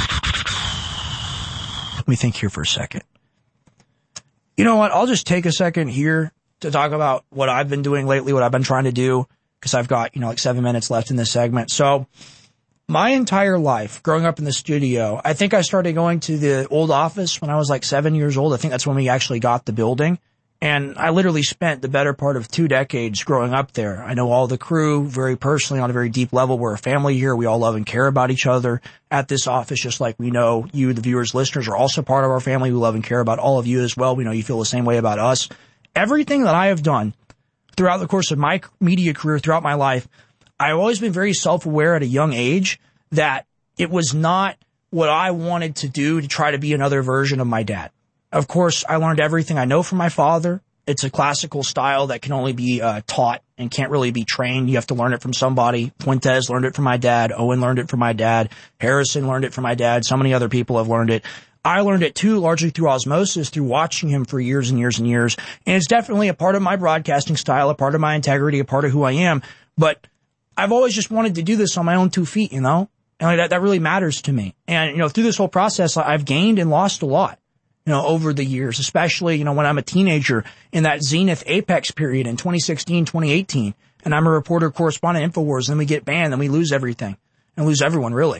let me think here for a second. You know what? I'll just take a second here to talk about what I've been doing lately, what I've been trying to do, because I've got, you know, like seven minutes left in this segment. So my entire life growing up in the studio, I think I started going to the old office when I was like seven years old. I think that's when we actually got the building. And I literally spent the better part of two decades growing up there. I know all the crew very personally on a very deep level. We're a family here. We all love and care about each other at this office, just like we know you, the viewers, listeners, are also part of our family. We love and care about all of you as well. We know you feel the same way about us. Everything that I have done throughout the course of my media career, throughout my life, I've always been very self-aware at a young age that it was not what I wanted to do to try to be another version of my dad. Of course, I learned everything I know from my father. It's a classical style that can only be uh, taught and can't really be trained. You have to learn it from somebody. Fuentes learned it from my dad. Owen learned it from my dad. Harrison learned it from my dad. So many other people have learned it. I learned it too, largely through osmosis, through watching him for years and years and years. And it's definitely a part of my broadcasting style, a part of my integrity, a part of who I am. But I've always just wanted to do this on my own two feet, you know? And like that, that really matters to me. And, you know, through this whole process, I've gained and lost a lot. You know, over the years, especially, you know, when I'm a teenager in that zenith apex period in twenty sixteen, twenty eighteen, and I'm a reporter correspondent at InfoWars, then we get banned, then we lose everything and lose everyone really.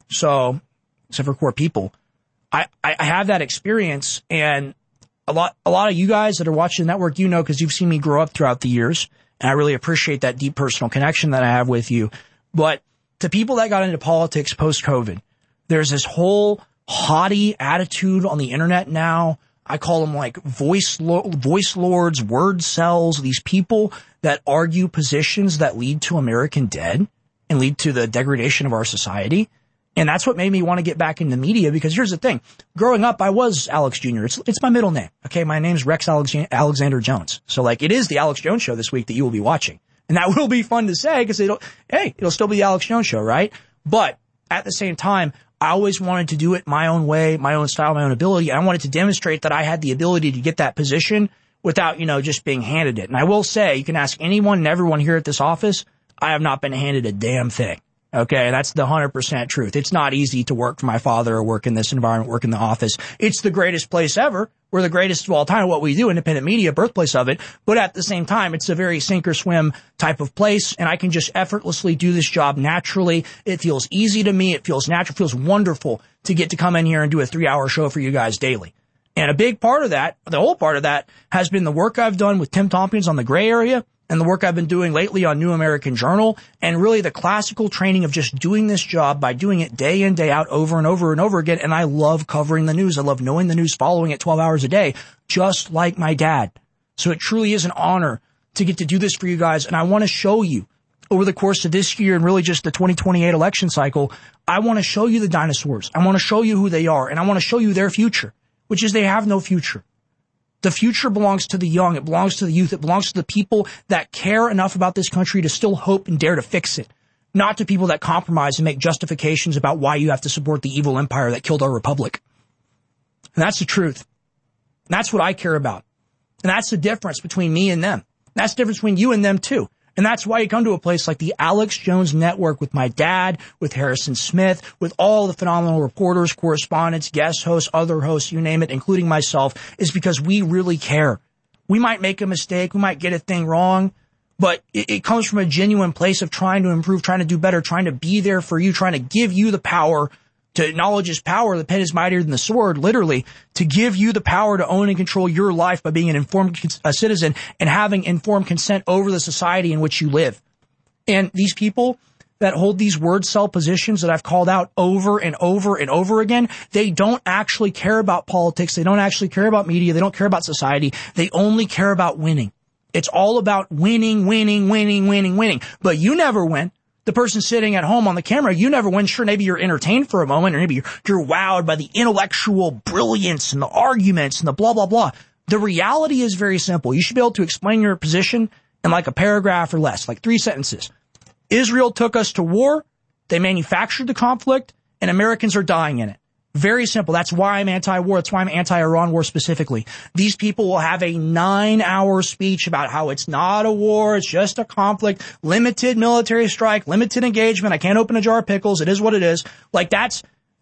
So, except for core people, I, I have that experience, and a lot, a lot of you guys that are watching the network, you know, because you've seen me grow up throughout the years, and I really appreciate that deep personal connection that I have with you. But to people that got into politics post-COVID, there's this whole haughty attitude on the internet now. I call them like voice lo- voice lords, word cells, these people that argue positions that lead to American dead and lead to the degradation of our society. And that's what made me want to get back into media, because here's the thing. Growing up, I was Alex Junior It's, it's my middle name. Okay. My name's Rex Alex- Alexander Jones. So like it is the Alex Jones Show this week that you will be watching. And that will be fun to say because it'll, hey, it'll still be the Alex Jones Show, right? But at the same time, I always wanted to do it my own way, my own style, my own ability. And I wanted to demonstrate that I had the ability to get that position without, you know, just being handed it. And I will say, you can ask anyone and everyone here at this office, I have not been handed a damn thing. Okay, that's the one hundred percent truth. It's not easy to work for my father or work in this environment, work in the office. It's the greatest place ever. We're the greatest of all time at what we do, independent media, birthplace of it. But at the same time, it's a very sink or swim type of place, and I can just effortlessly do this job naturally. It feels easy to me. It feels natural. It feels wonderful to get to come in here and do a three-hour show for you guys daily. And a big part of that, the whole part of that, has been the work I've done with Tim Tompkins on the gray area, and the work I've been doing lately on New American Journal, and really the classical training of just doing this job by doing it day in, day out, over and over and over again. And I love covering the news. I love knowing the news, following it twelve hours a day, just like my dad. So it truly is an honor to get to do this for you guys. And I want to show you over the course of this year and really just the twenty twenty-eight election cycle, I want to show you the dinosaurs. I want to show you who they are, and I want to show you their future, which is they have no future. The future belongs to the young. It belongs to the youth. It belongs to the people that care enough about this country to still hope and dare to fix it. Not to people that compromise and make justifications about why you have to support the evil empire that killed our republic. And that's the truth. And that's what I care about. And that's the difference between me and them. And that's the difference between you and them too. And that's why you come to a place like the Alex Jones Network with my dad, with Harrison Smith, with all the phenomenal reporters, correspondents, guest hosts, other hosts, you name it, including myself, is because we really care. We might make a mistake. We might get a thing wrong, but it, it comes from a genuine place of trying to improve, trying to do better, trying to be there for you, trying to give you the power to acknowledge his power. The pen is mightier than the sword, literally, to give you the power to own and control your life by being an informed uh, citizen and having informed consent over the society in which you live. And these people that hold these word cell positions that I've called out over and over and over again, they don't actually care about politics. They don't actually care about media. They don't care about society. They only care about winning. It's all about winning, winning, winning, winning, winning. But you never win. The person sitting at home on the camera, you never win. Sure, maybe you're entertained for a moment, or maybe you're, you're wowed by the intellectual brilliance and the arguments and the blah, blah, blah. The reality is very simple. You should be able to explain your position in like a paragraph or less, like three sentences. Israel took us to war. They manufactured the conflict, and Americans are dying in it. Very simple. That's why I'm anti-war. That's why I'm anti-Iran war specifically. These people will have a nine-hour speech about how it's not a war, it's just a conflict, limited military strike, limited engagement. I can't open a jar of pickles. It is what it is. Like that's,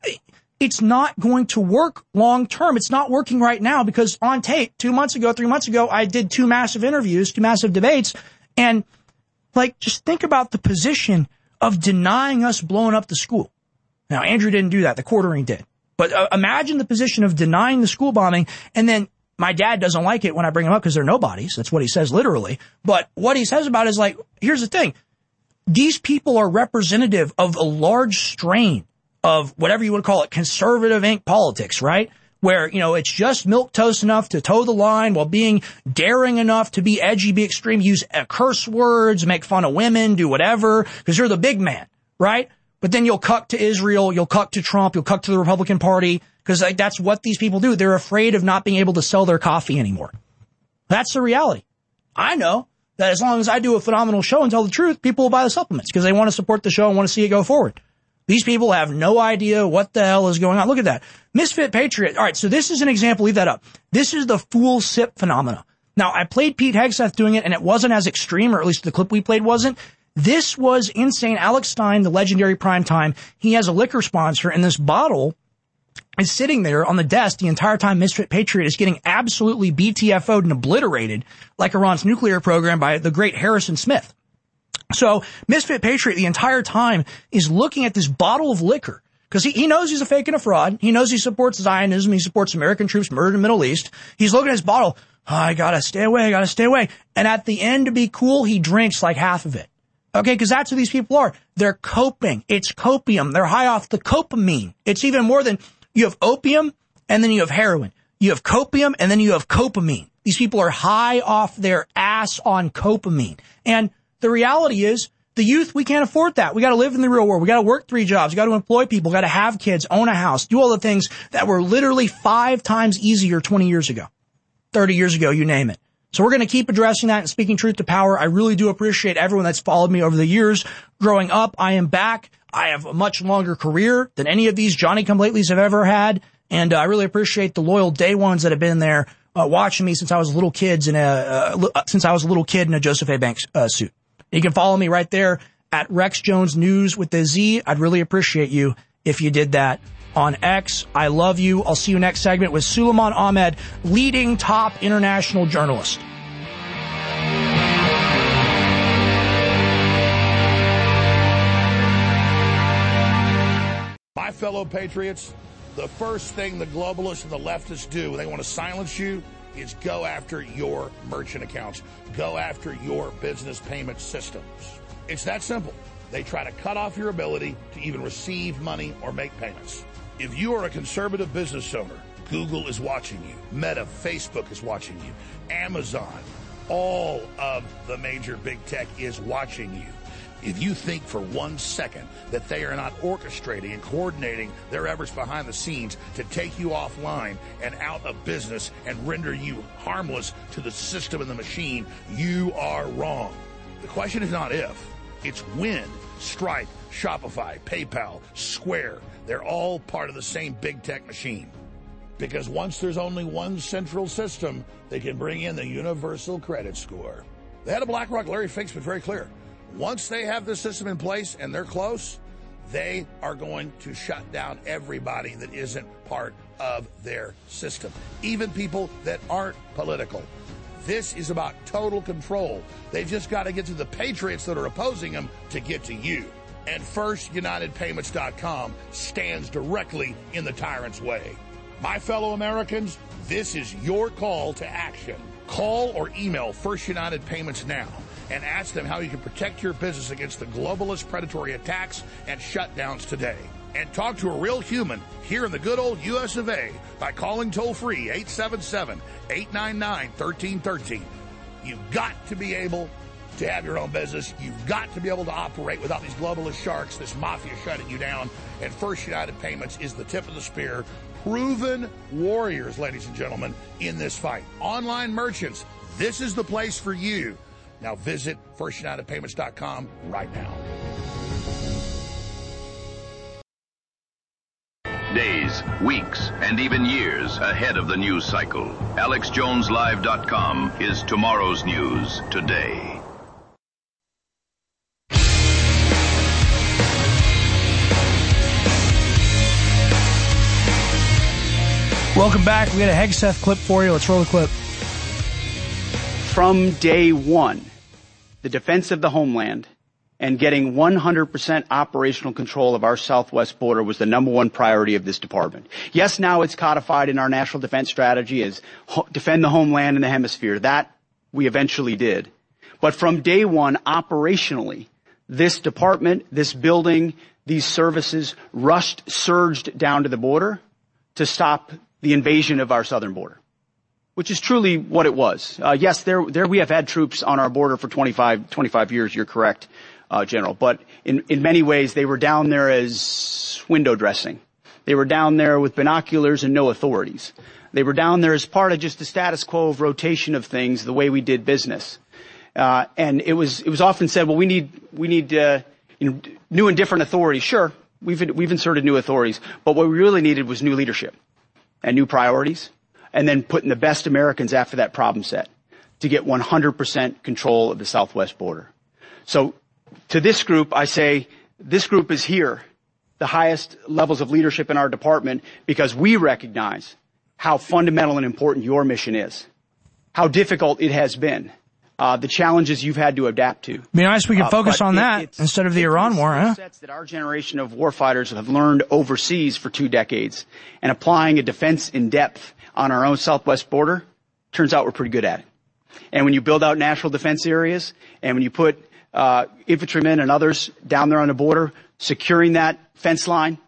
it's not going to work long term. It's not working right now because on tape, two months ago, three months ago, I did two massive interviews, two massive debates, and like just think about the position of denying us blowing up the school. Now, Andrew didn't do that. The quartering did. But uh, imagine the position of denying the school bombing, and then my dad doesn't like it when I bring him up because they're nobodies. That's what he says literally. But what he says about it is like, here's the thing. These people are representative of a large strain of whatever you want to call it, conservative ink politics, right? Where, you know, it's just milquetoast enough to toe the line while being daring enough to be edgy, be extreme, use uh, curse words, make fun of women, do whatever, because you're the big man, right? But then you'll cuck to Israel, you'll cuck to Trump, you'll cuck to the Republican Party, because like, that's what these people do. They're afraid of not being able to sell their coffee anymore. That's the reality. I know that as long as I do a phenomenal show and tell the truth, people will buy the supplements because they want to support the show and want to see it go forward. These people have no idea what the hell is going on. Look at that. Misfit Patriot. All right, so this is an example. Leave that up. This is the fool sip phenomena. Now, I played Pete Hegseth doing it, and it wasn't as extreme, or at least the clip we played wasn't. This was insane. Alex Stein, the legendary primetime, he has a liquor sponsor, and this bottle is sitting there on the desk the entire time Misfit Patriot is getting absolutely B T F O'd and obliterated like Iran's nuclear program by the great Harrison Smith. So Misfit Patriot the entire time is looking at this bottle of liquor because he, he knows he's a fake and a fraud. He knows he supports Zionism. He supports American troops murdered in the Middle East. He's looking at his bottle. Oh, I gotta stay away. I gotta stay away. And at the end, to be cool, he drinks like half of it. Okay, because that's who these people are. They're coping. It's copium. They're high off the copamine. It's even more than you have opium and then you have heroin. You have copium and then you have copamine. These people are high off their ass on copamine. And the reality is, the youth, we can't afford that. We got to live in the real world. We got to work three jobs. We got to employ people. Got to have kids, own a house, do all the things that were literally five times easier twenty years ago, thirty years ago, you name it. So we're going to keep addressing that and speaking truth to power. I really do appreciate everyone that's followed me over the years. Growing up, I am back. I have a much longer career than any of these Johnny-come-latelys have ever had. And uh, I really appreciate the loyal day ones that have been there uh, watching me since I was a little kids in a, uh, since I was a little kid in a Joseph A. Banks uh, suit. You can follow me right there at Rex Jones News with the Z. I'd really appreciate you if you did that on X. I love you. I'll see you next segment with Suleiman Ahmed, leading top international journalist. My fellow patriots, the first thing the globalists and the leftists do when they want to silence you is go after your merchant accounts. Go after your business payment systems. It's that simple. They try to cut off your ability to even receive money or make payments. If you are a conservative business owner, Google is watching you. Meta, Facebook is watching you. Amazon, all of the major big tech is watching you. If you think for one second that they are not orchestrating and coordinating their efforts behind the scenes to take you offline and out of business and render you harmless to the system and the machine, you are wrong. The question is not if, it's when. Stripe, Shopify, PayPal, Square, they're all part of the same big tech machine. Because once there's only one central system, they can bring in the universal credit score. The head of BlackRock, Larry Fink's been very clear. Once they have this system in place and they're close, they are going to shut down everybody that isn't part of their system, even people that aren't political. This is about total control. They've just got to get to the patriots that are opposing them to get to you. And First United Payments dot com stands directly in the tyrant's way. My fellow Americans, this is your call to action. Call or email First United Payments now and ask them how you can protect your business against the globalist predatory attacks and shutdowns today. And talk to a real human here in the good old U S of A by calling toll-free eight seven seven, eight nine nine, one three one three. You've got to be able to have your own business. You've got to be able to operate without these globalist sharks, this mafia shutting you down. And First United Payments is the tip of the spear. Proven warriors, ladies and gentlemen, in this fight. Online merchants, this is the place for you. Now visit First United Payments dot com right now. Days, weeks, and even years ahead of the news cycle. Alex Jones Live dot com is tomorrow's news today. Welcome back. We got a Hegseth clip for you. Let's roll the clip. From day one, the defense of the homeland and getting one hundred percent operational control of our southwest border was the number one priority of this department. Yes, now it's codified in our national defense strategy as ho- defend the homeland and the hemisphere. That we eventually did. But from day one, operationally, this department, this building, these services rushed, surged down to the border to stop the invasion of our southern border, which is truly what it was. Uh, yes, there, there we have had troops on our border for twenty-five, twenty-five years. You're correct, uh, General. But in, in many ways, they were down there as window dressing. They were down there with binoculars and no authorities. They were down there as part of just the status quo of rotation of things, the way we did business. Uh, and it was, it was often said, well, we need, we need, uh, you know, new and different authorities. Sure, we've, we've inserted new authorities, but what we really needed was new leadership and new priorities, and then putting the best Americans after that problem set to get one hundred percent control of the southwest border. So to this group, I say this group is here, the highest levels of leadership in our department, because we recognize how fundamental and important your mission is, how difficult it has been, uh, the challenges you've had to adapt to. Be nice we could focus uh, on it, that instead of the Iran war, huh? Sets that our generation of warfighters have learned overseas for two decades, and applying a defense in depth on our own southwest border, turns out we're pretty good at it. And when you build out national defense areas, and when you put uh infantrymen and others down there on the border, securing that fence line,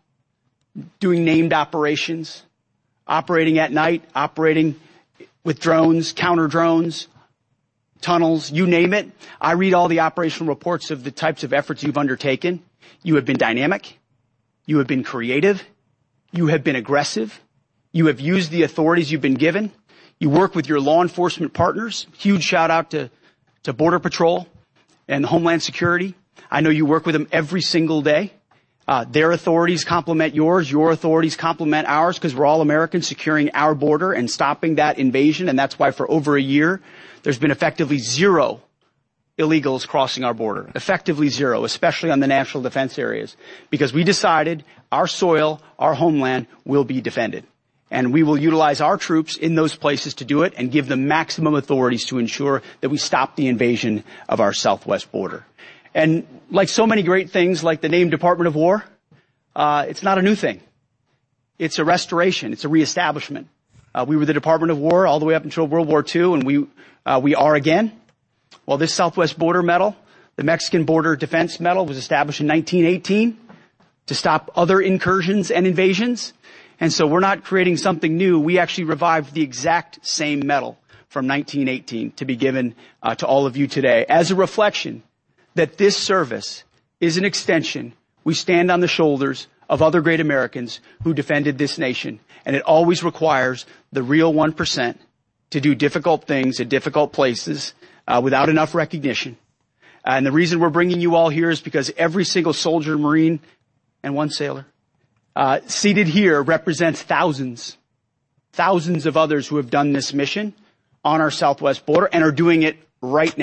doing named operations, operating at night, operating with drones, counter drones, tunnels, you name it. I read all the operational reports of the types of efforts you've undertaken. You have been dynamic. You have been creative. You have been aggressive. You have used the authorities you've been given. You work with your law enforcement partners. Huge shout out to, to Border Patrol and Homeland Security. I know you work with them every single day. Uh, their authorities complement yours. Your authorities complement ours, because we're all Americans securing our border and stopping that invasion. And that's why for over a year, there's been effectively zero illegals crossing our border. Effectively zero, especially on the national defense areas, because we decided our soil, our homeland will be defended. And we will utilize our troops in those places to do it and give them maximum authorities to ensure that we stop the invasion of our southwest border. And like so many great things, like the name Department of War, uh, it's not a new thing. It's a restoration. It's a reestablishment. Uh, we were the Department of War all the way up until World War Two, and we uh, we are again. Well, this Southwest Border Medal, the Mexican Border Defense Medal, was established in nineteen eighteen to stop other incursions and invasions. And so we're not creating something new. We actually revived the exact same medal from nineteen eighteen to be given uh, to all of you today as a reflection that this service is an extension. We stand on the shoulders of other great Americans who defended this nation. And it always requires the real one percent to do difficult things at difficult places uh, without enough recognition. And the reason we're bringing you all here is because every single soldier, Marine, and one sailor uh, seated here represents thousands, thousands of others who have done this mission on our southwest border and are doing it right now.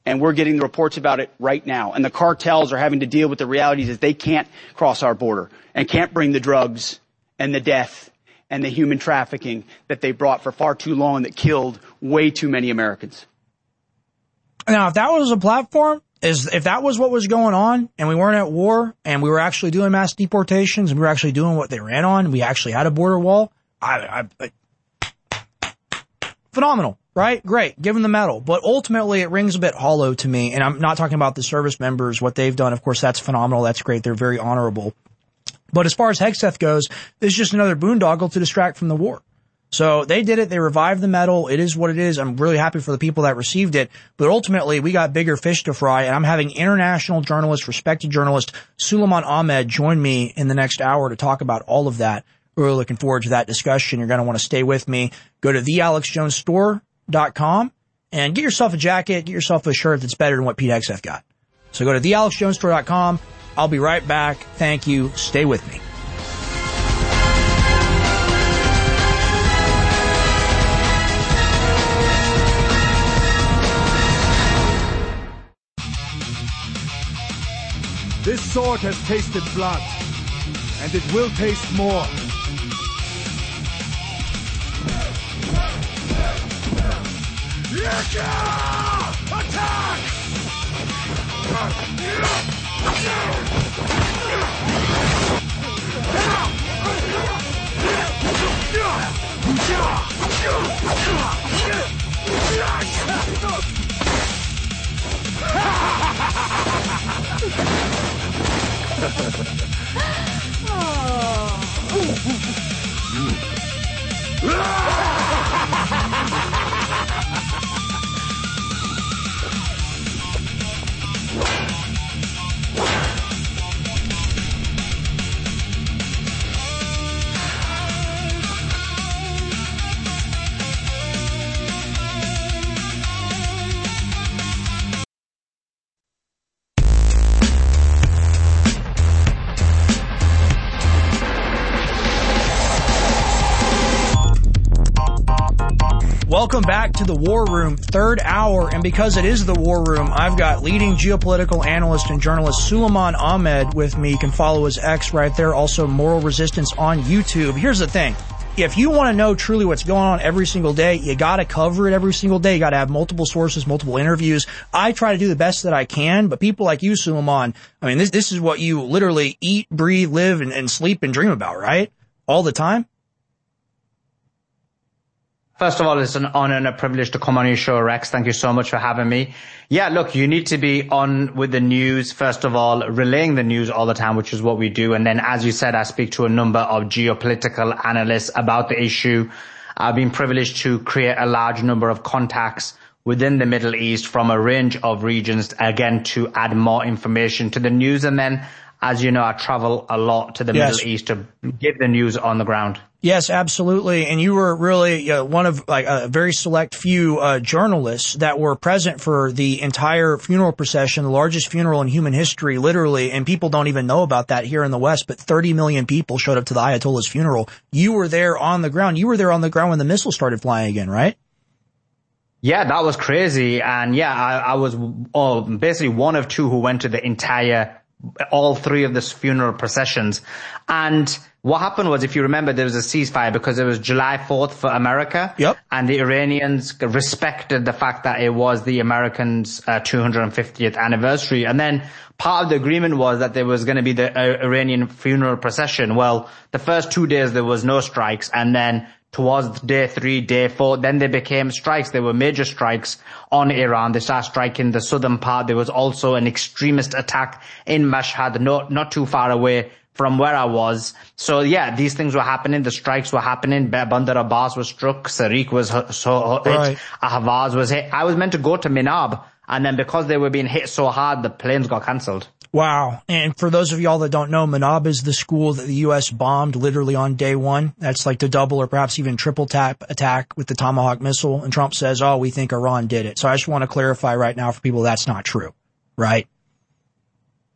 And we're getting the reports about it right now. And the cartels are having to deal with the realities that they can't cross our border and can't bring the drugs and the death and the human trafficking that they brought for far too long that killed way too many Americans. Now, if that was a platform, is if that was what was going on and we weren't at war and we were actually doing mass deportations and we were actually doing what they ran on, we actually had a border wall, I, I, I phenomenal. Right? Great. Give them the medal. But ultimately, it rings a bit hollow to me. And I'm not talking about the service members, what they've done. Of course, that's phenomenal. That's great. They're very honorable. But as far as Hegseth goes, this is just another boondoggle to distract from the war. So they did it. They revived the medal. It is what it is. I'm really happy for the people that received it. But ultimately, we got bigger fish to fry. And I'm having international journalist, respected journalist, Suleiman Ahmed join me in the next hour to talk about all of that. Really looking forward to that discussion. You're going to want to stay with me. Go to the Alex Jones Store. Dot com and get yourself a jacket, get yourself a shirt that's better than what Pete Hegseth got. So go to the alex jones store dot com. I'll be right back. Thank you. Stay with me. This sword has tasted blood, and it will taste more. Attack! Welcome back to the War Room, third hour, and because it is the War Room, I've got leading geopolitical analyst and journalist Suleiman Ahmed with me. You can follow his X right there, also Moral Resistance on YouTube. Here's the thing. If you want to know truly what's going on every single day, you gotta cover it every single day. You gotta have multiple sources, multiple interviews. I try to do the best that I can, but people like you, Suleiman, I mean, this, this is what you literally eat, breathe, live, and, and sleep and dream about, right? All the time? First of all, it's an honor and a privilege to come on your show, Rex. Thank you so much for having me. Yeah, look, you need to be on with the news, first of all, relaying the news all the time, which is what we do. And then, as you said, I speak to a number of geopolitical analysts about the issue. I've been privileged to create a large number of contacts within the Middle East from a range of regions, again, to add more information to the news. And then, as you know, I travel a lot to the yes. Middle East to give the news on the ground. Yes, absolutely. And you were really uh, one of like a very select few uh, journalists that were present for the entire funeral procession, the largest funeral in human history, literally. And people don't even know about that here in the West, but thirty million people showed up to the Ayatollah's funeral. You were there on the ground. You were there on the ground when the missiles started flying again, right? Yeah, that was crazy. And yeah, I, I was oh, basically one of two who went to the entire, all three of the funeral processions. And what happened was, if you remember, there was a ceasefire because it was July fourth for America. Yep. And the Iranians respected the fact that it was the Americans' uh, two hundred fiftieth anniversary. And then part of the agreement was that there was going to be the uh, Iranian funeral procession. Well, the first two days there was no strikes. And then towards day three, day four, then they became strikes. There were major strikes on Iran. They started striking the southern part. There was also an extremist attack in Mashhad, not, not too far away from where I was. So yeah, these things were happening. The strikes were happening. Bandar Abbas was struck. Sariq was so hit. Right. Ahvaz was hit. I was meant to go to Minab. And then because they were being hit so hard, the planes got cancelled. Wow. And for those of y'all that don't know, Minab is the school that the U S bombed literally on day one. That's like the double or perhaps even triple tap attack with the Tomahawk missile. And Trump says, oh, we think Iran did it. So I just want to clarify right now for people that's not true, right?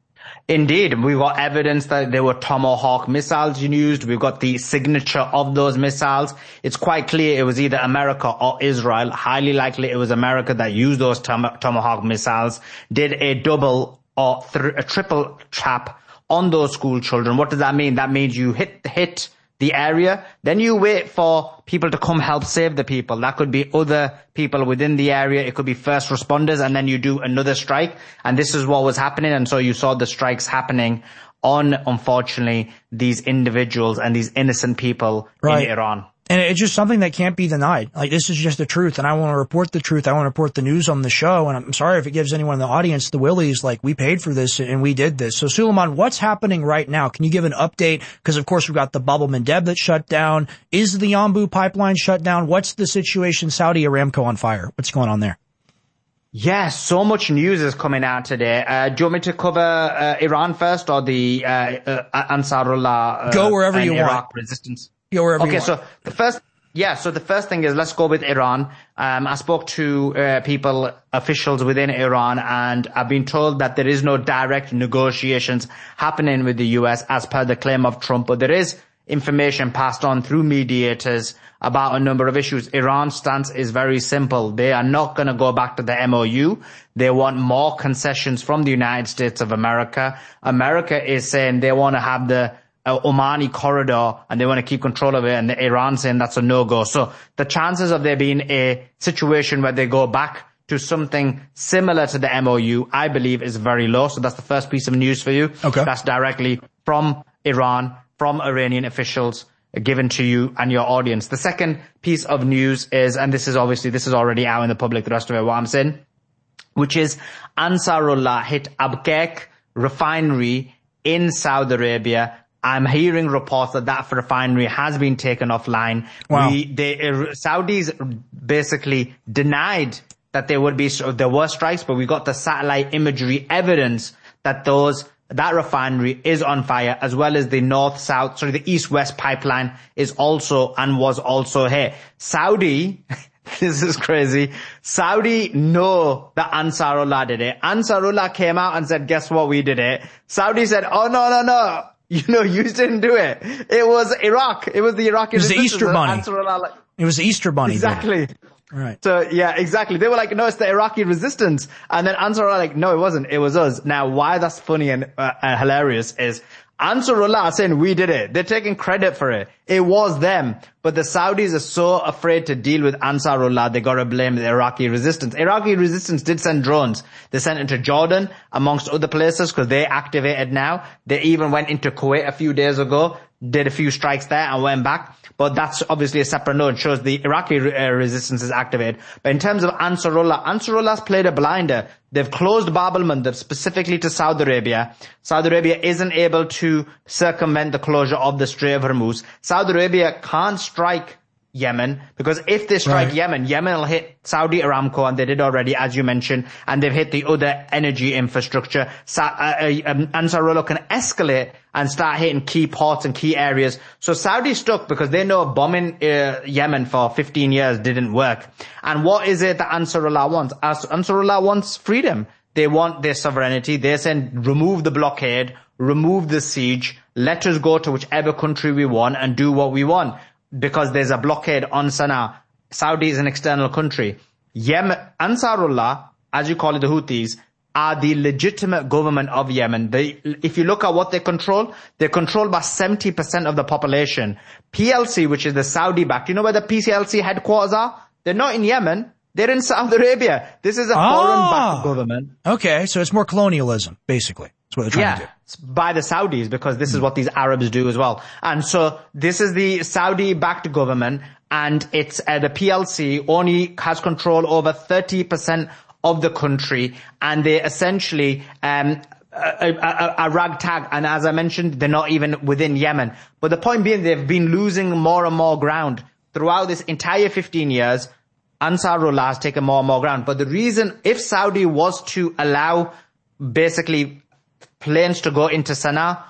Indeed, we've got evidence that there were Tomahawk missiles used. We've got the signature of those missiles. It's quite clear it was either America or Israel. Highly likely it was America that used those tom- Tomahawk missiles, did a double or th- a triple trap on those school children. What does that mean? That means you hit hit the area, then you wait for people to come help save the people. That could be other people within the area. It could be first responders, and then you do another strike. And this is what was happening. And so you saw the strikes happening on, unfortunately, these individuals and these innocent people right. in Iran. And it's just something that can't be denied. Like, this is just the truth, and I want to report the truth. I want to report the news on the show, and I'm sorry if it gives anyone in the audience the willies, like, we paid for this and we did this. So, Suleiman, what's happening right now? Can you give an update? Because, of course, we've got the Bab el-Mandeb that shut down. Is the Yanbu pipeline shut down? What's the situation? Saudi Aramco on fire. What's going on there? Yeah, so much news is coming out today. Uh, do you want me to cover uh, Iran first, or the uh, uh, Ansarullah uh, Go wherever you Iraq want. resistance? Go wherever okay, you want. Okay, so the first... Yeah, so the first thing is, let's go with Iran. Um, I spoke to uh, people, officials within Iran, and I've been told that there is no direct negotiations happening with the U S as per the claim of Trump, but there is information passed on through mediators about a number of issues. Iran's stance is very simple. They are not going to go back to the M O U. They want more concessions from the United States of America. America is saying they want to have the Uh, Omani corridor, and they want to keep control of it, and Iran saying that's a no-go. So the chances of there being a situation where they go back to something similar to the M O U, I believe, is very low. So that's the first piece of news for you. Okay. That's directly from Iran, from Iranian officials, uh, given to you and your audience. The second piece of news is, and this is obviously, this is already out in the public, the rest of it, what I'm saying, which is Ansarullah hit Abqaiq refinery in Saudi Arabia. I'm hearing reports that that refinery has been taken offline. Wow. We, they, uh, Saudis basically denied that there would be, there were strikes, but we got the satellite imagery evidence that those, that refinery is on fire, as well as the north-south, sorry, the east-west pipeline is also, and was also here. Saudi, this is crazy. Saudi know that Ansarullah did it. Ansarullah came out and said, guess what, we did it. Saudi said, oh, no, no, no. You know, you didn't do it. It was Iraq. It was the Iraqi It was the resistance. Easter Bunny. Ansarullah, like, It was the Easter Bunny. exactly. Right. So, yeah, exactly. They were like, no, it's the Iraqi resistance. And then Ansarullah like, no, it wasn't. It was us. Now, why that's funny and, uh, and hilarious is Ansarullah are saying we did it. They're taking credit for it. It was them. But the Saudis are so afraid to deal with Ansarullah, they gotta blame the Iraqi resistance. Iraqi resistance did send drones. They sent it to Jordan, amongst other places, because they activated now. They even went into Kuwait a few days ago, did a few strikes there and went back. But that's obviously a separate note. It shows the Iraqi uh, resistance is activated. But in terms of Ansarullah, Ansarullah's played a blinder. They've closed Bab el-Mandeb specifically to Saudi Arabia. Saudi Arabia isn't able to circumvent the closure of the Strait of Hormuz. Saudi Arabia can't strike Yemen, because if they strike Right. Yemen, Yemen will hit Saudi Aramco, and they did already, as you mentioned, and they've hit the other energy infrastructure. Sa- uh, uh, um, Ansarullah can escalate and start hitting key ports and key areas. So Saudi's stuck because they know bombing uh, Yemen for fifteen years didn't work. And what is it that Ansarullah wants? As- Ansarullah wants freedom. They want their sovereignty. They're saying remove the blockade, remove the siege, let us go to whichever country we want and do what we want. Because there's a blockade on Sana'a. Saudi is an external country. Yemen, Ansarullah, as you call it, the Houthis, are the legitimate government of Yemen. They, if you look at what they control, they're controlled by seventy percent of the population. P L C, which is the Saudi-backed, you know where the P L C headquarters are? They're not in Yemen. They're in Saudi Arabia. This is a Ah. foreign-backed government. Okay, so it's more colonialism, basically. That's what they're trying Yeah, to do. it's by the Saudis, because this is what these Arabs do as well. And so this is the Saudi-backed government, and it's uh, the P L C only has control over thirty percent of the country, and they essentially um a, a, a ragtag. And as I mentioned, they're not even within Yemen. But the point being, they've been losing more and more ground throughout this entire fifteen years. Ansarullah has taken more and more ground. But the reason, if Saudi was to allow basically planes to go into Sana'a,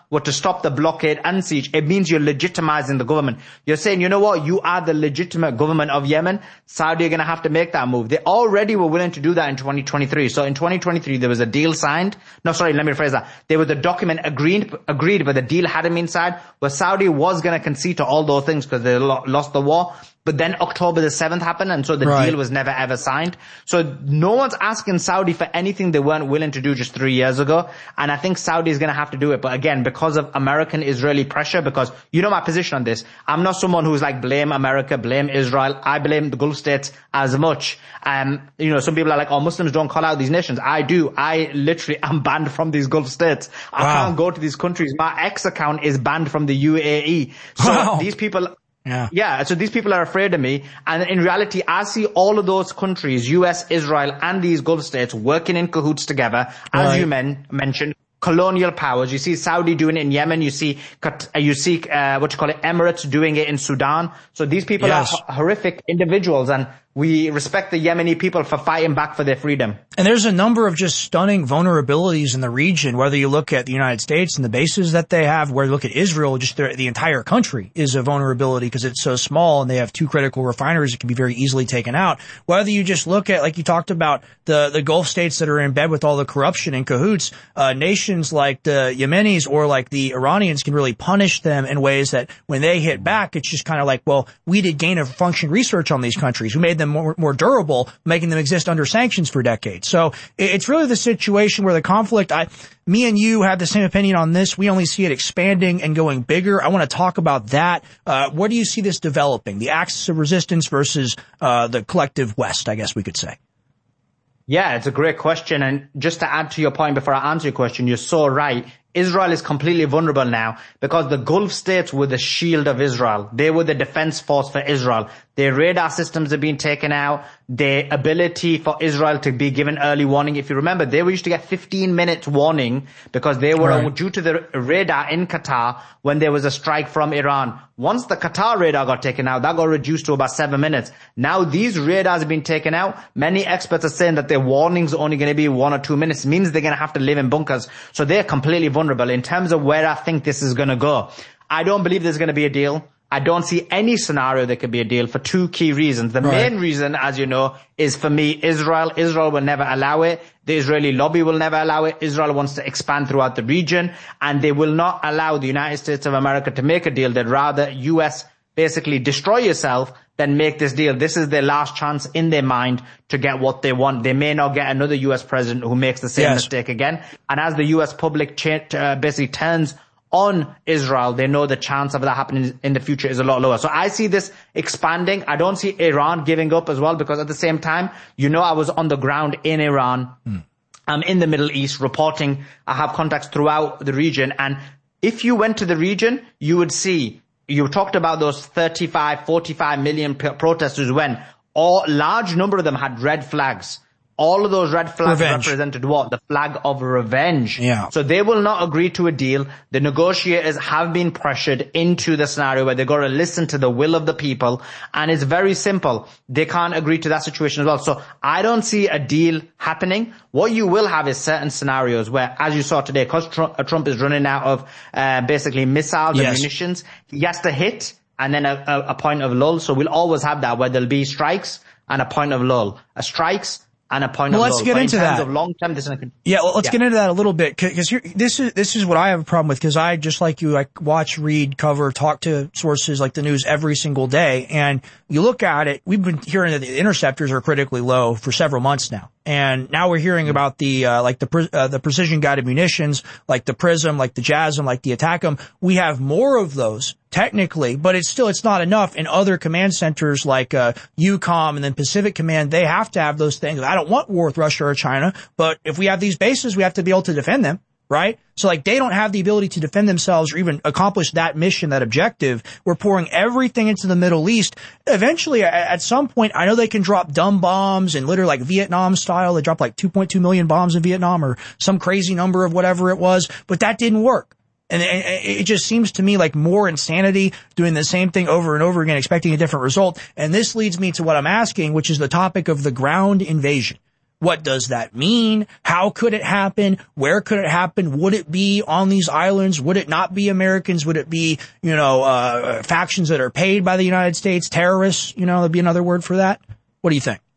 were to stop the blockade and siege, it means you're legitimizing the government. You're saying, you know what, you are the legitimate government of Yemen. Saudi are going to have to make that move. They already were willing to do that in twenty twenty-three. So in twenty twenty-three, there was a deal signed. No, sorry, let me rephrase that. There was a document agreed, agreed, but the deal hadn't been signed, where Saudi was going to concede to all those things because they lo- lost the war. But then October the seventh happened, and so the right. deal was never ever signed. So no one's asking Saudi for anything they weren't willing to do just three years ago. And I think Saudi is going to have to do it. But again, because of American-Israeli pressure, because you know my position on this. I'm not someone who's like, blame America, blame Israel. I blame the Gulf states as much. Um, you know, some people are like, oh, Muslims don't call out these nations. I do. I literally am banned from these Gulf states. I wow. can't go to these countries. My ex account is banned from the U A E. So wow. these people... Yeah. yeah, so these people are afraid of me. And in reality, I see all of those countries, U S, Israel, and these Gulf states working in cahoots together, as right. you men- mentioned. Colonial powers. You see Saudi doing it in Yemen. You see, you see, uh, what you call it, Emirates doing it in Sudan. So these people yes. are horrific individuals, and we respect the Yemeni people for fighting back for their freedom. And there's a number of just stunning vulnerabilities in the region, whether you look at the United States and the bases that they have, whether you look at Israel, just the, the entire country is a vulnerability because it's so small and they have two critical refineries that can be very easily taken out. Whether you just look at, like you talked about, the, the Gulf states that are in bed with all the corruption and cahoots, uh, nations like the Yemenis or like the Iranians can really punish them in ways that when they hit back, it's just kind of like, well, we did gain of function research on these countries. We made them more, more durable, making them exist under sanctions for decades. So it's really the situation where the conflict, I, me and you have the same opinion on this. We only see it expanding and going bigger. I want to talk about that. Uh, where do you see this developing? The axis of resistance versus, uh, the collective West, I guess we could say. Yeah, it's a great question. And just to add to your point before I answer your question, you're so right. Israel is completely vulnerable now because the Gulf states were the shield of Israel. They were the defense force for Israel. Their radar systems have been taken out. Their ability for Israel to be given early warning. If you remember, they were used to get fifteen minutes warning because they were right. due to the radar in Qatar when there was a strike from Iran. Once the Qatar radar got taken out, that got reduced to about seven minutes. Now these radars have been taken out. Many experts are saying that their warnings are only going to be one or two minutes. It means they're going to have to live in bunkers. So they're completely vulnerable. In terms of where I think this is going to go, I don't believe there's going to be a deal. I don't see any scenario that could be a deal for two key reasons. The right. main reason, as you know, is for me, Israel. Israel will never allow it. The Israeli lobby will never allow it. Israel wants to expand throughout the region, and they will not allow the United States of America to make a deal. They'd rather U S basically destroy yourself than make this deal. This is their last chance in their mind to get what they want. They may not get another U S president who makes the same yes. mistake again. And as the U S public cha- uh, basically turns on Israel, they know the chance of that happening in the future is a lot lower. So I see this expanding. I don't see Iran giving up as well, because at the same time, you know, I was on the ground in Iran. Mm. I'm in the Middle East reporting. I have contacts throughout the region. And if you went to the region, you would see, you talked about those thirty-five, forty-five million p- protesters when all large number of them had red flags. All of those red flags revenge. represented what? The flag of revenge. Yeah. So they will not agree to a deal. The negotiators have been pressured into the scenario where they've got to listen to the will of the people. And it's very simple. They can't agree to that situation as well. So I don't see a deal happening. What you will have is certain scenarios where, as you saw today, because Trump, Trump is running out of uh, basically missiles yes. and munitions, he has to hit and then a, a, a point of lull. So we'll always have that where there'll be strikes and a point of lull. A strikes and a point well, of let's low. get but into in terms that. Of long term, this is a, yeah, well, let's yeah. get into that a little bit, because this is this is what I have a problem with. Because I, just like you, like watch, read, cover, talk to sources like the news every single day, and you look at it. We've been hearing that the interceptors are critically low for several months now, and now we're hearing about the uh, like the uh, the precision guided munitions, like the PRISM, like the JASSM, like the ATACMS. We have more of those technically, but it's still, it's not enough. In other command centers like uh EUCOM and then Pacific Command, they have to have those things. I don't want war with Russia or China, but if we have these bases, we have to be able to defend them, right? So like they don't have the ability to defend themselves or even accomplish that mission, that objective. We're pouring everything into the Middle East. Eventually, at some point, I know they can drop dumb bombs and literally like Vietnam style. They dropped like two point two million bombs in Vietnam or some crazy number of whatever it was, but that didn't work. And it just seems to me like more insanity, doing the same thing over and over again, expecting a different result. And this leads me to what I'm asking, which is the topic of the ground invasion. What does that mean? How could it happen? Where could it happen? Would it be on these islands? Would it not be Americans? Would it be, you know, uh, factions that are paid by the United States, terrorists? You know, there'd be another word for that. What do you think?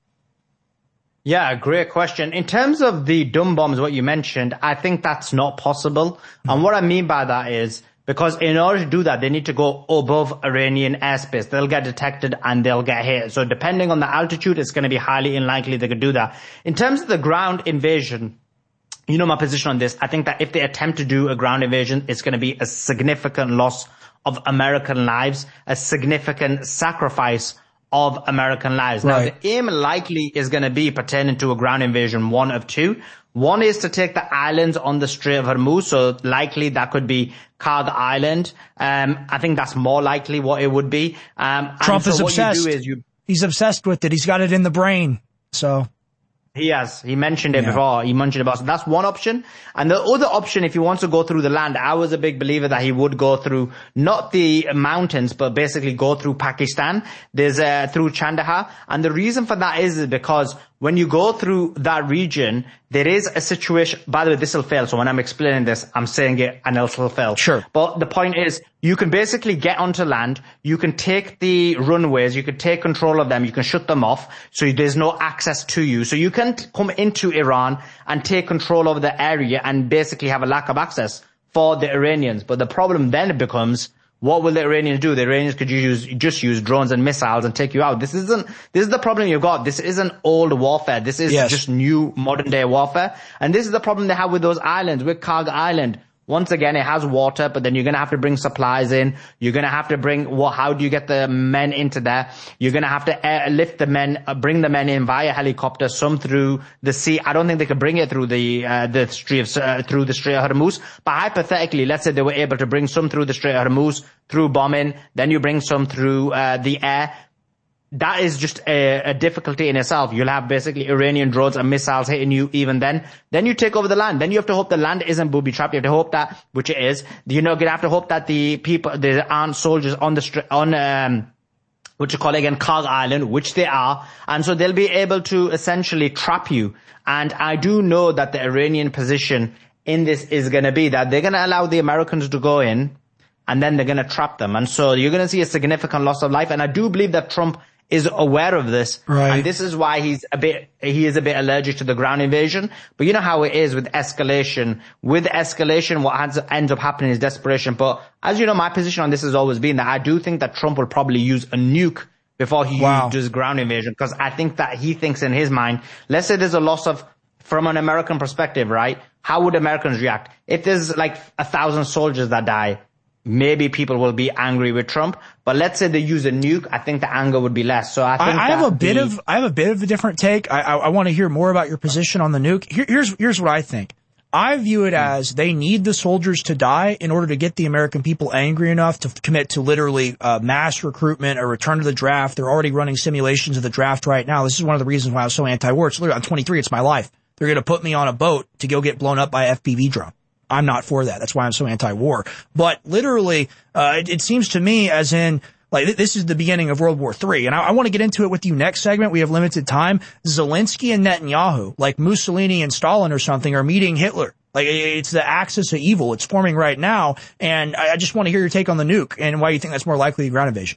Yeah, great question. In terms of the dumb bombs, what you mentioned, I think that's not possible. Mm-hmm. And what I mean by that is, because in order to do that, they need to go above Iranian airspace. They'll get detected and they'll get hit. So depending on the altitude, it's going to be highly unlikely they could do that. In terms of the ground invasion, you know my position on this. I think that if they attempt to do a ground invasion, it's going to be a significant loss of American lives, a significant sacrifice of American lives. Right. Now, the aim likely is going to be pertaining to a ground invasion, one of two. One is to take the islands on the Strait of Hormuz, so likely that could be Karg Island. Um, I think that's more likely what it would be. Um, Trump and so is what obsessed. You do is you, He's obsessed with it. He's got it in the brain. So... He has. He mentioned it yeah. before. He mentioned about, so that's one option. And the other option, if he wants to go through the land, I was a big believer that he would go through not the mountains, but basically go through Pakistan. There's, uh, through Chandahar. And the reason for that is, is because when you go through that region, there is a situation, by the way, this will fail. So when I'm explaining this, I'm saying it and it will fail. Sure. But the point is, you can basically get onto land. You can take the runways. You can take control of them. You can shut them off. So there's no access to you. So you can come into Iran and take control of the area and basically have a lack of access for the Iranians. But the problem then becomes, what will the Iranians do? The Iranians could use, just use drones and missiles and take you out. This isn't, this is the problem you've got. This isn't old warfare. This is yes. just new modern day warfare. And this is the problem they have with those islands, with Karg Island. Once again, it has water, but then you're going to have to bring supplies in. You're going to have to bring, well, how do you get the men into there? You're going to have to air, lift the men, uh, bring the men in via helicopter, some through the sea. I don't think they could bring it through the, uh, the Strait of, uh, through the Strait of Hormuz. But hypothetically, let's say they were able to bring some through the Strait of Hormuz, through bombing. Then you bring some through, uh, the air. That is just a, a difficulty in itself. You'll have basically Iranian drones and missiles hitting you even then. Then you take over the land. Then you have to hope the land isn't booby-trapped. You have to hope that, which it is, you're not going to have to hope that the people, there aren't soldiers on the, on, um, what you call again, Karg Island, which they are. And so they'll be able to essentially trap you. And I do know that the Iranian position in this is going to be that they're going to allow the Americans to go in and then they're going to trap them. And so you're going to see a significant loss of life. And I do believe that Trump is aware of this. Right. And this is why he's a bit, he is a bit allergic to the ground invasion. But you know how it is with escalation. With escalation, what ends, ends up happening is desperation. But as you know, my position on this has always been that I do think that Trump will probably use a nuke before he wow. does ground invasion. Because I think that he thinks in his mind, let's say there's a loss of, from an American perspective, right? How would Americans react? If there's like a thousand soldiers that die, maybe people will be angry with Trump, but let's say they use a nuke, I think the anger would be less. So I think I, I have a bit the, of I have a bit of a different take. I I, I want to hear more about your position on the nuke. Here, here's here's what I think. I view it as they need the soldiers to die in order to get the American people angry enough to commit to literally uh, mass recruitment or return to the draft. They're already running simulations of the draft right now. This is one of the reasons why I was so anti-war. It's literally, I'm twenty-three. It's my life. They're going to put me on a boat to go get blown up by F P V drone. I'm not for that. That's why I'm so anti-war. But literally, uh, it, it seems to me as in, like, th- this is the beginning of World War Three. And I, I want to get into it with you next segment. We have limited time. Zelensky and Netanyahu, like Mussolini and Stalin or something, are meeting Hitler. Like, it's the axis of evil. It's forming right now. And I, I just want to hear your take on the nuke and why you think that's more likely a ground invasion.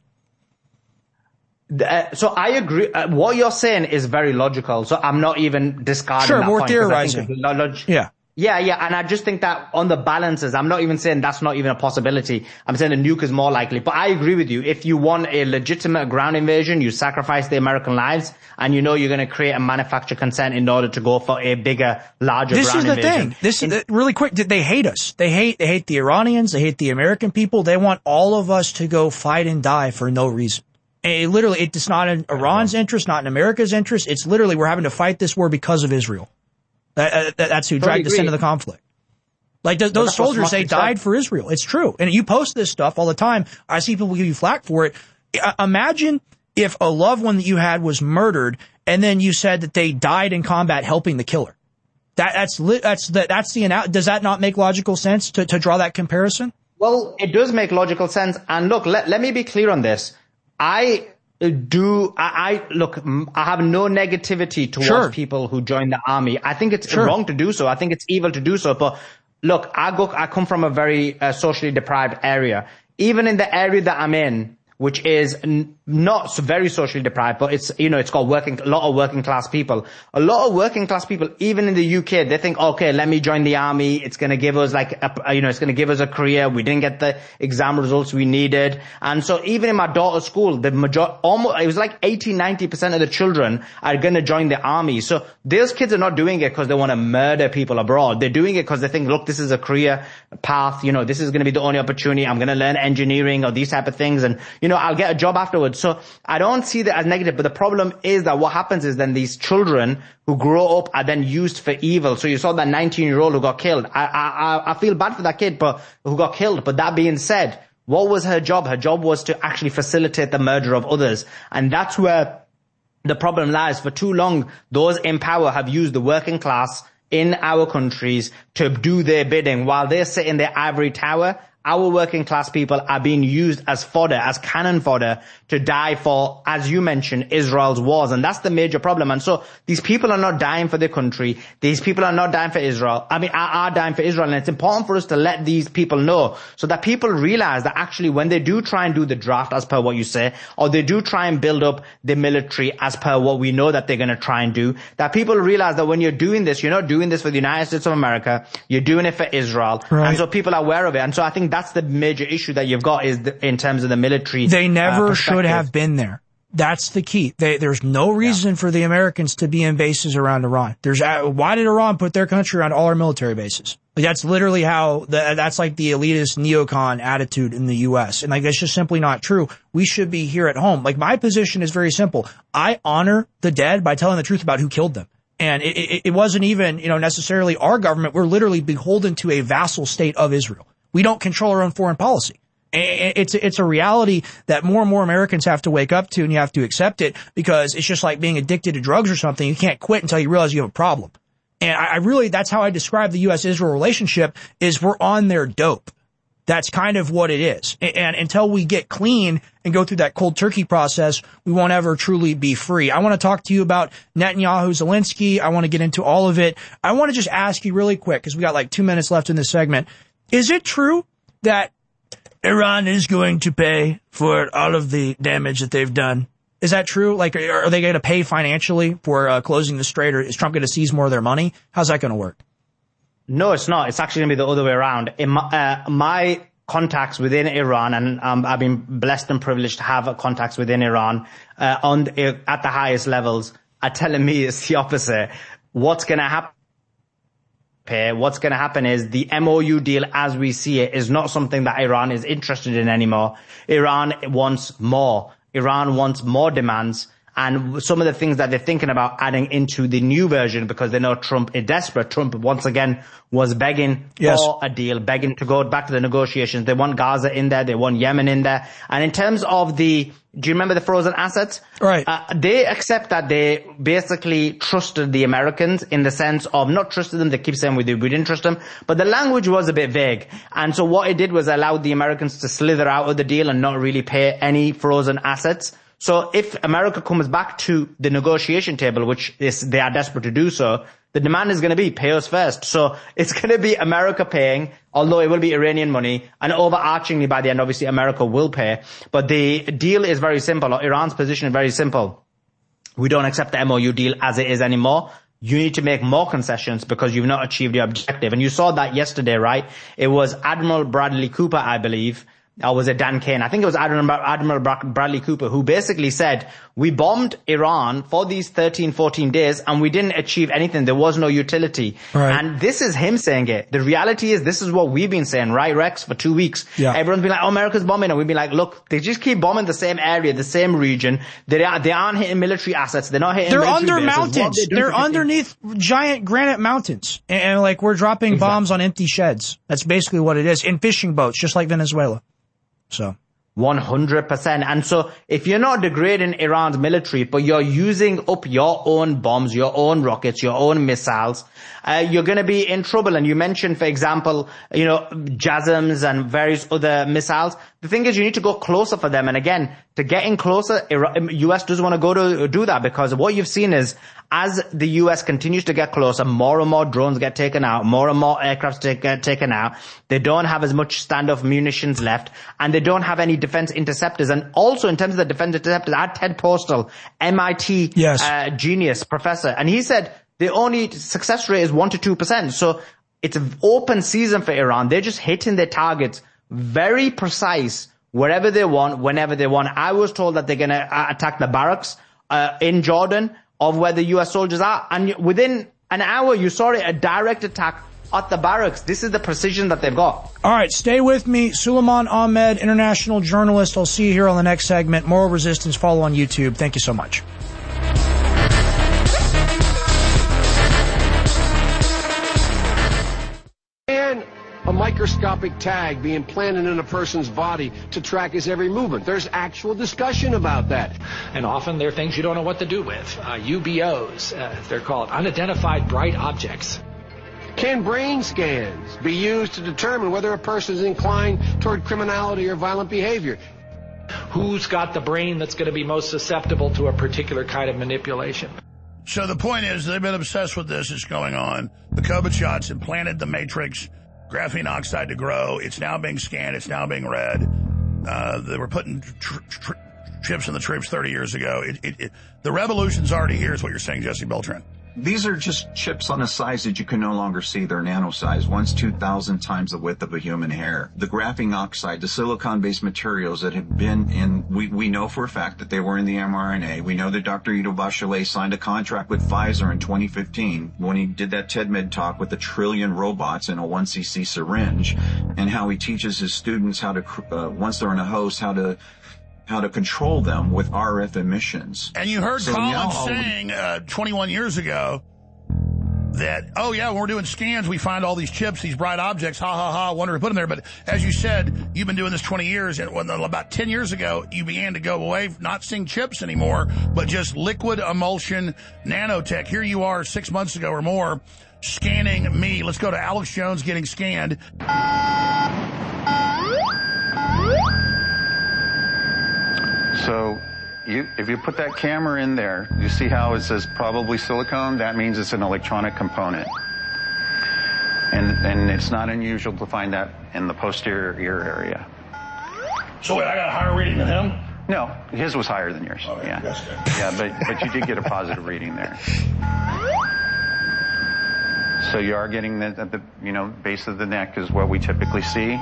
Uh, so I agree. Uh, what you're saying is very logical. So I'm not even discarding sure, that more point. theorizing. Log- yeah. Yeah, yeah, and I just think that on the balances, I'm not even saying that's not even a possibility. I'm saying a nuke is more likely. But I agree with you. If you want a legitimate ground invasion, you sacrifice the American lives, and you know you're going to create a manufactured consent in order to go for a bigger, larger this ground invasion. This is the invasion. thing. This is the, really quick. They hate us. They hate. They hate the Iranians. They hate the American people. They want all of us to go fight and die for no reason. It literally, it's not in Iran's interest, not in America's interest. It's literally we're having to fight this war because of Israel. That, that, that's who dragged us into the conflict. Like those, those soldiers, they died for Israel. It's true. And you post this stuff all the time. I see people give you flack for it. Imagine if a loved one that you had was murdered and then you said that they died in combat helping the killer. That, that's, that's, the, that's the, does that not make logical sense to, to draw that comparison? Well, it does make logical sense. And look, let, let me be clear on this. I, do I, I look? I have no negativity towards sure. people who join the army. I think it's sure. wrong to do so. I think it's evil to do so. But look, I go. I come from a very uh, socially deprived area. Even in the area that I'm in, which is n- not so very socially deprived, but it's, you know, it's got working, a lot of working class people. A lot of working class people, even in the U K, they think, okay, let me join the army. It's going to give us like, a, you know, it's going to give us a career. We didn't get the exam results we needed. And so even in my daughter's school, the major, almost, it was like eighty, ninety percent of the children are going to join the army. So those kids are not doing it because they want to murder people abroad. They're doing it because they think, look, this is a career path. You know, this is going to be the only opportunity. I'm going to learn engineering or these type of things. And, you know, I'll get a job afterwards. So I don't see that as negative, but the problem is that what happens is then these children who grow up are then used for evil. So you saw that nineteen year old who got killed. I, I, I feel bad for that kid, but who got killed. But that being said, what was her job? Her job was to actually facilitate the murder of others. And that's where the problem lies. For too long, those in power have used the working class in our countries to do their bidding while they sit in their ivory tower. Our working class people are being used as fodder, as cannon fodder to die for, as you mentioned, Israel's wars. And that's the major problem. And so these people are not dying for their country. These people are not dying for Israel. I mean, are, are dying for Israel. And it's important for us to let these people know so that people realize that actually when they do try and do the draft as per what you say, or they do try and build up the military as per what we know that they're going to try and do, that people realize that when you're doing this, you're not doing this for the United States of America. You're doing it for Israel. Right. And so people are aware of it. And so I think that's the major issue that you've got is the, in terms of the military. They never uh, should have been there. That's the key. They, there's no reason yeah. for the Americans to be in bases around Iran. There's uh, why did Iran put their country around all our military bases? Like, that's literally how the, that's like the elitist neocon attitude in the U S. And like that's just simply not true. We should be here at home. Like my position is very simple. I honor the dead by telling the truth about who killed them. And it, it, it wasn't even, you know, necessarily our government. We're literally beholden to a vassal state of Israel. We don't control our own foreign policy. It's, it's a reality that more and more Americans have to wake up to, and you have to accept it because it's just like being addicted to drugs or something. You can't quit until you realize you have a problem. And I, I really, that's how I describe the U S Israel relationship is we're on their dope. That's kind of what it is. And, and until we get clean and go through that cold turkey process, we won't ever truly be free. I want to talk to you about Netanyahu, Zelensky. I want to get into all of it. I want to just ask you really quick because we got like two minutes left in this segment. Is it true that Iran is going to pay for all of the damage that they've done? Is that true? Like, are they going to pay financially for uh, closing the strait, or is Trump going to seize more of their money? How's that going to work? No, it's not. It's actually going to be the other way around. In my, uh, my contacts within Iran, and um, I've been blessed and privileged to have contacts within Iran uh, on the, at the highest levels, are telling me it's the opposite. What's going to happen? What's going to happen is the M O U deal as we see it is not something that Iran is interested in anymore. Iran wants more. Iran wants more demands. And some of the things that they're thinking about adding into the new version because they know Trump is desperate. Trump, once again, was begging yes. for a deal, begging to go back to the negotiations. They want Gaza in there. They want Yemen in there. And in terms of the, do you remember the frozen assets? Right. Uh, they accept that they basically trusted the Americans in the sense of not trusted them. They keep saying we, did, we didn't trust them. But the language was a bit vague. And so what it did was allowed the Americans to slither out of the deal and not really pay any frozen assets. So if America comes back to the negotiation table, which is they are desperate to do so, the demand is going to be pay us first. So it's going to be America paying, although it will be Iranian money, and overarchingly by the end, obviously America will pay. But the deal is very simple, or Iran's position is very simple. We don't accept the M O U deal as it is anymore. You need to make more concessions because you've not achieved your objective. And you saw that yesterday, right? It was Admiral Bradley Cooper, I believe, or was it Dan Kane? I think it was Admiral, Admiral Bradley Cooper who basically said, we bombed Iran for these thirteen, fourteen days and we didn't achieve anything. There was no utility. Right. And this is him saying it. The reality is this is what we've been saying, right, Rex, for two weeks. Yeah. Everyone's been like, oh, America's bombing. And we've been like, look, they just keep bombing the same area, the same region. They, are, they aren't hitting military assets. They're not hitting They're military under bases. mountains. They They're underneath giant granite mountains. And, and like we're dropping exactly. bombs on empty sheds. That's basically what it is. In fishing boats, just like Venezuela. So one hundred percent. And so if you're not degrading Iran's military, but you're using up your own bombs, your own rockets, your own missiles, uh, you're going to be in trouble. And you mentioned, for example, you know, JASSMs and various other missiles. The thing is, you need to go closer for them. And again, to getting closer, U S doesn't want to go to do that, because what you've seen is as the U S continues to get closer, more and more drones get taken out, more and more aircraft get taken out. They don't have as much standoff munitions left, and they don't have any defense interceptors. And also in terms of the defense interceptors, I had Ted Postal, M I T yes. uh, genius professor, and he said the only success rate is one to two percent. So it's an open season for Iran. They're just hitting their targets, very precise, wherever they want, whenever they want. I was told that they're going to attack the barracks uh, in Jordan of where the U S soldiers are. And within an hour, you saw it, a direct attack at the barracks. This is the precision that they've got. All right, stay with me. Suleiman Ahmed, international journalist. I'll see you here on the next segment. Moral Resistance, follow on YouTube. Thank you so much. A microscopic tag being planted in a person's body to track his every movement. There's actual discussion about that. And often there are things you don't know what to do with. Uh, U B Os, uh, they're called unidentified bright objects. Can brain scans be used to determine whether a person is inclined toward criminality or violent behavior? Who's got the brain that's going to be most susceptible to a particular kind of manipulation? So the point is, they've been obsessed with this. It's going on. The COVID shots implanted the matrix graphene oxide to grow. It's now being scanned. It's now being read. Uh, they were putting tr- tr- chips in the troops thirty years ago. It, it, it, the revolution's already here is what you're saying, Jesse Beltran. These are just chips on a size that you can no longer see. They're nano size. One's two thousand times the width of a human hair. The graphene oxide, the silicon-based materials that have been in, we, we know for a fact that they were in the mRNA. We know that Doctor Ido Bachelet signed a contract with Pfizer in twenty fifteen when he did that TEDMed talk with a trillion robots in a one c c syringe, and how he teaches his students how to, uh, once they're in a host, how to how to control them with R F emissions. And you heard so Colin now, saying uh, twenty-one years ago that, oh, yeah, when we're doing scans, we find all these chips, these bright objects, ha, ha, ha, wonder to put them there. But as you said, you've been doing this twenty years, and when, about ten years ago, you began to go away, not seeing chips anymore, but just liquid emulsion nanotech. Here you are six months ago or more scanning me. Let's go to Alex Jones getting scanned. So you, if you put that camera in there, you see how it says probably silicone? That means it's an electronic component. And, and it's not unusual to find that in the posterior ear area. So wait, I got a higher reading than him? No, his was higher than yours. Oh, yeah. Yeah, yeah, but, but you did get a positive reading there. So you are getting the, at the, you know, base of the neck is what we typically see.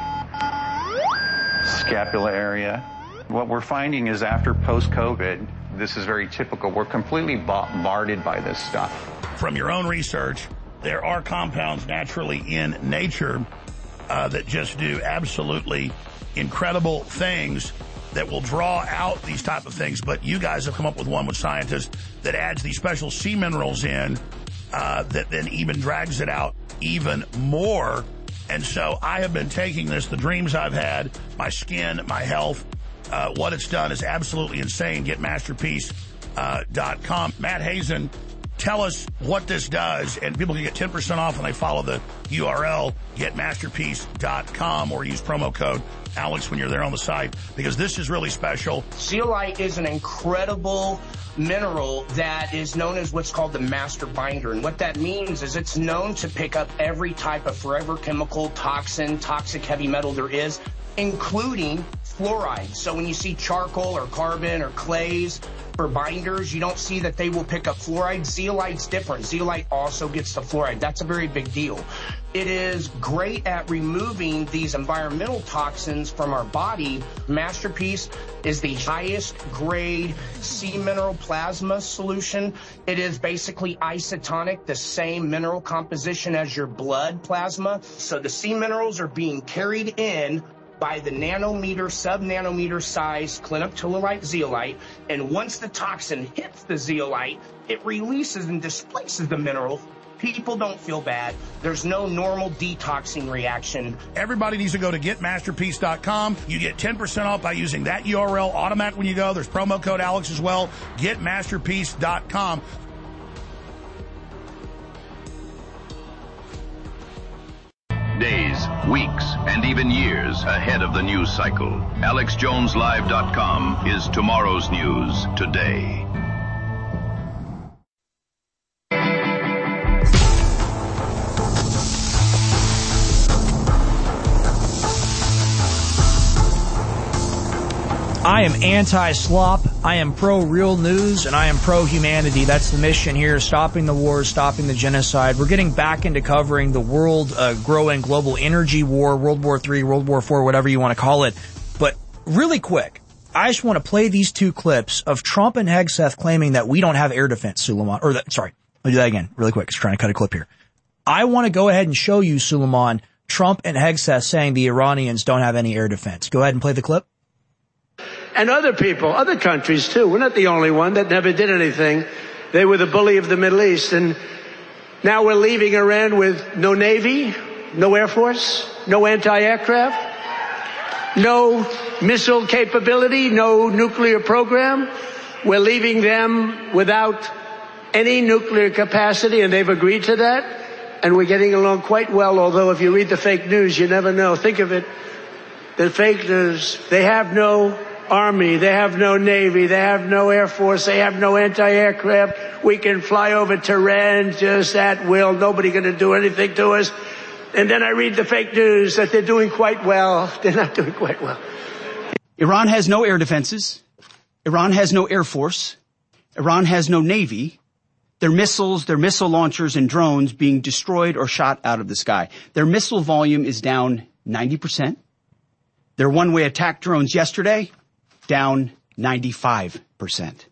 Scapula area. What we're finding is after post-COVID, this is very typical. We're completely bombarded by this stuff. From your own research, there are compounds naturally in nature uh, that just do absolutely incredible things that will draw out these type of things. But you guys have come up with one with scientists that adds these special sea minerals in uh, that then even drags it out even more. And so I have been taking this, the dreams I've had, my skin, my health, Uh, what it's done is absolutely insane. Get masterpiece dot com. Uh, Matt Hazen, tell us what this does, and people can get ten percent off when they follow the U R L, get masterpiece dot com, or use promo code Alex when you're there on the site, because this is really special. Zeolite is an incredible mineral that is known as what's called the master binder. And what that means is it's known to pick up every type of forever chemical, toxin, toxic heavy metal there is, including fluoride. So when you see charcoal or carbon or clays for binders, you don't see that they will pick up fluoride. Zeolite's different. Zeolite also gets the fluoride. That's a very big deal. It is great at removing these environmental toxins from our body. Masterpiece is the highest grade sea mineral plasma solution. It is basically isotonic, the same mineral composition as your blood plasma. So the sea minerals are being carried in by the nanometer, sub-nanometer size clinoptilolite zeolite, and once the toxin hits the zeolite, it releases and displaces the mineral. People don't feel bad. There's no normal detoxing reaction. Everybody needs to go to get masterpiece dot com. You get ten percent off by using that U R L automatic when you go. There's promo code Alex as well. get masterpiece dot com. days, weeks, and even years ahead of the news cycle. Alex Jones Live dot com is tomorrow's news today. I am anti-slop, I am pro-real news, and I am pro-humanity. That's the mission here, stopping the wars, stopping the genocide. We're getting back into covering the world uh, growing global energy war, World War Three, World War Four, whatever you want to call it. But really quick, I just want to play these two clips of Trump and Hegseth claiming that we don't have air defense, Suleiman. Or that, sorry, I'll do that again, really quick. Just trying to cut a clip here. I want to go ahead and show you, Suleiman, Trump and Hegseth saying the Iranians don't have any air defense. Go ahead and play the clip. And other people, other countries too. We're not the only one that never did anything. They were the bully of the Middle East. And now we're leaving Iran with no Navy, no Air Force, no anti-aircraft, no missile capability, no nuclear program. We're leaving them without any nuclear capacity, and they've agreed to that. And we're getting along quite well, although if you read the fake news, you never know. Think of it. The fake news, they have no Army, they have no Navy, they have no Air Force, they have no anti-aircraft. We can fly over Tehran just at will. Nobody going to do anything to us. And then I read the fake news that they're doing quite well. They're not doing quite well. Iran has no air defenses. Iran has no Air Force. Iran has no Navy. Their missiles, their missile launchers and drones being destroyed or shot out of the sky. Their missile volume is down ninety percent. Their one-way attack drones yesterday, down ninety-five percent.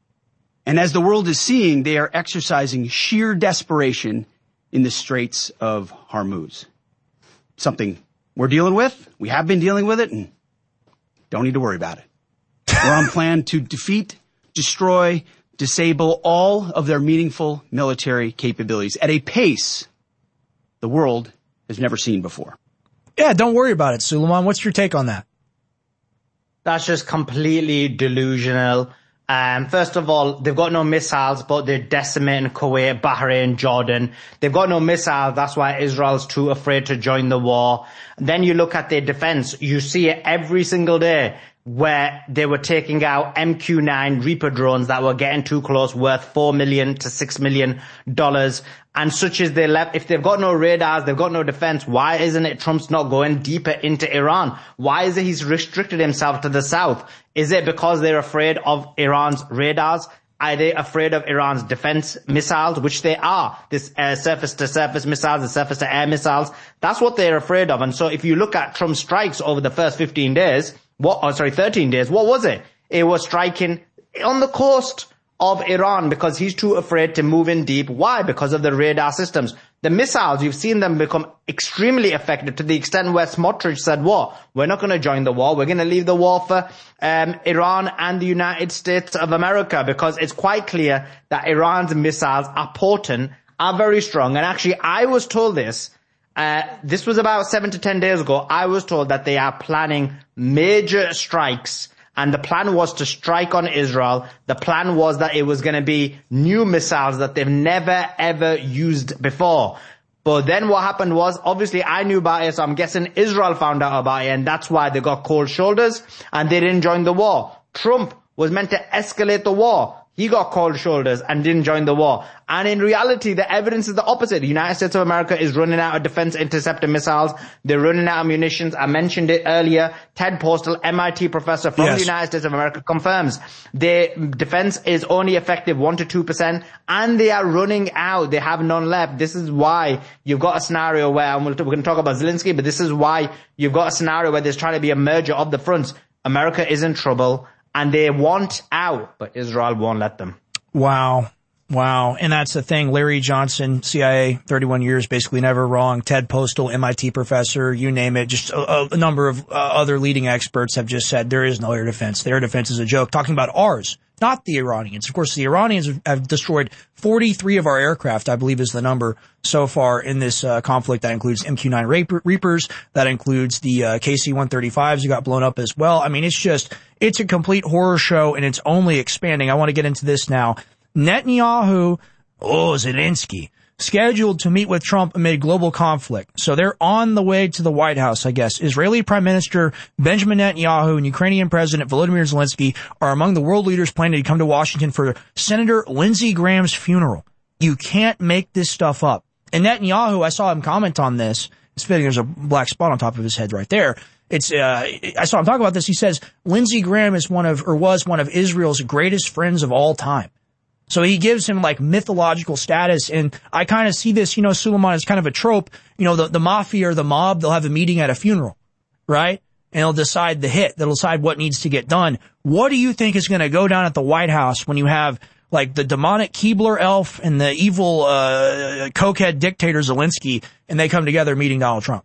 And as the world is seeing, they are exercising sheer desperation in the Straits of Hormuz. Something we're dealing with, we have been dealing with it, and don't need to worry about it. We're on plan to defeat, destroy, disable all of their meaningful military capabilities at a pace the world has never seen before. Yeah, don't worry about it, Suleiman. What's your take on that? That's just completely delusional. Um, first of all, they've got no missiles, but they're decimating Kuwait, Bahrain, Jordan. They've got no missiles. That's why Israel's too afraid to join the war. And then you look at their defense. You see it every single day where they were taking out M Q nine Reaper drones that were getting too close, worth four million to six million dollars. And such as they left, if they've got no radars, they've got no defense, why isn't it Trump's not going deeper into Iran? Why is it he's restricted himself to the south? Is it because they're afraid of Iran's radars? Are they afraid of Iran's defense missiles, which they are? This uh, surface-to-surface missiles, the surface-to-air missiles. That's what they're afraid of. And so if you look at Trump's strikes over the first fifteen days, what, oh, sorry, thirteen days, what was it? It was striking on the coast of Iran because he's too afraid to move in deep. Why? Because of the radar systems. The missiles, you've seen them become extremely effective to the extent where Smotrich said, what? We're not going to join the war. We're going to leave the war for um, Iran and the United States of America, because it's quite clear that Iran's missiles are potent, are very strong. And actually, I was told this, uh, this was about seven to ten days ago. I was told that they are planning major strikes. And the plan was to strike on Israel. The plan was that it was going to be new missiles that they've never, ever used before. But then what happened was, obviously I knew about it, so I'm guessing Israel found out about it, and that's why they got cold shoulders, and they didn't join the war. Trump was meant to escalate the war. He got cold shoulders and didn't join the war. And in reality, the evidence is the opposite. The United States of America is running out of defense interceptor missiles. They're running out of munitions. I mentioned it earlier. Ted Postal, M I T professor from yes. the United States of America, confirms their defense is only effective one to two percent, and they are running out. They have none left. This is why you've got a scenario where, and we're going to talk about Zelensky, but this is why you've got a scenario where there's trying to be a merger of the fronts. America is in trouble. And they want out, but Israel won't let them. Wow. Wow. And that's the thing. Larry Johnson, C I A, thirty-one years, basically never wrong. Ted Postal, M I T professor, you name it. Just a, a number of uh, other leading experts have just said there is no air defense. The air defense is a joke. Talking about ours, not the Iranians. Of course, the Iranians have destroyed forty-three of our aircraft, I believe is the number so far in this uh, conflict. That includes M Q nine Reapers. That includes the uh, K C one thirty-fives who got blown up as well. I mean, it's just, it's a complete horror show, and it's only expanding. I want to get into this now. Netanyahu, oh, Zelensky. scheduled to meet with Trump amid global conflict. So they're on the way to the White House, I guess. Israeli Prime Minister Benjamin Netanyahu and Ukrainian President Volodymyr Zelensky are among the world leaders planning to come to Washington for Senator Lindsey Graham's funeral. You can't make this stuff up. And Netanyahu, I saw him comment on this. It's fitting there's a black spot on top of his head right there. It's, uh, I saw him talk about this. He says, Lindsey Graham is one of, or was one of Israel's greatest friends of all time. So he gives him like mythological status. And I kind of see this, you know, Suleiman, is kind of a trope. You know, the, the mafia or the mob, they'll have a meeting at a funeral, right? And they'll decide the hit. They'll decide what needs to get done. What do you think is going to go down at the White House when you have like the demonic Keebler elf and the evil, uh, cokehead dictator Zelensky, and they come together meeting Donald Trump?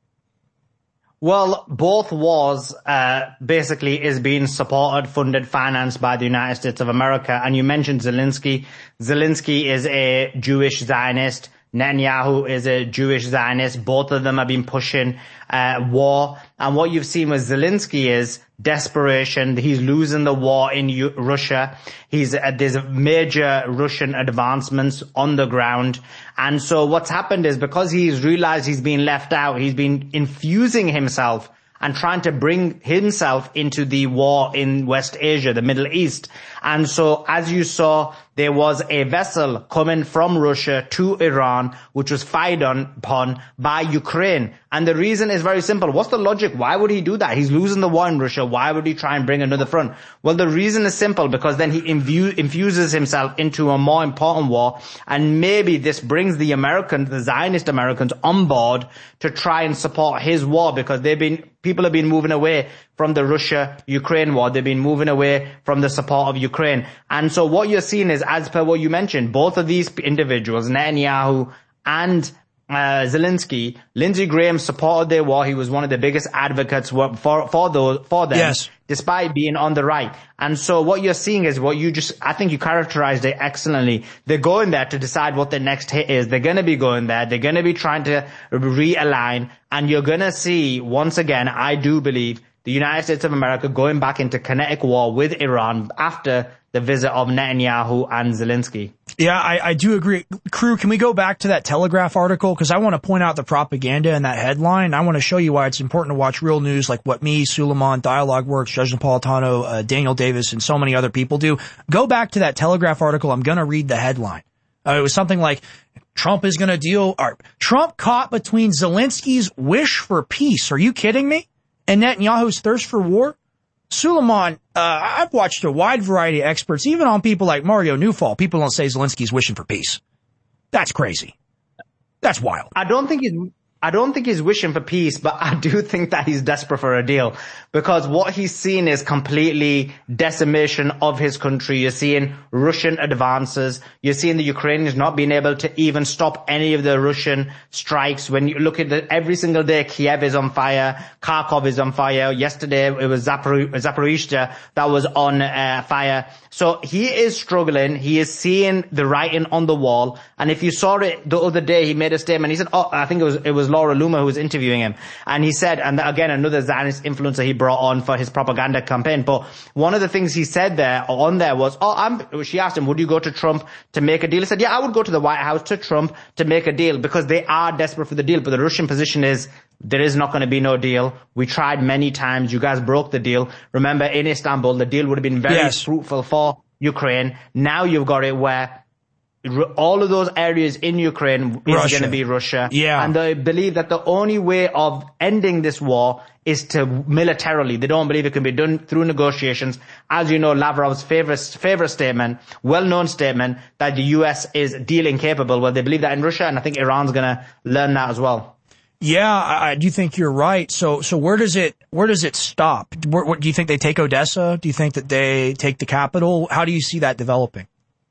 Well, both wars uh basically is being supported, funded, financed by the United States of America. And you mentioned Zelensky. Zelensky is a Jewish Zionist. Netanyahu is a Jewish Zionist. Both of them have been pushing uh war. And what you've seen with Zelensky is desperation. He's losing the war in U- Russia. He's uh, there's major Russian advancements on the ground. And so what's happened is because he's realized he's been left out, he's been infusing himself and trying to bring himself into the war in West Asia, the Middle East. And so, as you saw, there was a vessel coming from Russia to Iran, which was fired on, upon by Ukraine. And the reason is very simple. What's the logic? Why would he do that? He's losing the war in Russia. Why would he try and bring another front? Well, the reason is simple, because then he infu- infuses himself into a more important war. And maybe this brings the Americans, the Zionist Americans, on board to try and support his war, because they've been, people have been moving away from the Russia-Ukraine war. They've been moving away from the support of Ukraine. And so what you're seeing is, as per what you mentioned, both of these individuals, Netanyahu and uh, Zelensky, Lindsey Graham supported their war. He was one of the biggest advocates for, for, those, for them, yes, despite being on the right. And so what you're seeing is what you just, I think you characterized it excellently. They're going there to decide what the next hit is. They're going to be going there. They're going to be trying to realign. And you're going to see, once again, I do believe, the United States of America going back into kinetic war with Iran after the visit of Netanyahu and Zelensky. Yeah, I, I do agree. Crew, can we go back to that Telegraph article? Because I want to point out the propaganda in that headline. I want to show you why it's important to watch real news like what me, Suleiman, Dialogue Works, Judge Napolitano, uh, Daniel Davis, and so many other people do. Go back to that Telegraph article. I'm going to read the headline. Uh, it was something like, Trump is going to deal, or Trump caught between Zelensky's wish for peace. Are you kidding me? And Netanyahu's thirst for war? Suleiman, uh, I've watched a wide variety of experts, even on people like Mario Newfall. People don't say Zelensky's wishing for peace. That's crazy. That's wild. I don't think he's, I don't think he's wishing for peace, but I do think that he's desperate for a deal, because what he's seen is completely decimation of his country. You're seeing Russian advances. You're seeing the Ukrainians not being able to even stop any of the Russian strikes. When you look at it, every single day, Kiev is on fire. Kharkov is on fire. Yesterday, it was Zapor- Zaporizhzhia that was on uh, fire. So he is struggling. He is seeing the writing on the wall. And if you saw it the other day, he made a statement. He said, oh, I think it was, it was Laura Loomer who was interviewing him. And he said, and again, another Zionist influencer he brought on for his propaganda campaign. But one of the things he said there, on there was, oh, I'm, she asked him, would you go to Trump to make a deal? He said, yeah, I would go to the White House to Trump to make a deal, because they are desperate for the deal. But the Russian position is, there is not going to be no deal. We tried many times. You guys broke the deal. Remember, in Istanbul, the deal would have been very yes. fruitful for Ukraine. Now you've got it where all of those areas in Ukraine is going to be Russia. Yeah. And they believe that the only way of ending this war is to militarily. They don't believe it can be done through negotiations. As you know, Lavrov's favorite, favorite statement, well-known statement, that the U S is deal incapable. Well, they believe that in Russia, and I think Iran's going to learn that as well. Yeah, I, I do think you're right. So, so where does it, where does it stop? Where, where, do you think they take Odessa? Do you think that they take the capital? How do you see that developing?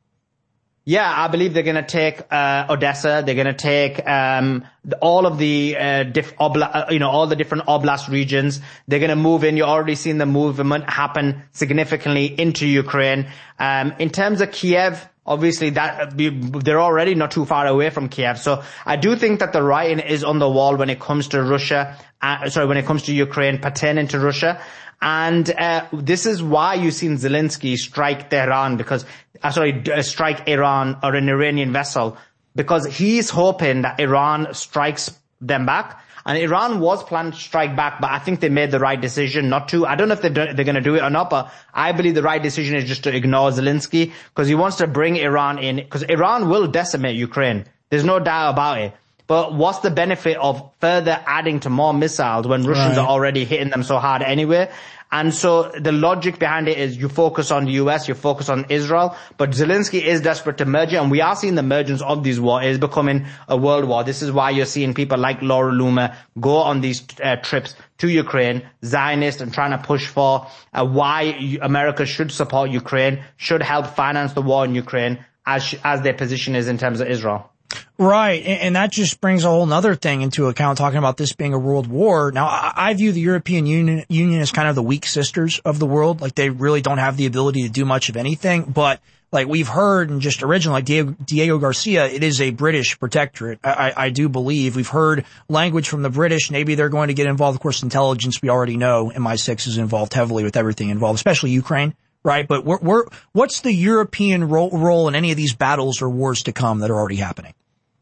Yeah, I believe they're going to take uh, Odessa. They're going to take um, all of the uh, diff- obla- you know, all the different oblast regions. They're going to move in. You're already seeing the movement happen significantly into Ukraine. Um, in terms of Kiev, obviously that they're already not too far away from Kiev. So I do think that the writing is on the wall when it comes to Russia. Uh, sorry, when it comes to Ukraine pertaining to Russia. And uh, this is why you've seen Zelensky strike Tehran, because uh, sorry, uh, strike Iran or an Iranian vessel, because he's hoping that Iran strikes them back. And Iran was planning to strike back, but I think they made the right decision not to. I don't know if they're, they're going to do it or not, but I believe the right decision is just to ignore Zelensky, because he wants to bring Iran in, because Iran will decimate Ukraine. There's no doubt about it. But what's the benefit of further adding to more missiles when Russians right. are already hitting them so hard anyway? And so the logic behind it is you focus on the U S, you focus on Israel, but Zelensky is desperate to merge it, and we are seeing the emergence of these wars. It is becoming a world war. This is why you're seeing people like Laura Loomer go on these uh, trips to Ukraine, Zionist, and trying to push for uh, why America should support Ukraine, should help finance the war in Ukraine, as as their position is in terms of Israel. Right, and that just brings a whole nother thing into account, talking about this being a world war. Now, I view the European Union, Union as kind of the weak sisters of the world. Like, they really don't have the ability to do much of anything. But, like, we've heard, and just originally, like Diego, Diego Garcia, it is a British protectorate. I, I do believe. We've heard language from the British. Maybe they're going to get involved. Of course, intelligence, we already know M I six is involved heavily with everything involved, especially Ukraine. Right, but we're, we're, what's the European role, role in any of these battles or wars to come that are already happening?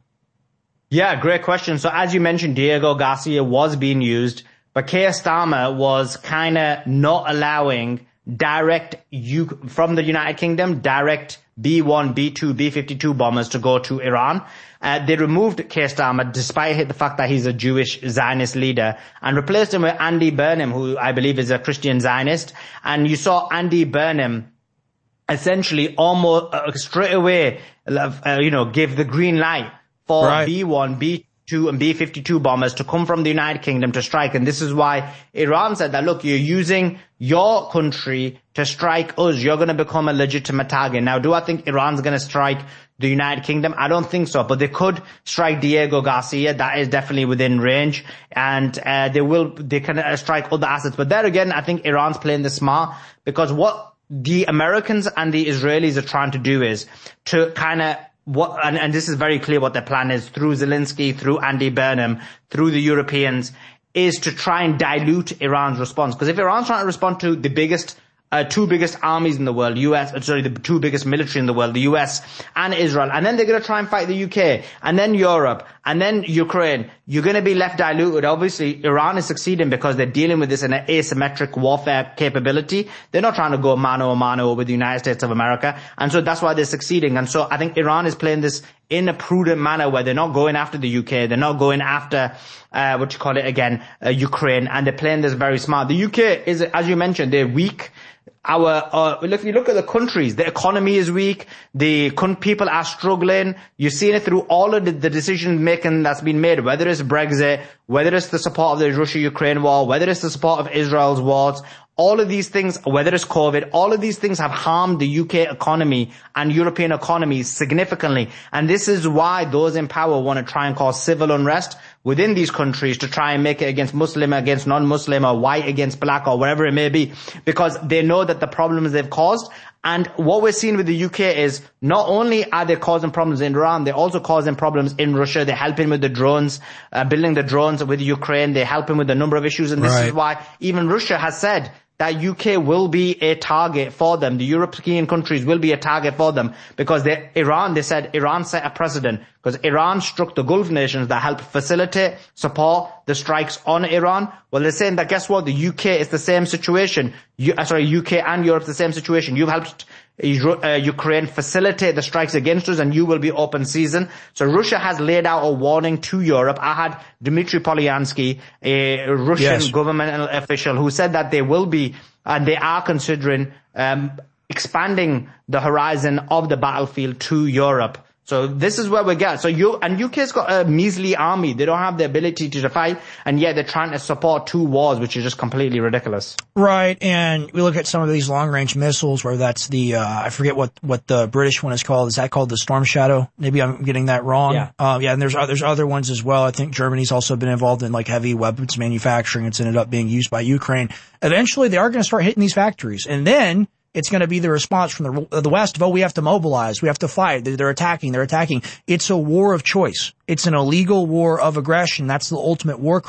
Yeah, great question. So as you mentioned, Diego Garcia was being used, but Keir Starmer was kind of not allowing direct U- from the United Kingdom, direct B one, B two, B fifty-two bombers to go to Iran. Uh, they removed Keir Starmer, despite the fact that he's a Jewish Zionist leader, and replaced him with Andy Burnham, who I believe is a Christian Zionist. And you saw Andy Burnham essentially almost uh, straight away, uh, you know, give the green light for right. B one, B two, and B fifty-two bombers to come from the United Kingdom to strike. And this is why Iran said that, look, you're using your country to strike us. You're going to become a legitimate target. Now, do I think Iran's going to strike the United Kingdom? I don't think so. But they could strike Diego Garcia. That is definitely within range. And uh, they will, they can uh, strike other assets. But there again, I think Iran's playing this smart, because what the Americans and the Israelis are trying to do is to kind of What, and, and this is very clear what their plan is, through Zelensky, through Andy Burnham, through the Europeans, is to try and dilute Iran's response. Because if Iran's trying to respond to the biggest, uh, two biggest armies in the world, U S, sorry, the two biggest military in the world, the U S and Israel, and then they're going to try and fight the U K, and then Europe, and then Ukraine, you're going to be left diluted. Obviously, Iran is succeeding because they're dealing with this in an asymmetric warfare capability. They're not trying to go mano a mano with the United States of America, and so that's why they're succeeding. And so I think Iran is playing this in a prudent manner, where they're not going after the U K, they're not going after, uh, what you call it again, uh, Ukraine, and they're playing this very smart. The U K is, as you mentioned, they're weak. Our, uh, if you look at the countries, the economy is weak, the people are struggling. You've seen it through all of the, the decision making that's been made, whether it's Brexit, whether it's the support of the Russia-Ukraine war, whether it's the support of Israel's wars. All of these things, whether it's COVID, all of these things have harmed the U K economy and European economies significantly. And this is why those in power want to try and cause civil unrest within these countries, to try and make it against Muslim, against non-Muslim, or white against black, or whatever it may be, because they know that the problems they've caused. And what we're seeing with the U K is not only are they causing problems in Iran, they're also causing problems in Russia. They're helping with the drones, uh, building the drones with Ukraine. They're helping with a number of issues. And this right. is why even Russia has said that U K will be a target for them. The European countries will be a target for them, because they, Iran, they said Iran set a precedent, because Iran struck the Gulf nations that helped facilitate, support the strikes on Iran. Well, they're saying that, guess what? The U K is the same situation. You, uh, sorry, U K and Europe the same situation. You've helped uh, Ukraine facilitate the strikes against us, and you will be open season. So Russia has laid out a warning to Europe. I had Dmitry Polyansky, a Russian yes. government official, who said that they will be, and they are considering um, expanding the horizon of the battlefield to Europe. So this is where we get. So you, and U K's got a measly army. They don't have the ability to fight, and yet they're trying to support two wars, which is just completely ridiculous. Right. And we look at some of these long range missiles, where that's the, uh, I forget what, what the British one is called. Is that called the Storm Shadow? Maybe I'm getting that wrong. Yeah. Uh, yeah. And there's, there's other ones as well. I think Germany's also been involved in like heavy weapons manufacturing. It's ended up being used by Ukraine. Eventually they are going to start hitting these factories, and then it's going to be the response from the, the West of, oh, we have to mobilize, we have to fight, they're, they're attacking, they're attacking. It's a war of choice. It's an illegal war of aggression. That's the ultimate war crime.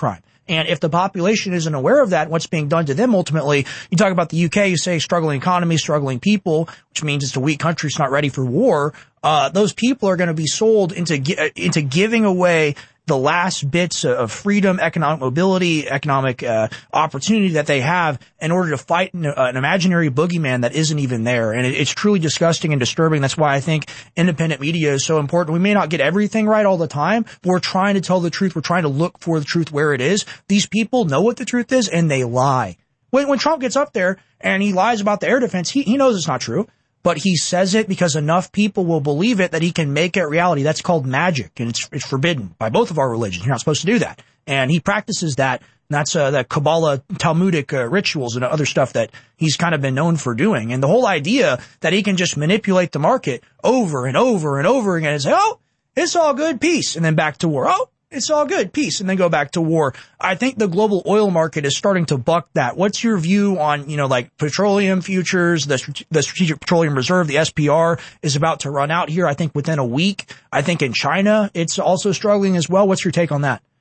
And if the population isn't aware of that, what's being done to them ultimately, you talk about the U K, you say struggling economy, struggling people, which means it's a weak country, it's not ready for war. Uh, those people are going to be sold into, into giving away the last bits of freedom, economic mobility, economic uh, opportunity that they have in order to fight an, uh, an imaginary boogeyman that isn't even there. And it, it's truly disgusting and disturbing. That's why I think independent media is so important. We may not get everything right all the time, but we're trying to tell the truth. We're trying to look for the truth where it is. These people know what the truth is, and they lie. When, when Trump gets up there and he lies about the air defense, he, he knows it's not true. But he says it because enough people will believe it that he can make it reality. That's called magic, and it's it's forbidden by both of our religions. You're not supposed to do that. And he practices that. And that's uh, the Kabbalah, Talmudic uh, rituals and other stuff that he's kind of been known for doing. And the whole idea that he can just manipulate the market over and over and over again and say, oh, it's all good, peace, and then back to war. Oh, it's all good, peace, and then go back to war. I think the global oil market is starting to buck that. What's your view on, you know, like petroleum futures, the, the Strategic Petroleum Reserve, the S P R, is about to run out here, I think, within a week. I think in China, it's also struggling as well. What's your take on that?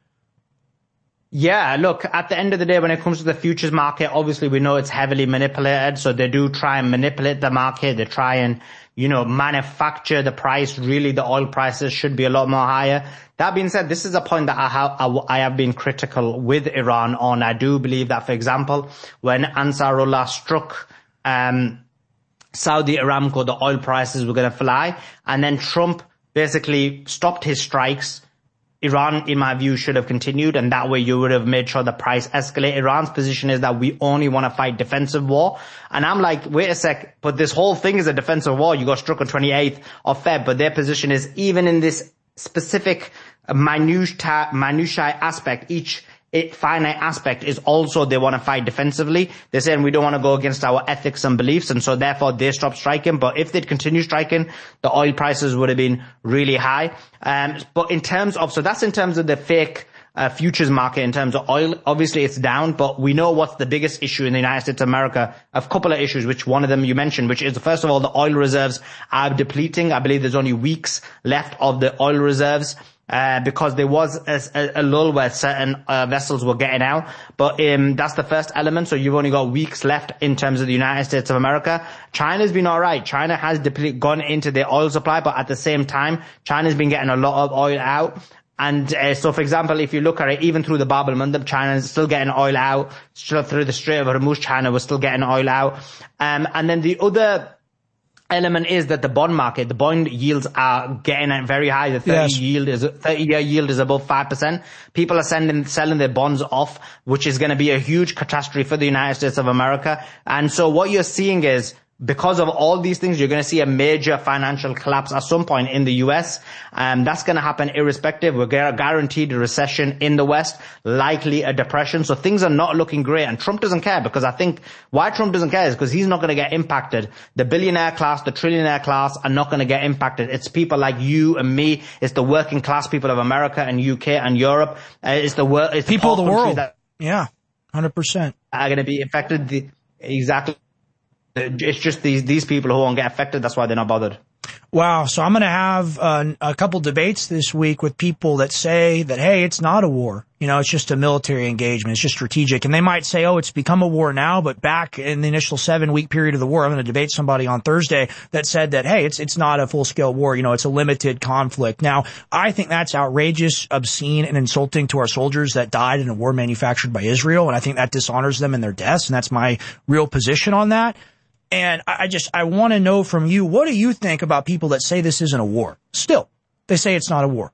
Yeah, look, at the end of the day, when it comes to the futures market, obviously we know it's heavily manipulated. So they do try and manipulate the market. They try and, you know, manufacture the price. Really, the oil prices should be a lot more higher. That being said, this is a point that I have, I have been critical with Iran on. I do believe that, for example, when Ansarullah struck, um, Saudi Aramco, the oil prices were going to fly. And then Trump basically stopped his strikes. Iran, in my view, should have continued, and that way you would have made sure the price escalate. Iran's position is that we only want to fight defensive war. And I'm like, wait a sec, but this whole thing is a defensive war. You got struck on twenty-eighth of February, but their position is even in this specific minutiae, minutiae aspect, each it, finite aspect is also they want to fight defensively. They're saying we don't want to go against our ethics and beliefs, and so therefore they stop striking. But if they'd continue striking, the oil prices would have been really high. Um, but in terms of, so that's in terms of the fake uh, futures market. In terms of oil, obviously it's down, but we know what's the biggest issue in the United States of America. A couple of issues, which one of them you mentioned, which is, first of all, the oil reserves are depleting. I believe there's only weeks left of the oil reserves. Uh, because there was a, a lull where certain uh, vessels were getting out. But um, that's the first element. So you've only got weeks left in terms of the United States of America. China's been all right. China has deplete, gone into their oil supply, but at the same time, China's been getting a lot of oil out. And uh, so, for example, if you look at it, even through the Bab el-Mandeb, China is still getting oil out. Still through the Strait of Hormuz, China was still getting oil out. Um, and then the other element is that the bond market, the bond yields are getting very high. The thirty yes. yield is, thirty year yield is above five percent. People are sending, selling their bonds off, which is going to be a huge catastrophe for the United States of America. And so what you're seeing is, because of all these things, you're going to see a major financial collapse at some point in the U S. Um, that's going to happen irrespective. We're guaranteed a recession in the West, likely a depression. So things are not looking great. And Trump doesn't care, because I think why Trump doesn't care is because he's not going to get impacted. The billionaire class, the trillionaire class are not going to get impacted. It's people like you and me. It's the working class people of America and U K and Europe. Uh, it's the wor- it's people the of the world. That yeah, one hundred percent are going to be affected. The, exactly. It's just these these people who won't get affected. That's why they're not bothered. Wow. So I'm going to have uh, a couple debates this week with people that say that, hey, it's not a war. You know, it's just a military engagement. It's just strategic. And they might say, oh, it's become a war now, but back in the initial seven week period of the war, I'm going to debate somebody on Thursday that said that, hey, it's, it's not a full scale war. You know, it's a limited conflict. Now, I think that's outrageous, obscene, and insulting to our soldiers that died in a war manufactured by Israel. And I think that dishonors them in their deaths. And that's my real position on that. And I just, I want to know from you, what do you think about people that say this isn't a war? Still, they say it's not a war.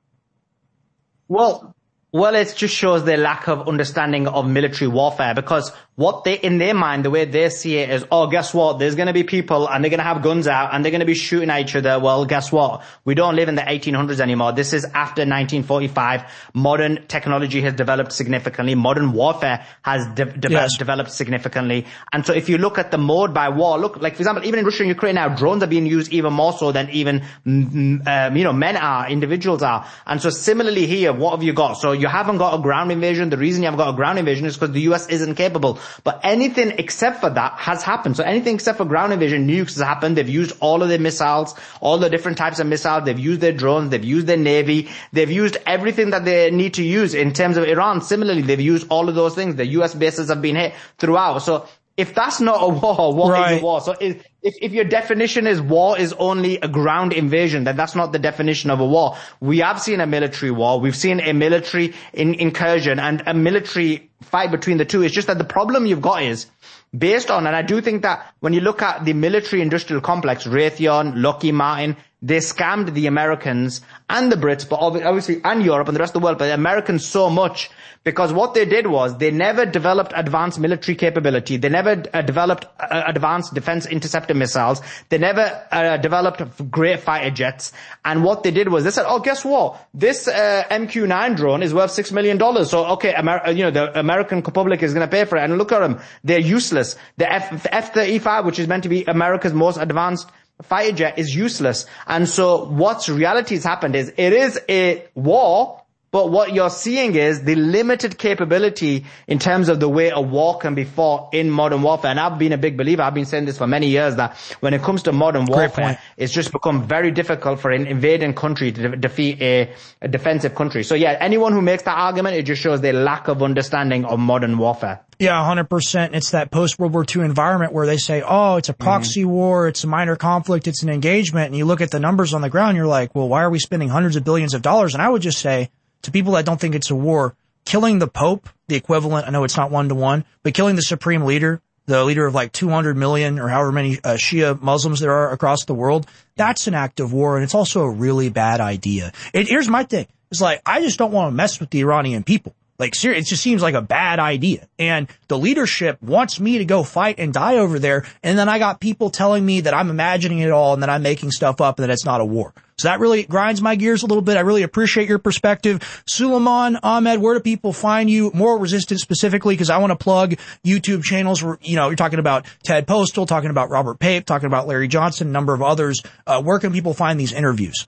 Well, well, it just shows their lack of understanding of military warfare, because what they, in their mind, the way they see it is, oh, guess what? There's going to be people and they're going to have guns out and they're going to be shooting at each other. Well, guess what? We don't live in the eighteen hundreds anymore. This is after nineteen forty-five. Modern technology has developed significantly. Modern warfare has de- de- yes. developed significantly. And so if you look at the mode by war, look, like, for example, even in Russia and Ukraine now, drones are being used even more so than even, um, you know, men are, individuals are. And so similarly here, what have you got? So you haven't got a ground invasion. The reason you haven't got a ground invasion is because the U S isn't capable. But anything except for that has happened. So anything except for ground invasion, nukes has happened. They've used all of their missiles, all the different types of missiles. They've used their drones. They've used their navy. They've used everything that they need to use. In terms of Iran, similarly, they've used all of those things. The U S bases have been hit throughout. So if that's not a war, what right. is a war? So if, if, if your definition is war is only a ground invasion, then that's not the definition of a war. We have seen a military war. We've seen a military in, incursion and a military fight between the two. It's just that the problem you've got is based on, and I do think that when you look at the military industrial complex, Raytheon, Lockheed Martin, they scammed the Americans and the Brits, but obviously, and Europe and the rest of the world, but the Americans so much because what they did was they never developed advanced military capability. They never uh, developed uh, advanced defense interceptor missiles. They never uh, developed great fighter jets. And what they did was they said, oh, guess what? This uh, M Q nine drone is worth six million dollars. So, okay, Amer- you know, the American public is going to pay for it. And look at them. They're useless. The F thirty-five, which is meant to be America's most advanced fighter jet, is useless. And so what's reality has happened is it is a war, but what you're seeing is the limited capability in terms of the way a war can be fought in modern warfare. And I've been a big believer, I've been saying this for many years, that when it comes to modern warfare, it's just become very difficult for an invading country to de- defeat a, a defensive country. So yeah, anyone who makes that argument, it just shows their lack of understanding of modern warfare. Yeah, one hundred percent. It's that post-World War Two environment where they say, oh, it's a proxy mm-hmm. war, it's a minor conflict, it's an engagement. And you look at the numbers on the ground, you're like, well, why are we spending hundreds of billions of dollars? And I would just say, to people that don't think it's a war, killing the Pope, the equivalent, I know it's not one-to-one, but killing the supreme leader, the leader of like two hundred million or however many uh, Shia Muslims there are across the world, that's an act of war, and it's also a really bad idea. And here's my thing. It's like, I just don't want to mess with the Iranian people. Like, seriously, it just seems like a bad idea. And the leadership wants me to go fight and die over there, and then I got people telling me that I'm imagining it all and that I'm making stuff up and that it's not a war. So that really grinds my gears a little bit. I really appreciate your perspective. Suleiman Ahmed, where do people find you? Moral Resistance specifically, because I want to plug YouTube channels where, you know, you're talking about Ted Postal, talking about Robert Pape, talking about Larry Johnson, a number of others. Uh, where can people find these interviews?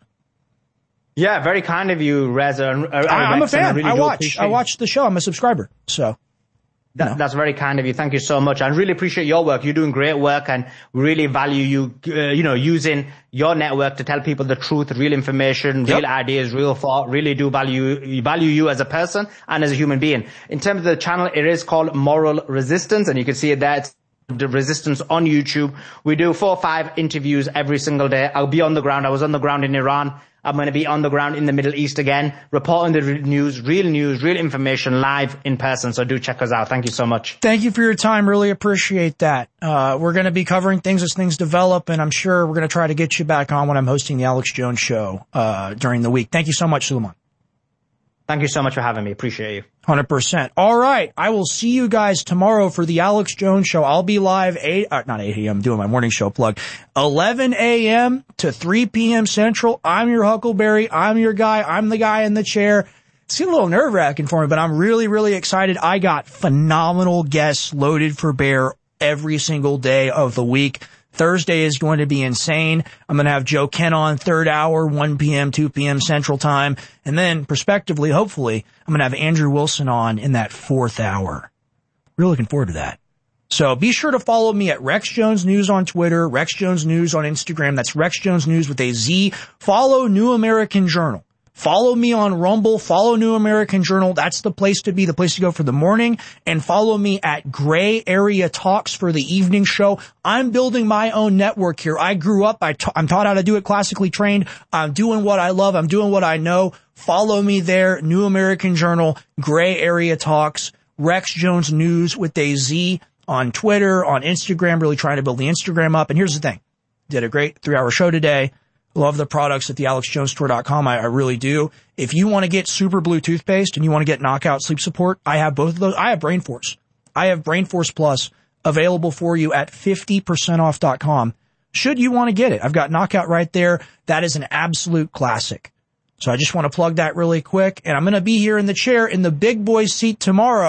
Yeah, very kind of you, Reza. Uh, I, I'm a fan. I, really I watch. I watch the show. I'm a subscriber. So. That, no. That's very kind of you. Thank you so much. I really appreciate your work. You're doing great work and really value you, uh, you know, using your network to tell people the truth, real information, yep. real ideas, real thought. Really do value, value you as a person and as a human being. In terms of the channel, it is called Moral Resistance, and you can see it there. It's the Resistance on YouTube. We do four or five interviews every single day. I'll be on the ground. I was on the ground in Iran. I'm going to be on the ground in the Middle East again, reporting the news, real news, real information live in person. So do check us out. Thank you so much. Thank you for your time. Really appreciate that. Uh, we're going to be covering things as things develop, and I'm sure we're going to try to get you back on when I'm hosting the Alex Jones Show, uh, during the week. Thank you so much, Suleiman. Thank you so much for having me. Appreciate you. one hundred percent. All right. I will see you guys tomorrow for the Alex Jones Show. I'll be live eight, uh, not eight a.m. doing my morning show plug. eleven a.m. to three p.m. Central. I'm your Huckleberry. I'm your guy. I'm the guy in the chair. It's a little nerve wracking for me, but I'm really, really excited. I got phenomenal guests loaded for bear every single day of the week. Thursday is going to be insane. I'm going to have Joe Ken on third hour, one p.m., two p.m. Central Time. And then, prospectively, hopefully, I'm going to have Andrew Wilson on in that fourth hour. Really looking forward to that. So be sure to follow me at Rex Jones News on Twitter, Rex Jones News on Instagram. That's Rex Jones News with a Z. Follow New American Journal. Follow me on Rumble. Follow New American Journal. That's the place to be, the place to go for the morning. And follow me at Gray Area Talks for the evening show. I'm building my own network here. I grew up. I ta- I'm taught how to do it, classically trained. I'm doing what I love. I'm doing what I know. Follow me there. New American Journal, Gray Area Talks, Rex Jones News with a Z on Twitter, on Instagram, really trying to build the Instagram up. And here's the thing. Did a great three-hour show today. Love the products at the alex jones store dot com. I, I really do. If you want to get Super Blue toothpaste and you want to get knockout sleep support, I have both of those. I have Brain Force. I have Brain Force Plus available for you at fifty percent off dot com. Should you want to get it? I've got knockout right there. That is an absolute classic. So I just want to plug that really quick. And I'm going to be here in the chair in the big boy seat tomorrow.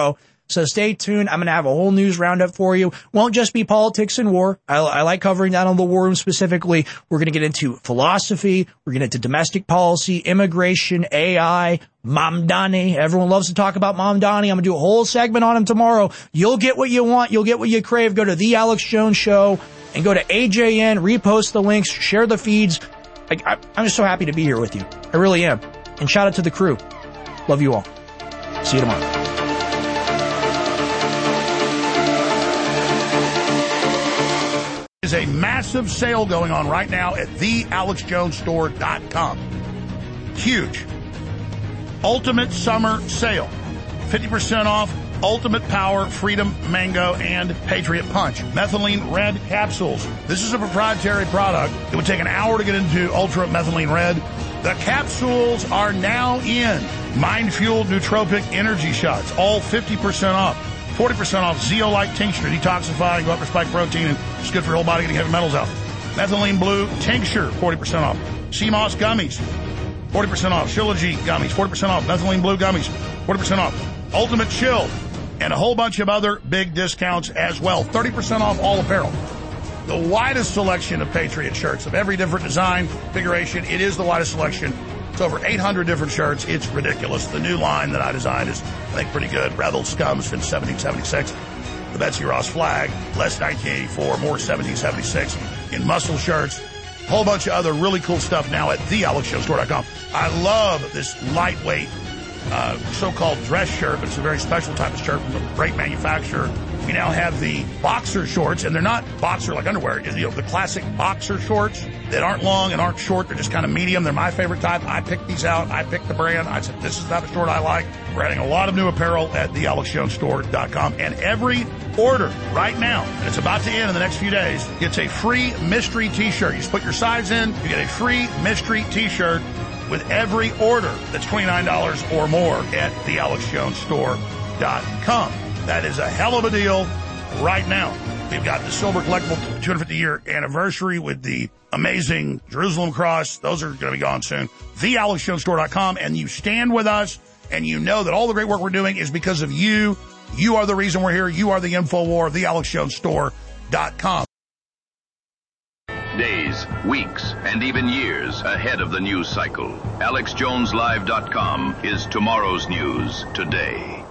So stay tuned. I'm going to have a whole news roundup for you. Won't just be politics and war. I, I like covering that on the War Room specifically. We're going to get into philosophy. We're going to get into domestic policy, immigration, A I, Mamdani. Everyone loves to talk about Mamdani. I'm going to do a whole segment on him tomorrow. You'll get what you want. You'll get what you crave. Go to The Alex Jones Show and go to A J N, repost the links, share the feeds. I, I, I'm just so happy to be here with you. I really am. And shout out to the crew. Love you all. See you tomorrow. There's a massive sale going on right now at the alex jones store dot com. Huge. Ultimate summer sale. fifty percent off Ultimate Power, Freedom Mango, and Patriot Punch. Methylene Red capsules. This is a proprietary product. It would take an hour to get into Ultra Methylene Red. The capsules are now in. Mind Fueled Nootropic Energy Shots. All fifty percent off. forty percent off Zeolite Tincture, detoxifying, go up for spike protein, and it's good for your whole body getting heavy metals out. Methylene Blue Tincture, forty percent off. C M O S Gummies, forty percent off. Shilajit Gummies, forty percent off. Methylene Blue Gummies, forty percent off. Ultimate Chill, and a whole bunch of other big discounts as well. thirty percent off all apparel. The widest selection of Patriot shirts of every different design, configuration. It is the widest selection. It's over eight hundred different shirts. It's ridiculous. The new line that I designed is, I think, pretty good. Rebel Scum since seventeen seventy-six. The Betsy Ross flag, less nineteen eighty-four, more seventeen seventy-six. In muscle shirts. A whole bunch of other really cool stuff now at the alex jones store dot com. I love this lightweight uh, so-called dress shirt, but it's a very special type of shirt from a great manufacturer. We now have the boxer shorts, and they're not boxer like underwear. You know, the classic boxer shorts that aren't long and aren't short. They're just kind of medium. They're my favorite type. I picked these out. I picked the brand. I said, this is the type of short I like. We're adding a lot of new apparel at the alex jones store dot com. And every order right now, and it's about to end in the next few days, gets a free mystery T-shirt. You just put your size in, you get a free mystery T-shirt with every order that's twenty-nine dollars or more at the alex jones store dot com. That is a hell of a deal right now. We've got the Silver Collectible two hundred fifty year anniversary with the amazing Jerusalem cross. Those are going to be gone soon. the alex jones store dot com. And you stand with us, and you know that all the great work we're doing is because of you. You are the reason we're here. You are the InfoWar. the alex jones store dot com. Days, weeks, and even years ahead of the news cycle. alex jones live dot com is tomorrow's news today.